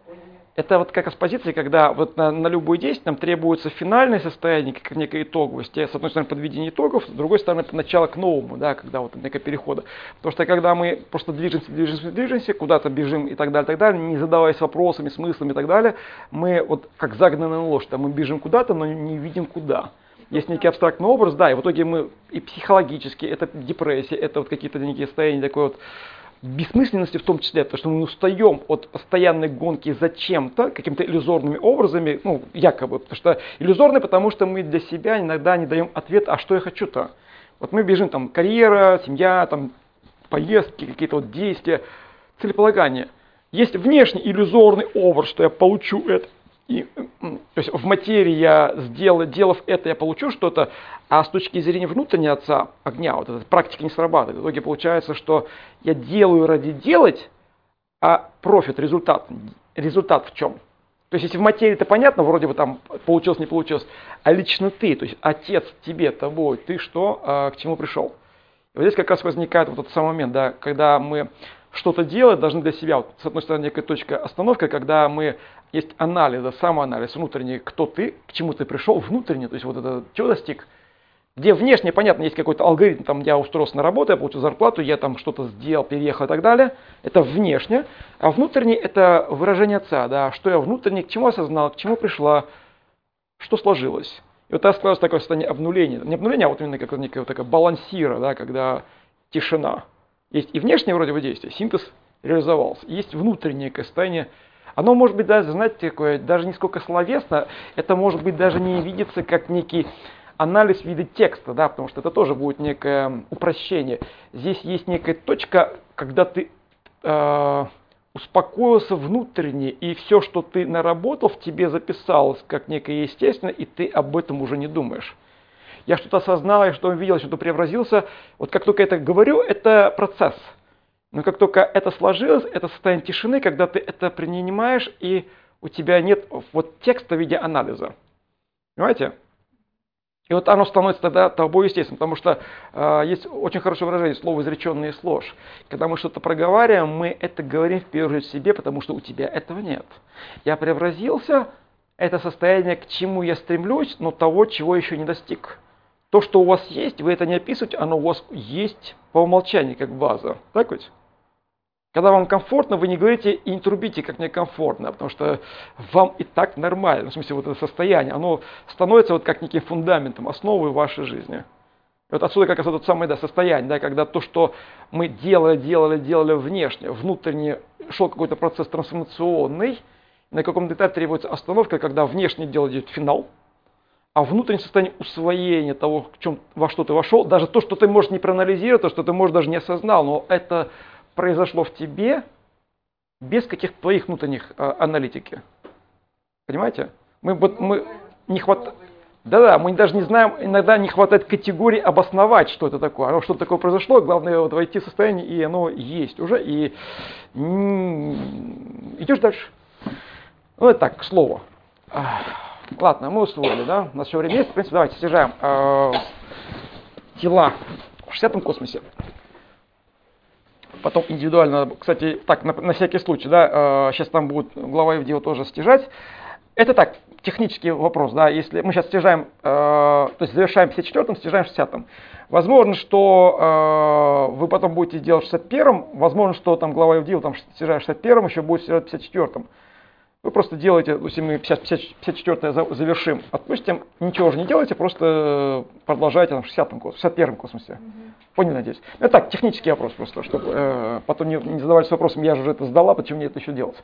Это вот как раз позиция, когда вот на любое действие нам требуется финальное состояние, как некая итоговость. С одной стороны, подведение итогов, с другой стороны, это начало к новому, да, когда вот некое перехода. Потому что когда мы просто движемся, куда-то бежим и так далее, не задаваясь вопросами, смыслами и так далее, мы вот как загнанная лошадь, мы бежим куда-то, но не видим куда. Есть некий абстрактный образ, да, и в итоге мы и психологически, это депрессия, это вот какие-то некие состояния такой вот бессмысленности в том числе, потому что мы устаем от постоянной гонки за чем-то, какими-то иллюзорными образами, ну, якобы, потому что иллюзорные, потому что мы для себя иногда не даем ответ, а что я хочу-то. Вот мы бежим, там, карьера, семья, там, поездки, какие-то вот действия, целеполагание. Есть внешний иллюзорный образ, что я получу это. И, то есть в материи я сделав это, я получу что-то, а с точки зрения внутреннего отца огня, вот эта практика не срабатывает. В итоге получается, что я делаю ради делать, а профит, результат в чем? То есть если в материи это понятно, вроде бы там получилось, не получилось, а лично ты, то есть отец тебе, тобой, ты что, к чему пришел? И вот здесь как раз возникает вот этот самый момент, да, когда мы что-то делать должны для себя. Вот, с одной стороны, некая точка остановки, когда есть анализ, самоанализ внутренний, кто ты, к чему ты пришел, внутренний, то есть вот это, чего достиг. Где внешне, понятно, есть какой-то алгоритм, там я устроился на работу, я получил зарплату, я там что-то сделал, переехал и так далее. Это внешне. А внутренне это выражение отца, да, что я внутренне, к чему осознал, к чему пришла, что сложилось. И вот тогда складывается такое состояние обнуления. Не обнуления, а вот именно как некая вот такая балансира, да, когда тишина. Есть и внешнее вроде бы действие, синтез реализовался. Есть внутреннее состояние. Оно может быть даже, знаете, такое, даже не сколько словесно, это может быть даже не видится как некий анализ в виде текста, да, потому что это тоже будет некое упрощение. Здесь есть некая точка, когда ты успокоился внутренне, и все, что ты наработал, в тебе записалось как некое естественное, и ты об этом уже не думаешь. Я что-то осознал, я что-то увидел, что-то преобразился. Вот как только это говорю, это процесс. Но как только это сложилось, это состояние тишины, когда ты это принимаешь, и у тебя нет вот текста в виде анализа. Понимаете? И вот оно становится тогда тобой естественным, потому что есть очень хорошее выражение, слово изреченное из ложь. Когда мы что-то проговариваем, мы это говорим в первую очередь себе, потому что у тебя этого нет. Я преобразился, это состояние, к чему я стремлюсь, но того, чего еще не достиг. То, что у вас есть, вы это не описываете, оно у вас есть по умолчанию, как база. Так ведь? Когда вам комфортно, вы не говорите и не трубите, как мне комфортно, потому что вам и так нормально. В смысле, вот это состояние, оно становится вот как неким фундаментом, основой вашей жизни. И вот отсюда как раз это самое состояние, да, когда то, что мы делали внешне, внутренне шел какой-то процесс трансформационный, на каком-то этапе требуется остановка, когда внешне дело идет финал, а внутреннее состояние усвоения того, во что ты вошел, даже то, что ты, может, не проанализировал, то, что ты, может, даже не осознал, но это произошло в тебе без каких-то твоих внутренних аналитики. Понимаете? Мы не хватает. Да-да, мы даже не знаем, иногда не хватает категории обосновать, что это такое. Оно что-то такое произошло, главное вот войти в состояние, и оно есть уже, и идешь дальше. Ну, это так, к слову. Ладно, мы усвоили, да? У нас еще время есть. В принципе, давайте снижаем тела в 60-м космосе. Потом индивидуально, кстати, так, на всякий случай, да, сейчас там будет глава Евдеева тоже стяжать. Это так, технический вопрос, да, если мы сейчас стяжаем, то есть завершаем 54-м, стяжаем 60-м. Возможно, что вы потом будете делать в 61-м, возможно, что там глава Евдеева там стяжая в 61-м, еще будет стяжать в 54-м. Вы просто делаете, если мы 54-е завершим, отпустим, ничего уже не делайте, просто продолжайте в 61-м космосе. Поняли, надеюсь? Это так, технический вопрос просто, чтобы потом не задавались вопросом, я же уже это сдала, почему мне это еще делать?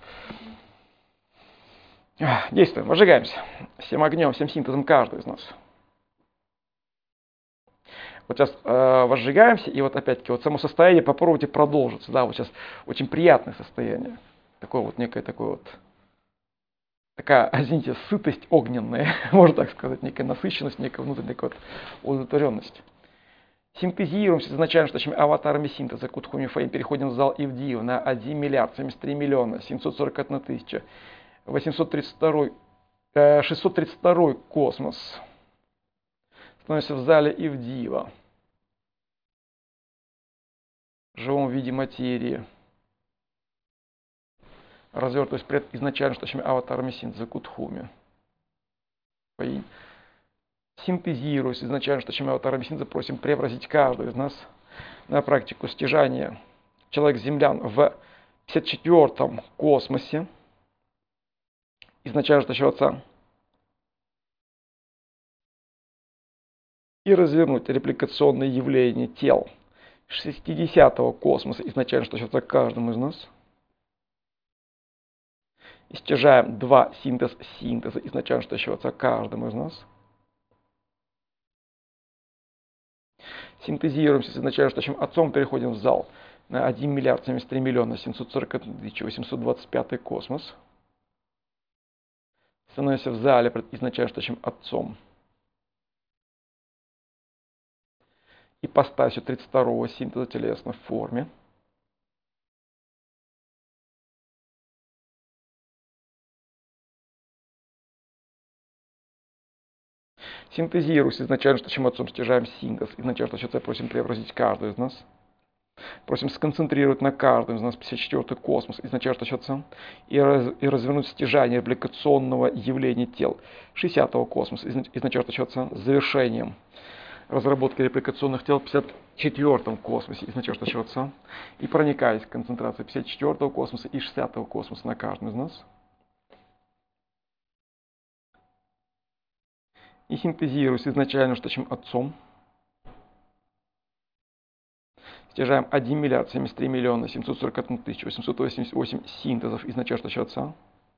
Действуем, возжигаемся. Всем огнем, всем синтезом каждого из нас. Вот сейчас возжигаемся, и вот опять-таки вот само состояние попробуйте продолжиться. Да, вот сейчас очень приятное состояние. Такое вот некое такое вот. Такая, извините, сытость огненная, можно так сказать, некая насыщенность, некая внутренняя вот удовлетворенность. Синтезируемся изначально штучными аватарами синтеза. Кутху Мифаим. Переходим в зал Ивдиев на 1 миллиард 73 миллиона 741 тысяча 632 космос. Становимся в зале Ивдиева. В живом виде материи. развертываясь пред изначально стоящими аватарами синтеза Кутхуми. Синтезируясь изначально стоящими аватарами синтеза, просим преобразить каждого из нас на практику стяжания человек-землян в 54-м космосе изначально стоящего Отца и развернуть репликационные явления тел 60-го космоса изначально стоящего Отца каждому из нас. И стяжаем 2 синтеза изначально стоящего Отца каждому из нас. Синтезируемся с изначально стоящим Отцом, переходим в зал на 1 миллиард 73 миллиона 741 825 космос. Становимся в зале пред изначально стоящим Отцом. Ипостасью 32-го синтеза телесной форме. Синтезируясь изначально стоящим Отцом, стяжаем синтез. Изначально стоящий Отца просим преобразить каждого из нас. Просим сконцентрировать на каждом из нас 54-й космос, изначально стоящий Отца, и развернуть стяжание репликационного явления тел 60-го космоса, изначально стоящего Отца, с завершением разработки репликационных тел в 54-м космосе, изначально стоящего Отца, и проникаясь в концентрацию 54-го космоса и 60-го космоса на каждом из нас. И синтезируясь изначально стоящим Отцом, стяжаем 1 миллиард 73 миллиона 741 888 синтезов изначально стоящего Отца.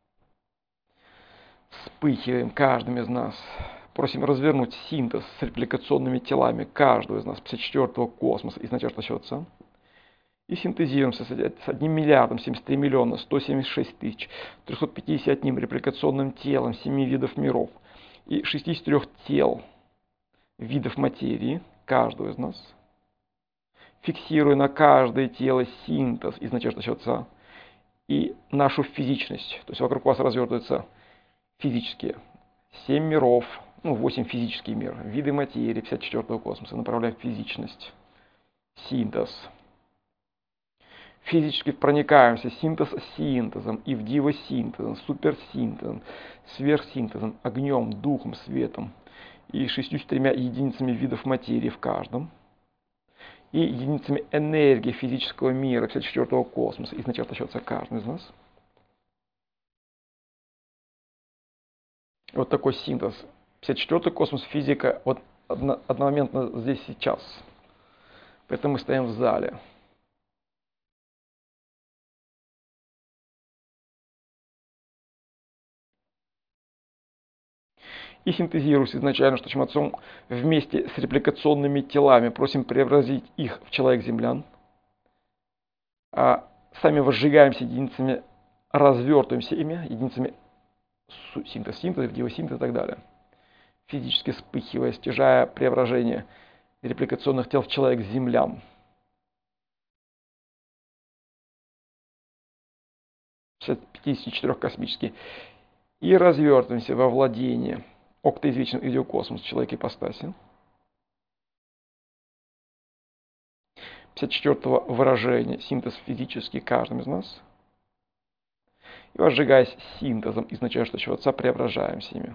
Вспыхиваем каждым из нас. Просим развернуть синтез с репликационными телами каждого из нас 54-го космоса изначально стоящего Отца. И синтезируемся с 1 миллиардом 73 миллиона 176 тысяч 351 репликационным телом 7 видов миров и 63 тел видов материи каждого из нас. Фиксируя на каждое тело синтез изначально стоящего Отца и нашу физичность. То есть вокруг вас развертываются физические 7 миров, 8 физический мир, виды материи 54-го космоса. Направляем физичность, синтез. Физически проникаемся синтез синтезом, и в диво синтезом, суперсинтезом, сверхсинтезом, огнем, духом, светом и 63 единицами видов материи в каждом. И единицами энергии физического мира 54-го космоса изначально стоящего каждый из нас. Вот такой синтез. 54-й космос, физика вот одномоментно здесь сейчас. Поэтому мы стоим в зале. И синтезируясь изначально стоящим Отцом вместе с репликационными телами, просим преобразить их в человек-землян. А сами возжигаемся единицами, развертываемся ими, единицами синтеза, диосинтеза и так далее. Физически вспыхивая, стяжая преображение репликационных тел в человек-землян. 54 космический. И развертываемся во владение октоизвечным идиокосмосом человека ипостаси. 54-го выражения синтез физический каждым из нас. И возжигаясь синтезом изначально стоящего Отца, преображаемся ими.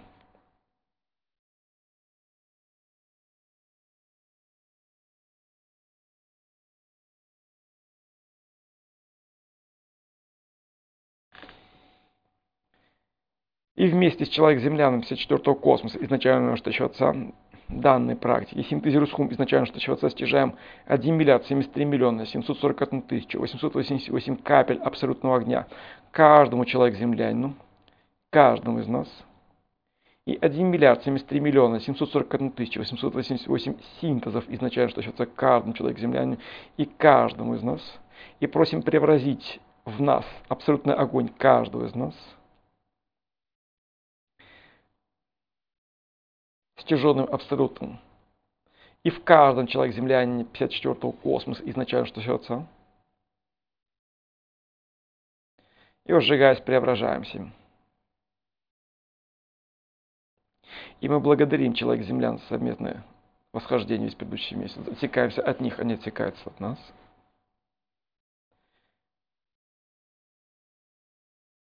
И вместе с человек-земляном 54-го космоса изначально стоящего Отца данной практики синтезируя схум изначально стоящего Отца стяжаем 1 миллиард 73 миллиона 741 тысячу 888 капель абсолютного огня каждому человеку-землянину, каждому из нас. И 1 миллиард 73 миллиона 741 тысячу 888 синтезов изначально стоящего Отца каждому человеку-землянину и каждому из нас. И просим преобразить в нас абсолютный огонь каждого из нас. Стяженным абсолютным. И в каждом человеке-землянине 54-го космоса изначально стоящего Отца. И возжигаясь, преображаемся. И мы благодарим человек-землян за совместное восхождение весь предыдущий месяц. Отсекаемся от них, они отсекаются от нас.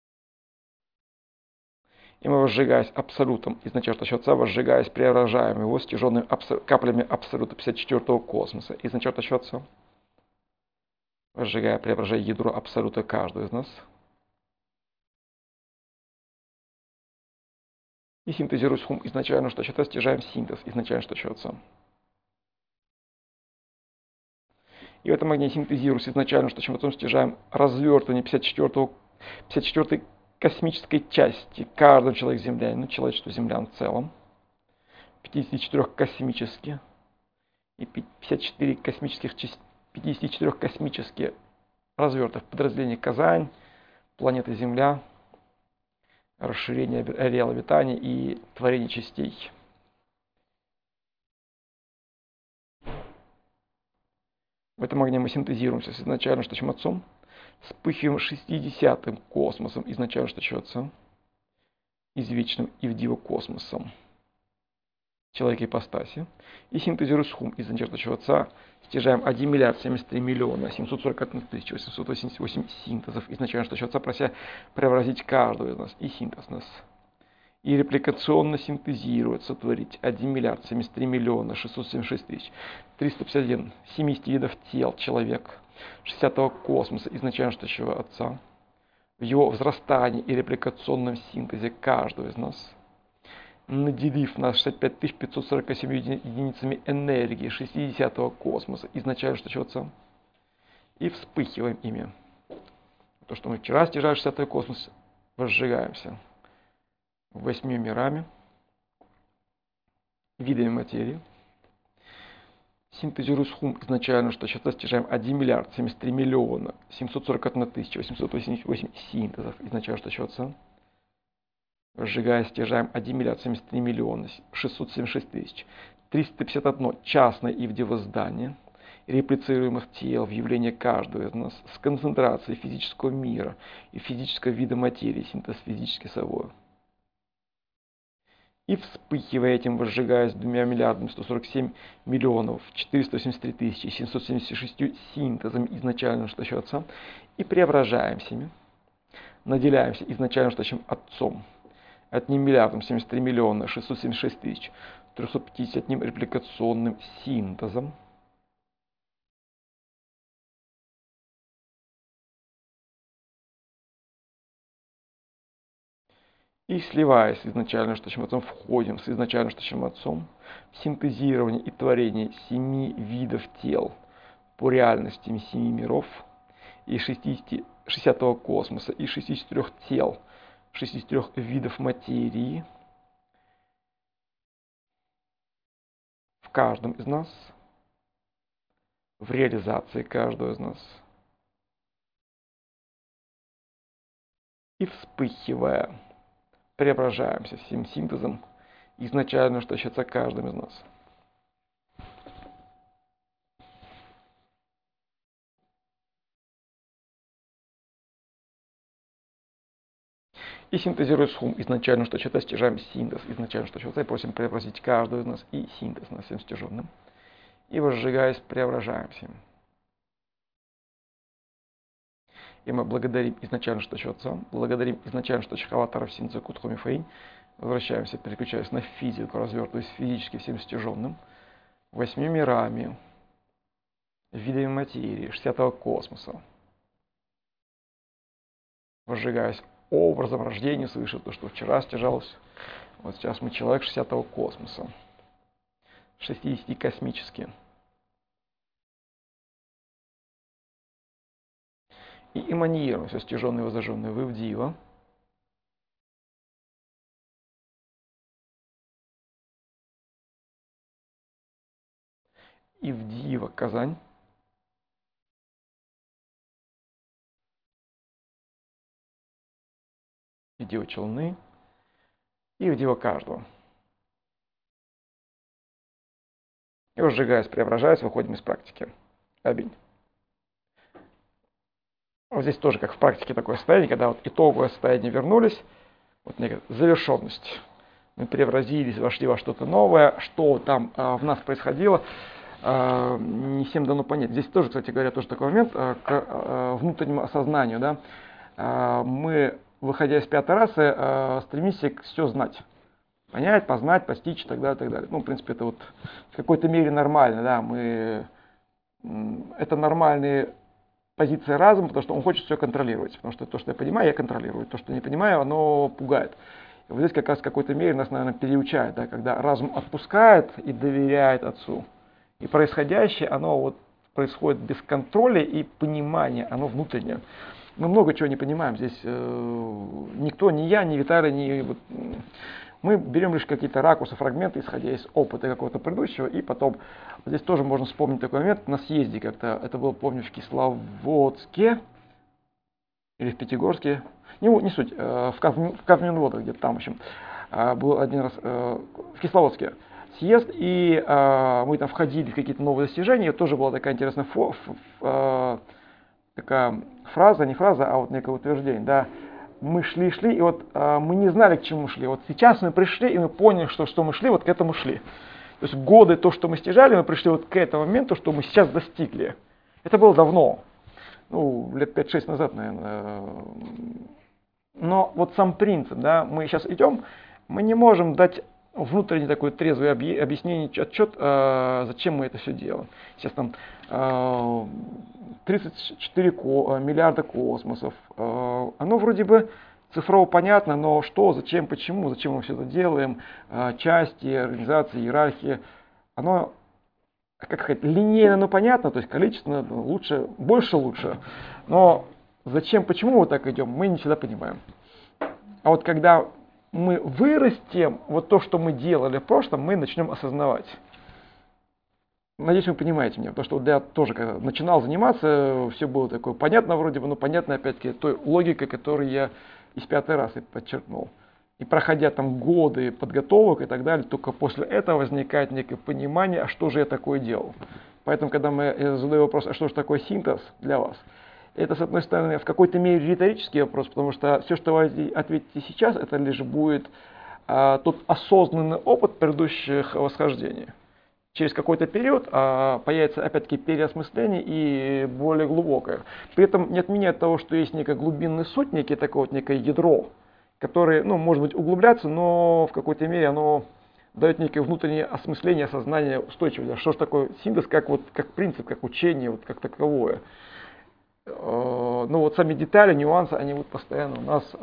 И мы, возжигаясь абсолютом, изначально что Отца, возжигаясь, преображаем его стяженными каплями абсолюта 54-го космоса. Изначально что Отца, возжигая, преображая ядро абсолюта каждого из нас. И синтезируя хум изначально что Отца, стяжаем синтез, изначально что Отца. И в этом огне синтезируясь изначально что Отцом, стяжаем развертывание 54-й космической части каждого человека землянина, человечества землян в целом, 54 космические и 54 космические развертов подразделения Казань, планета Земля, расширение ареала обитания и творение частей. В этом огне мы синтезируемся с изначально что Отцом, вспыхиваем 60-м космосом, изначально что Отца, извечным Ивдива космосом, человека ипостаси, и синтезируем хум, изначально что Отца, стяжаем 1 миллиард 73 миллиона 741 тысяча 888 синтезов, изначально что Отца, прося преобразить каждого из нас, и синтез нас. И репликационно сотворить 1 миллиард 73 миллиона 676 тысяч 351 70 видов тел человек 60-го космоса, изначально что Отца, в его возрастании и репликационном синтезе каждого из нас, наделив нас 65 547 единицами энергии 60-го космоса, изначально что Отца, и вспыхиваем ими. То, что мы вчера стяжали 60-й космос, возжигаемся 8 мирами, видами материи, синтезируя хум изначально, что сейчас стяжаем 1 миллиард 73 миллиона 741 тысяча 888 синтезов, изначально что Отца, сжигая, стяжаем 1 миллиард 73 миллиона 676 тысяч 351 частное Ивдево здание, реплицируемых тел в явление каждого из нас с концентрацией физического мира и физического вида материи, синтез физически собой. И вспыхивая этим, возжигаясь 2 миллиардами 147 миллионов 483 тысячи 776 синтезами изначально что Отца, и преображаемся ими, наделяемся изначально что Отцом 1 миллиардом 73 миллиона 676 тысяч 351 репликационным синтезом, и сливаясь изначально что Отцом, входим с изначально что Отцом в синтезирование и творение 7 видов тел по реальностям 7 миров и 60-го космоса и 63 тел, 63 видов материи в каждом из нас, в реализации каждого из нас. И вспыхивая, преображаемся всем синтезом изначально что Отца каждым из нас. И синтезируя хум изначально что Отца, стяжаем синтез изначально что Отца, и просим преобразить каждого из нас и синтез на всем стяженным. И возжигаясь, преображаемся. И мы благодарим изначально что Отца, благодарим изначально что Хаватара Синца Кутхоми Фейн, возвращаемся, переключаясь на физику, развертываясь физически всем стяженным, 8 мирами, видами материи, 60-го космоса, возжигаясь образом рождения свыше, то, что вчера стяжалось, вот сейчас мы человек 60-го космоса, 60 космические. И эманируем все стяженное и возожженное в Ивдива, Ивдива Казань, Ивдива Челны и Ивдива каждого. И возжигаясь, преображаясь, выходим из практики. Аминь. Вот здесь тоже, как в практике, такое состояние, когда вот итоговое состояние вернулись, вот некая завершенность. Мы преобразились, вошли во что-то новое, что там в нас происходило, не всем дано понять. Здесь тоже, кстати говоря, тоже такой момент к внутреннему осознанию. Да? Мы выходя из пятой расы, стремимся все знать. Понять, познать, постичь и так далее, и так далее. Ну, в принципе, это вот в какой-то мере нормально, да, это нормальные позиции разума, потому что он хочет все контролировать. Потому что то, что я понимаю, я контролирую. То, что не понимаю, оно пугает. И вот здесь как раз в какой-то мере нас, наверное, переучает, да, когда разум отпускает и доверяет Отцу. И происходящее, оно вот происходит без контроля и понимания, оно внутреннее. Мы много чего не понимаем. Здесь никто, ни я, ни Виталий, ни... Мы берем лишь какие-то ракурсы, фрагменты, исходя из опыта какого-то предыдущего, и потом, вот здесь тоже можно вспомнить такой момент, на съезде как-то, это было, помню, в Кисловодске, или в Пятигорске, не суть, в Каменноводах где-то там, в общем, был один раз в Кисловодске съезд, и мы там входили в какие-то новые достижения, и тоже была такая интересная такая фраза, не фраза, а вот некое утверждение, да. Мы шли, и вот мы не знали, к чему шли. Вот сейчас мы пришли, и мы поняли, что мы шли, вот к этому шли. То есть годы, то, что мы стяжали, мы пришли вот к этому моменту, что мы сейчас достигли. Это было давно, ну, лет 5-6 назад, наверное. Но вот сам принцип, да, мы сейчас идем, мы не можем дать внутренне такое трезвое объяснение, отчет, зачем мы это все делаем. Сейчас там 34 миллиарда космосов. Оно вроде бы цифрово понятно, но что, зачем, почему, зачем мы все это делаем, части, организации, иерархии, оно, как сказать, линейно, но понятно, то есть количественно лучше, больше лучше. Но зачем, почему мы так идем, мы не всегда понимаем. А вот когда мы вырастем, вот то, что мы делали в прошлом, мы начнем осознавать. Надеюсь, вы понимаете меня, потому что вот я тоже, когда начинал заниматься, все было такое понятно вроде бы, но понятно опять-таки той логикой, которую я из пятой расы подчеркнул. И проходя там годы подготовок и так далее, только после этого возникает некое понимание, а что же я такое делал. Поэтому, когда я задаю вопрос, а что же такое синтез для вас, это, с одной стороны, в какой-то мере риторический вопрос, потому что все, что вы ответите сейчас, это лишь будет тот осознанный опыт предыдущих восхождений. Через какой-то период появится опять-таки переосмысление и более глубокое. При этом не отменяет того, что есть некая глубинная суть, некое такое вот некое ядро, которое, ну, может быть, углубляться, но в какой-то мере оно дает некое внутреннее осмысление, осознание устойчивости. Что же такое синтез, как принцип, как учение, вот как таковое. Ну вот сами детали, нюансы, они будут постоянно у нас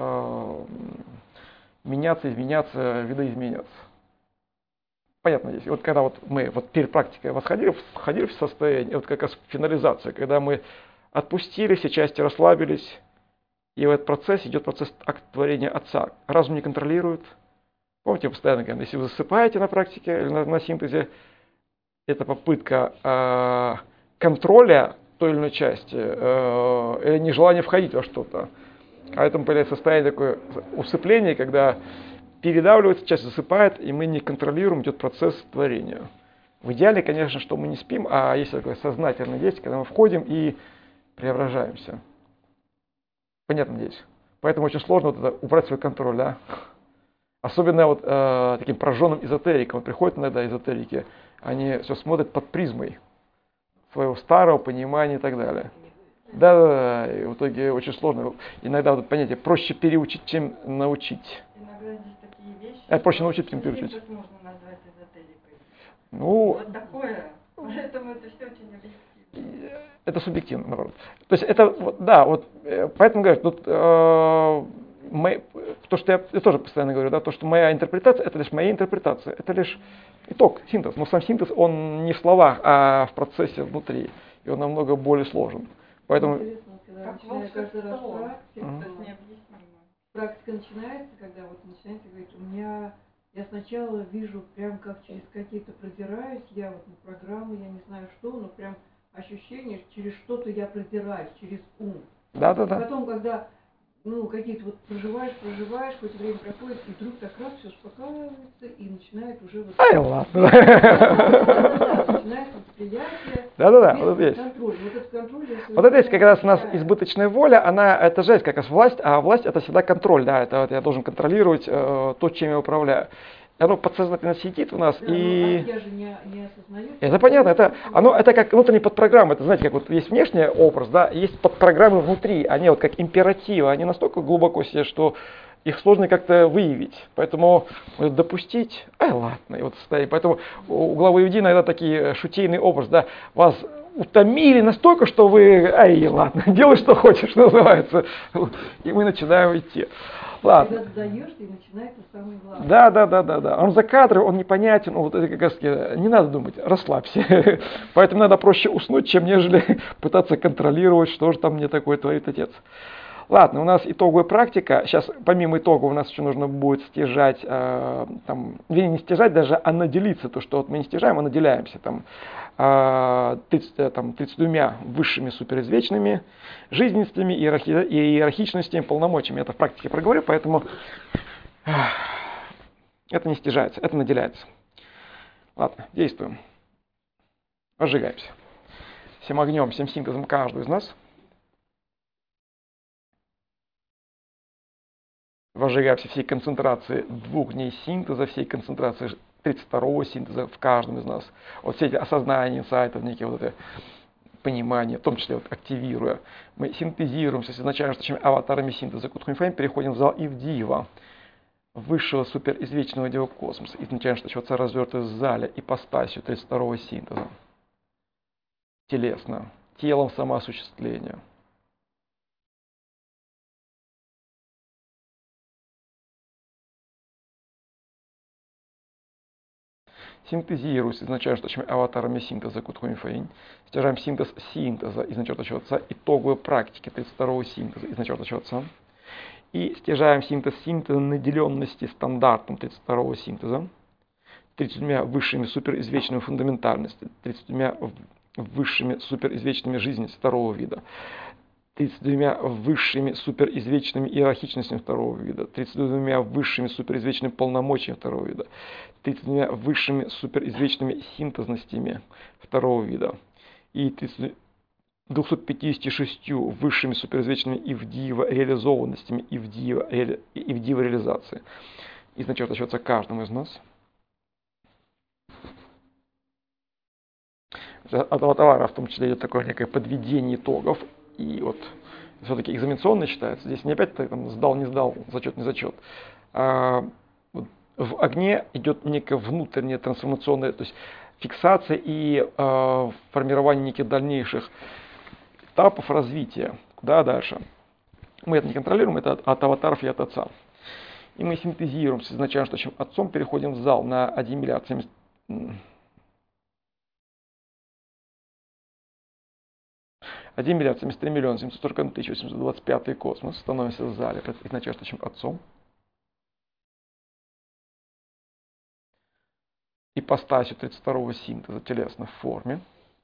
меняться, изменяться, видоизменяться. Понятно здесь. Вот когда вот мы вот перед практикой входили в состояние, вот как раз финализация, когда мы отпустили, все части расслабились, и в этот процесс идет процесс творения Отца. Разум не контролирует. Помните, постоянно говорят, если вы засыпаете на практике или на синтезе, это попытка контроля той или иной части, или нежелание входить во что-то. Поэтому появляется состояние такое усыпления, когда передавливается, часть засыпает, и мы не контролируем, идет процесс творения. В идеале, конечно, что мы не спим, а есть такое сознательное действие, когда мы входим и преображаемся. Понятно здесь. Поэтому очень сложно вот это убрать свой контроль, да? Особенно вот таким прожженным эзотерикам. Вот приходят иногда эзотерики, они все смотрят под призмой своего старого понимания и так далее. Да, и в итоге очень сложно. Иногда вот это понятие проще переучить, чем научить. Иногда здесь такие вещи. Проще научить, чем переучить. Синтез можно назвать эзотерикой. Ну, Вот такое. Поэтому это все очень объективно. Это субъективно, наоборот. То есть это, да, вот, поэтому говорят, тут, то, что я тоже постоянно говорю, да, то, что моя интерпретация, это лишь моя интерпретация, это лишь итог, синтез. Но сам синтез, он не в словах, а в процессе внутри, и он намного более сложен. Поэтому... Как волшебство. Синтез необъяснимо. Практика начинается, когда вот начинается говорить, я сначала вижу прям как через какие-то продираюсь, я вот на программу, я не знаю что, но прям ощущение, через что-то я продираюсь, через ум. Да. Потом, когда какие-то вот проживаешь, какое-то время проходит, и вдруг так раз все успокаивается и начинает уже вот... Ай, ладно. Начинается восприятие. Да, вот это есть. Контроль. Вот этот контроль... Вот это есть как раз у нас избыточная воля, это же есть как раз власть, а власть это всегда контроль, да, это вот я должен контролировать то, чем я управляю. оно подсознательно сидит у нас, Да, и... я же не осознаю. Это понятно, это как внутренняя подпрограмма, это знаете, как вот есть внешний образ, да, есть подпрограммы внутри, они вот как императивы, они настолько глубоко сидят, что их сложно как-то выявить, поэтому допустить, ладно, и вот стоит, поэтому у главы Иуди иногда такие шутейный образ, да, вас утомили настолько, что вы, ладно, делай что хочешь, что называется, и мы начинаем идти. Ладно. Когда даешь, и начинается самое главное. Да. Он за кадром, он непонятен, вот это как раз не надо думать, расслабься. Поэтому надо проще уснуть, чем нежели пытаться контролировать, что же там мне такое творит отец. Ладно, у нас итоговая практика. Сейчас помимо итога у нас еще нужно будет стяжать, не стяжать даже, а наделиться. То, что вот мы не стяжаем, а наделяемся. 32 высшими суперизвечными жизненностями и иерархичностями, полномочиями. Это в практике проговорю, поэтому это не стяжается, это наделяется. Ладно, действуем. Разжигаемся. Всем огнем, всем синтезом каждого из нас. Возжигаемся всей концентрации 2 дней синтеза, всей концентрации 32-го синтеза в каждом из нас. Вот все эти осознания, инсайтов, некие вот это понимание, в том числе вот активируя. Мы синтезируемся с изначально что аватарами синтеза Кутхунфейм, переходим в зал Ивдиева, высшего суперизвечного дева космоса, изначально что отца развертый в зале ипостасью 32-го синтеза. Телесно, телом самоосуществления. Синтезируясь изначально что аватарами синтеза Кутхунфейм, стяжаем синтез синтеза изначально отца, итоговой практики 32-го синтеза изначально отца. И стяжаем синтез синтеза наделенности стандартом 32-го синтеза, 32 высшими суперизвечными фундаментальностями, 32 высшими суперизвечными жизнями второго вида, 32 высшими суперизвечными иерархичностями второго вида, 32 высшими суперизвечными полномочиями второго вида, 32 высшими суперизвечными синтезностями второго вида и 256 высшими суперизвечными Ивдиева реализованностями Ивдиева реализации. Изначально отчется каждому из нас. От аватара в том числе идет такое некое подведение итогов. И вот все-таки экзаменационно считается. Здесь не опять там сдал, не сдал, зачет, не зачет. В огне идет некая внутренняя трансформационная, то есть фиксация и формирование неких дальнейших этапов развития. Куда дальше? Мы это не контролируем, это от аватаров и от отца. И мы синтезируемся изначально, что чем отцом переходим в зал на 1 миллиард 70... 1 миллиард 73 миллиона 741 тысяча 825 космос. Становимся в зале, изначально, что чем отцом. Ипостасью 32-го синтеза телесно в форме.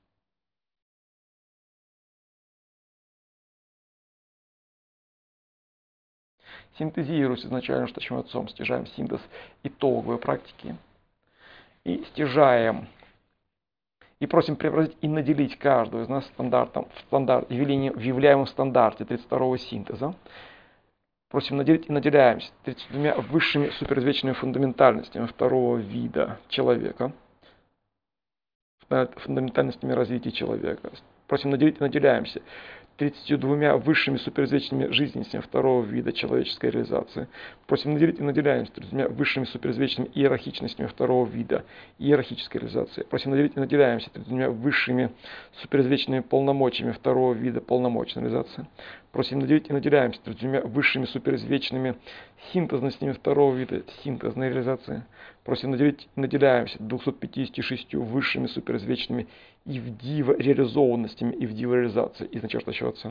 Синтезируясь изначально, что чем отцом, стяжаем синтез итоговой практики. И стяжаем, и просим преобразить и наделить каждого из нас стандартом, в являемом стандарте 32-го синтеза. Просим наделить и наделяемся 32 высшими суперизвечными фундаментальностями второго вида человека, фундаментальностями развития человека. Просим наделить и наделяемся 32 высшими суперизвечными жизненностями второго вида человеческой реализации. Просим наделить и наделяемся 32 высшими суперизвечными иерархичностями второго вида иерархической реализации. Просим наделить и наделяемся 32 высшими суперизвечными полномочиями второго вида полномочной реализации. Просим наделить и наделяемся 32 высшими суперизвечными синтезностями второго вида синтезной реализации. Просим наделить и наделяемся 256 высшими суперизвечными Ивдиева реализованностями Ивдиева реализации. Изначально что отца.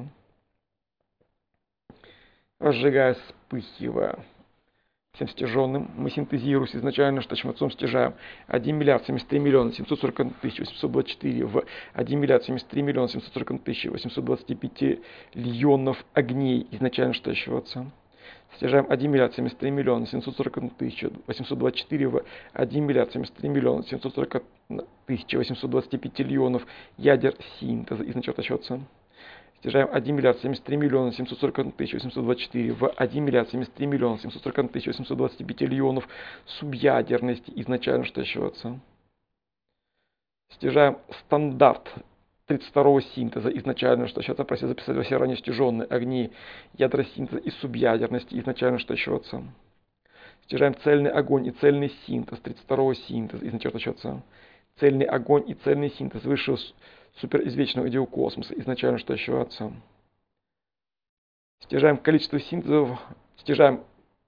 Разжигая, вспыхивая. Всем стяженным мы синтезируем изначально, что чем отцом стяжаем 1 миллиард 73 миллиона 741 тысяч 824 в 1 миллиард 73 миллиона 741 тысяч 825 льонов огней. Изначально что еще отца. Стяжаем 1 миллиард 73 миллиона 741 тысяча 824 в 1 миллиард 73 миллиона 740 тысяч 825 льонов ядер синтеза. Изначально отчется. Стяжаем 1 миллиард 73 миллиона 741 тысяч 824 в 1 миллиард 73 миллиона 741 тысяч 825 триллионов субъядерности изначально считающегося. Стяжаем стандарт 32-го синтеза изначально считающегося. Просят записать все ранее стяженные огни ядросинтеза и субъядерности изначально считающегося. Стяжаем цельный огонь и цельный синтез 32-го синтеза изначально считающегося. Цельный огонь и цельный синтез высшего суперизвечного идеокосмоса изначально считающего отца. Стяжаем количество синтезов, стяжаем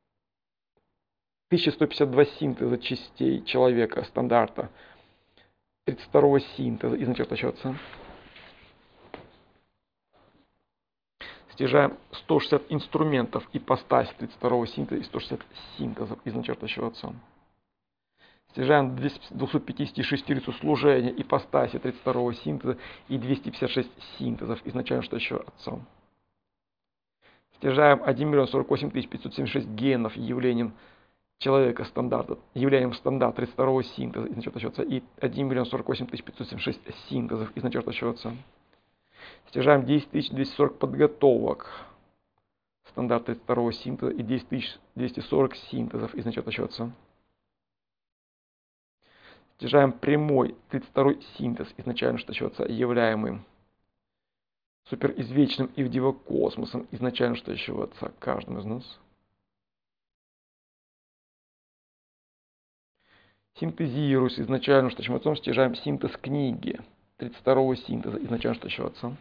1152 синтеза частей человека стандарта 32-го синтеза изначально считающего отца. Стяжаем 160 инструментов ипостаси 32-го синтеза и 160 синтезов изначально считающего отца. Стяжаем 256 лицу служения ипостаси 32-го синтеза и 256 синтезов изначально считающего отцом. Стяжаем 1 миллион 48 576 генов явлением человека стандарта, явлением стандарта 32-го синтеза изначально считающего отца и 1 миллион 48 576 синтезов изначально считающего отца. Стяжаем 10 240 подготовок стандарта 32-го синтеза и 10 240 синтезов изначально считающего отца. Стяжаем прямой 32-й синтез изначально считающего являемым суперизвечным идеокосмосом изначально считающего отца каждому из нас. Синтезируясь изначально считающим отцом, стяжаем синтез книги 32-го синтеза изначально считающего отца.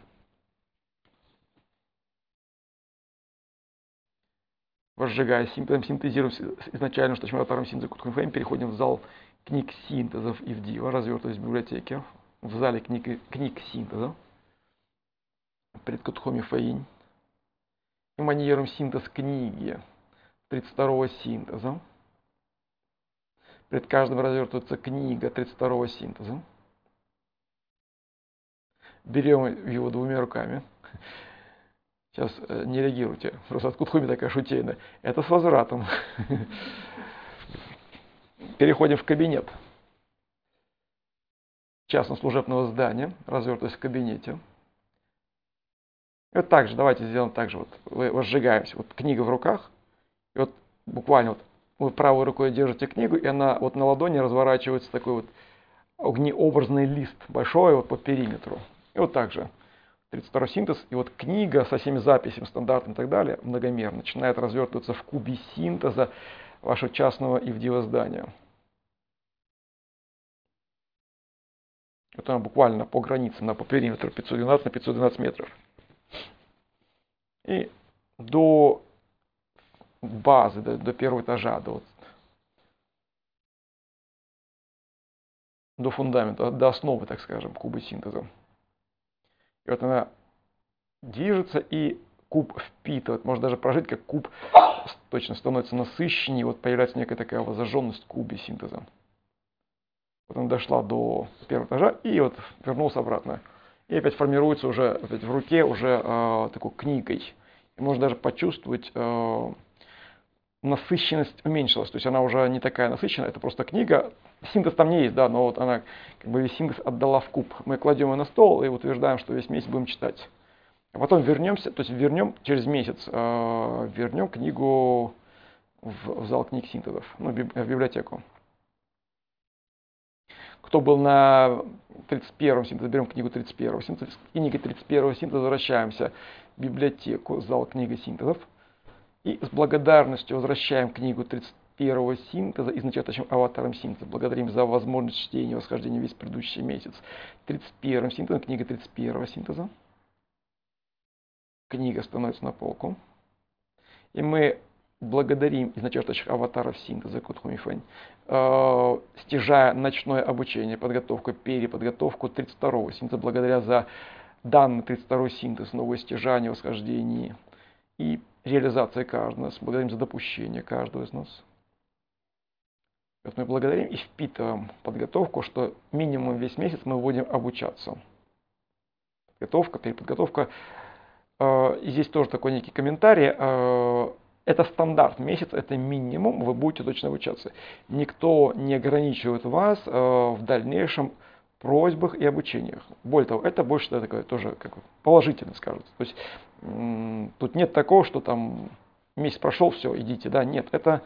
Возжигая синтезом, синтезируем изначально считающим аватаром синтеза Кутхунфэйм, переходим в зал книг синтезов и в Дива, развертываясь в библиотеке, в зале книг синтеза, пред Кутхоми Фаинь. Эманируем синтез книги 32-го синтеза. Пред каждым развертывается книга 32-го синтеза. Берем его двумя руками. Сейчас не реагируйте, просто от Кутхоми такая шутейная. Это с возвратом. Переходим в кабинет частно-служебного здания, развертываясь в кабинете. И вот так же, давайте сделаем так же. Вот возжигаемся. Вот книга в руках. И вот буквально вот вы правой рукой держите книгу, и она вот на ладони разворачивается такой вот огнеобразный лист, большой вот по периметру. И вот так же. 32-й синтез, и вот книга со всеми записями, стандартами и так далее, многомерно, начинает развертываться в кубе синтеза вашего частного Ивдива здания. Это буквально по границе, по периметру 512 на 512 метров. И до базы, до первого этажа, до фундамента, до основы, так скажем, куба синтеза. И вот она движется, и куб впитывает, может даже прожить, как куб точно становится насыщеннее, вот появляется некая такая вот зажженность в кубе синтеза. Вот она дошла до первого этажа и вот вернулась обратно. И опять формируется уже опять в руке уже такой книгой. И можно даже почувствовать, насыщенность уменьшилась. То есть она уже не такая насыщенная, это просто книга. Синтез там не есть, да, но вот она как бы весь синтез отдала в куб. Мы кладем ее на стол и утверждаем, что весь месяц будем читать. А потом вернемся, то есть вернем через месяц, вернем книгу в зал книг синтезов, ну, в библиотеку. Кто был на 31-м синтезе, берем книгу 31-го синтеза. С книгой 31-го синтеза возвращаемся в библиотеку, зал книги синтезов. И с благодарностью возвращаем книгу 31-го синтеза и значительным аватаром синтеза. Благодарим за возможность чтения и восхождения весь предыдущий месяц. 31-м синтезом, книга 31-го синтеза. Книга становится на полку. И мы благодарим изначальных аватаров синтеза Кутхумифэнь, стяжая ночное обучение, подготовку, переподготовку 32-го синтеза, благодаря за данный 32-й синтез, новое стяжание, восхождение и реализация каждого из нас. Благодарим за допущение каждого из нас. Вот мы благодарим и впитываем подготовку, что минимум весь месяц мы будем обучаться. Подготовка, переподготовка. И здесь тоже такой некий комментарий. Это стандарт месяц, это минимум, вы будете точно обучаться. Никто не ограничивает вас в дальнейшем просьбах и обучениях. Более того, это больше такое тоже как положительно скажется. То есть тут нет такого, что там месяц прошел, все, идите. Да, нет, это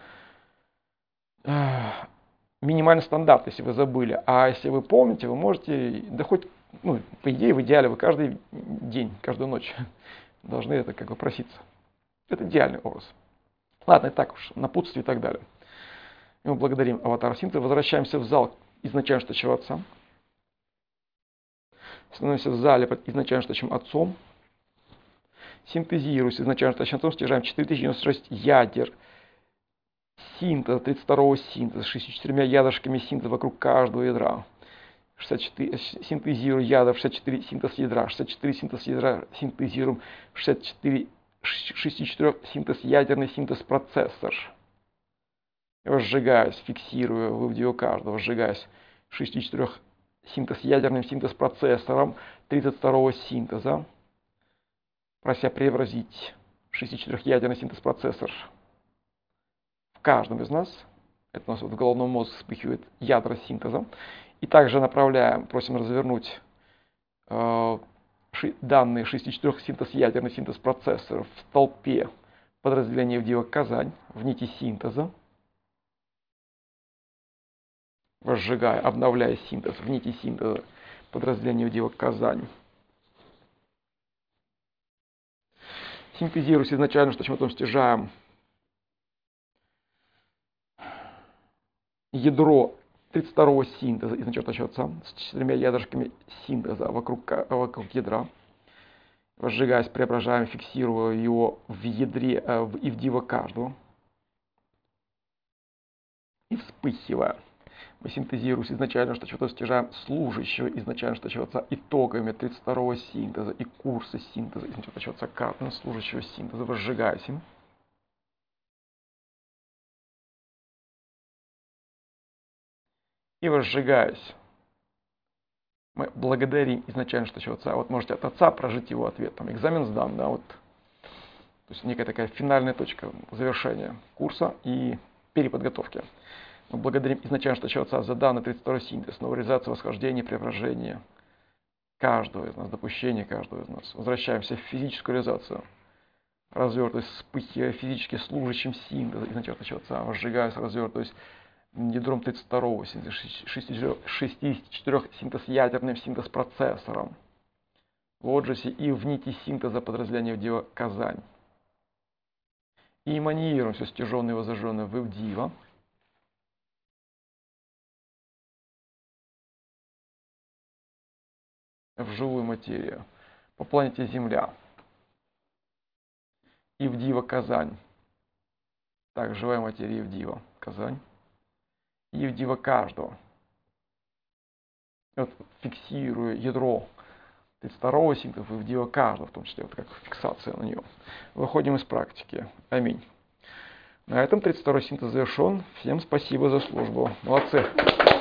минимальный стандарт, если вы забыли. А если вы помните, вы можете, да хоть, по идее, в идеале, вы каждый день, каждую ночь должны это как бы проситься. Это идеальный образ. Ладно, и так уж, напутствие и так далее. И мы благодарим Аватара Синты. Возвращаемся в зал изначально стоящего Отца. Становимся в зале под изначально стоящим Отцом. Синтезируясь изначально стоящим Отцом, стяжаем 4096 ядер синтеза, 32-го синтеза, 64 ядрышками синтеза вокруг каждого ядра. 64, синтезируем ядра, 64 синтез ядра, 64 синтез ядра синтезируем, 64 синтез ядерный синтез процессор. Я сжигаюсь, фиксирую, выводю каждого, сжигаюсь 64 синтез ядерным синтез процессором 32-го синтеза, прося преобразить 64 ядерный синтез процессор в каждом из нас. Это у нас в головном мозге вспыхивает ядра синтеза. И также направляем, просим развернуть данные 64 синтез ядерный синтез процессоров в толпе подразделения Авдеева Казань в нити синтеза. Возжигая, обновляя синтез в нити синтеза подразделения Авдеева Казань. Синтезируясь изначально, что потом стяжаем ядро 32-го синтеза изначально Отца с 4 ядрышками синтеза вокруг ядра. Возжигаясь, преображаем, фиксируя его в ядре и в диво каждого. И вспыхивая. Мы синтезируем изначально, что чего-то стяжаем служащего изначально, что чего-то итогами 32-го синтеза и курса синтеза изначально, что чего-то карты служащего синтеза. Возжигаясь им. И возжигаясь, мы благодарим изначально, что Отца. Вот можете от Отца прожить его ответ. Там экзамен сдан, да, вот. То есть некая такая финальная точка завершения курса и переподготовки. Мы благодарим изначально, что Отца за данный 32-й синтез, новую реализацию, восхождение, преображение каждого из нас, допущение каждого из нас. Возвращаемся в физическую реализацию. Развертываясь, вспыхивая физически служащим синтеза изначально Отца, возжигаясь, развертываясь ядром 32-го синтеза, 64 синтез ядерным синтез процессором в Оджесе и в нити синтеза подразделения Авдеева Казань. И эманируем все стяженное и возожженное в Авдеева. В живую материю по планете Земля. Авдеева Казань. Так, живая материя Авдеева Казань. И Авдеева каждого. Вот, фиксируя ядро 32-го синтеза в Авдеева каждого, в том числе вот как фиксация на нее. Выходим из практики. Аминь. На этом 32-й синтез завершен. Всем спасибо за службу. Молодцы.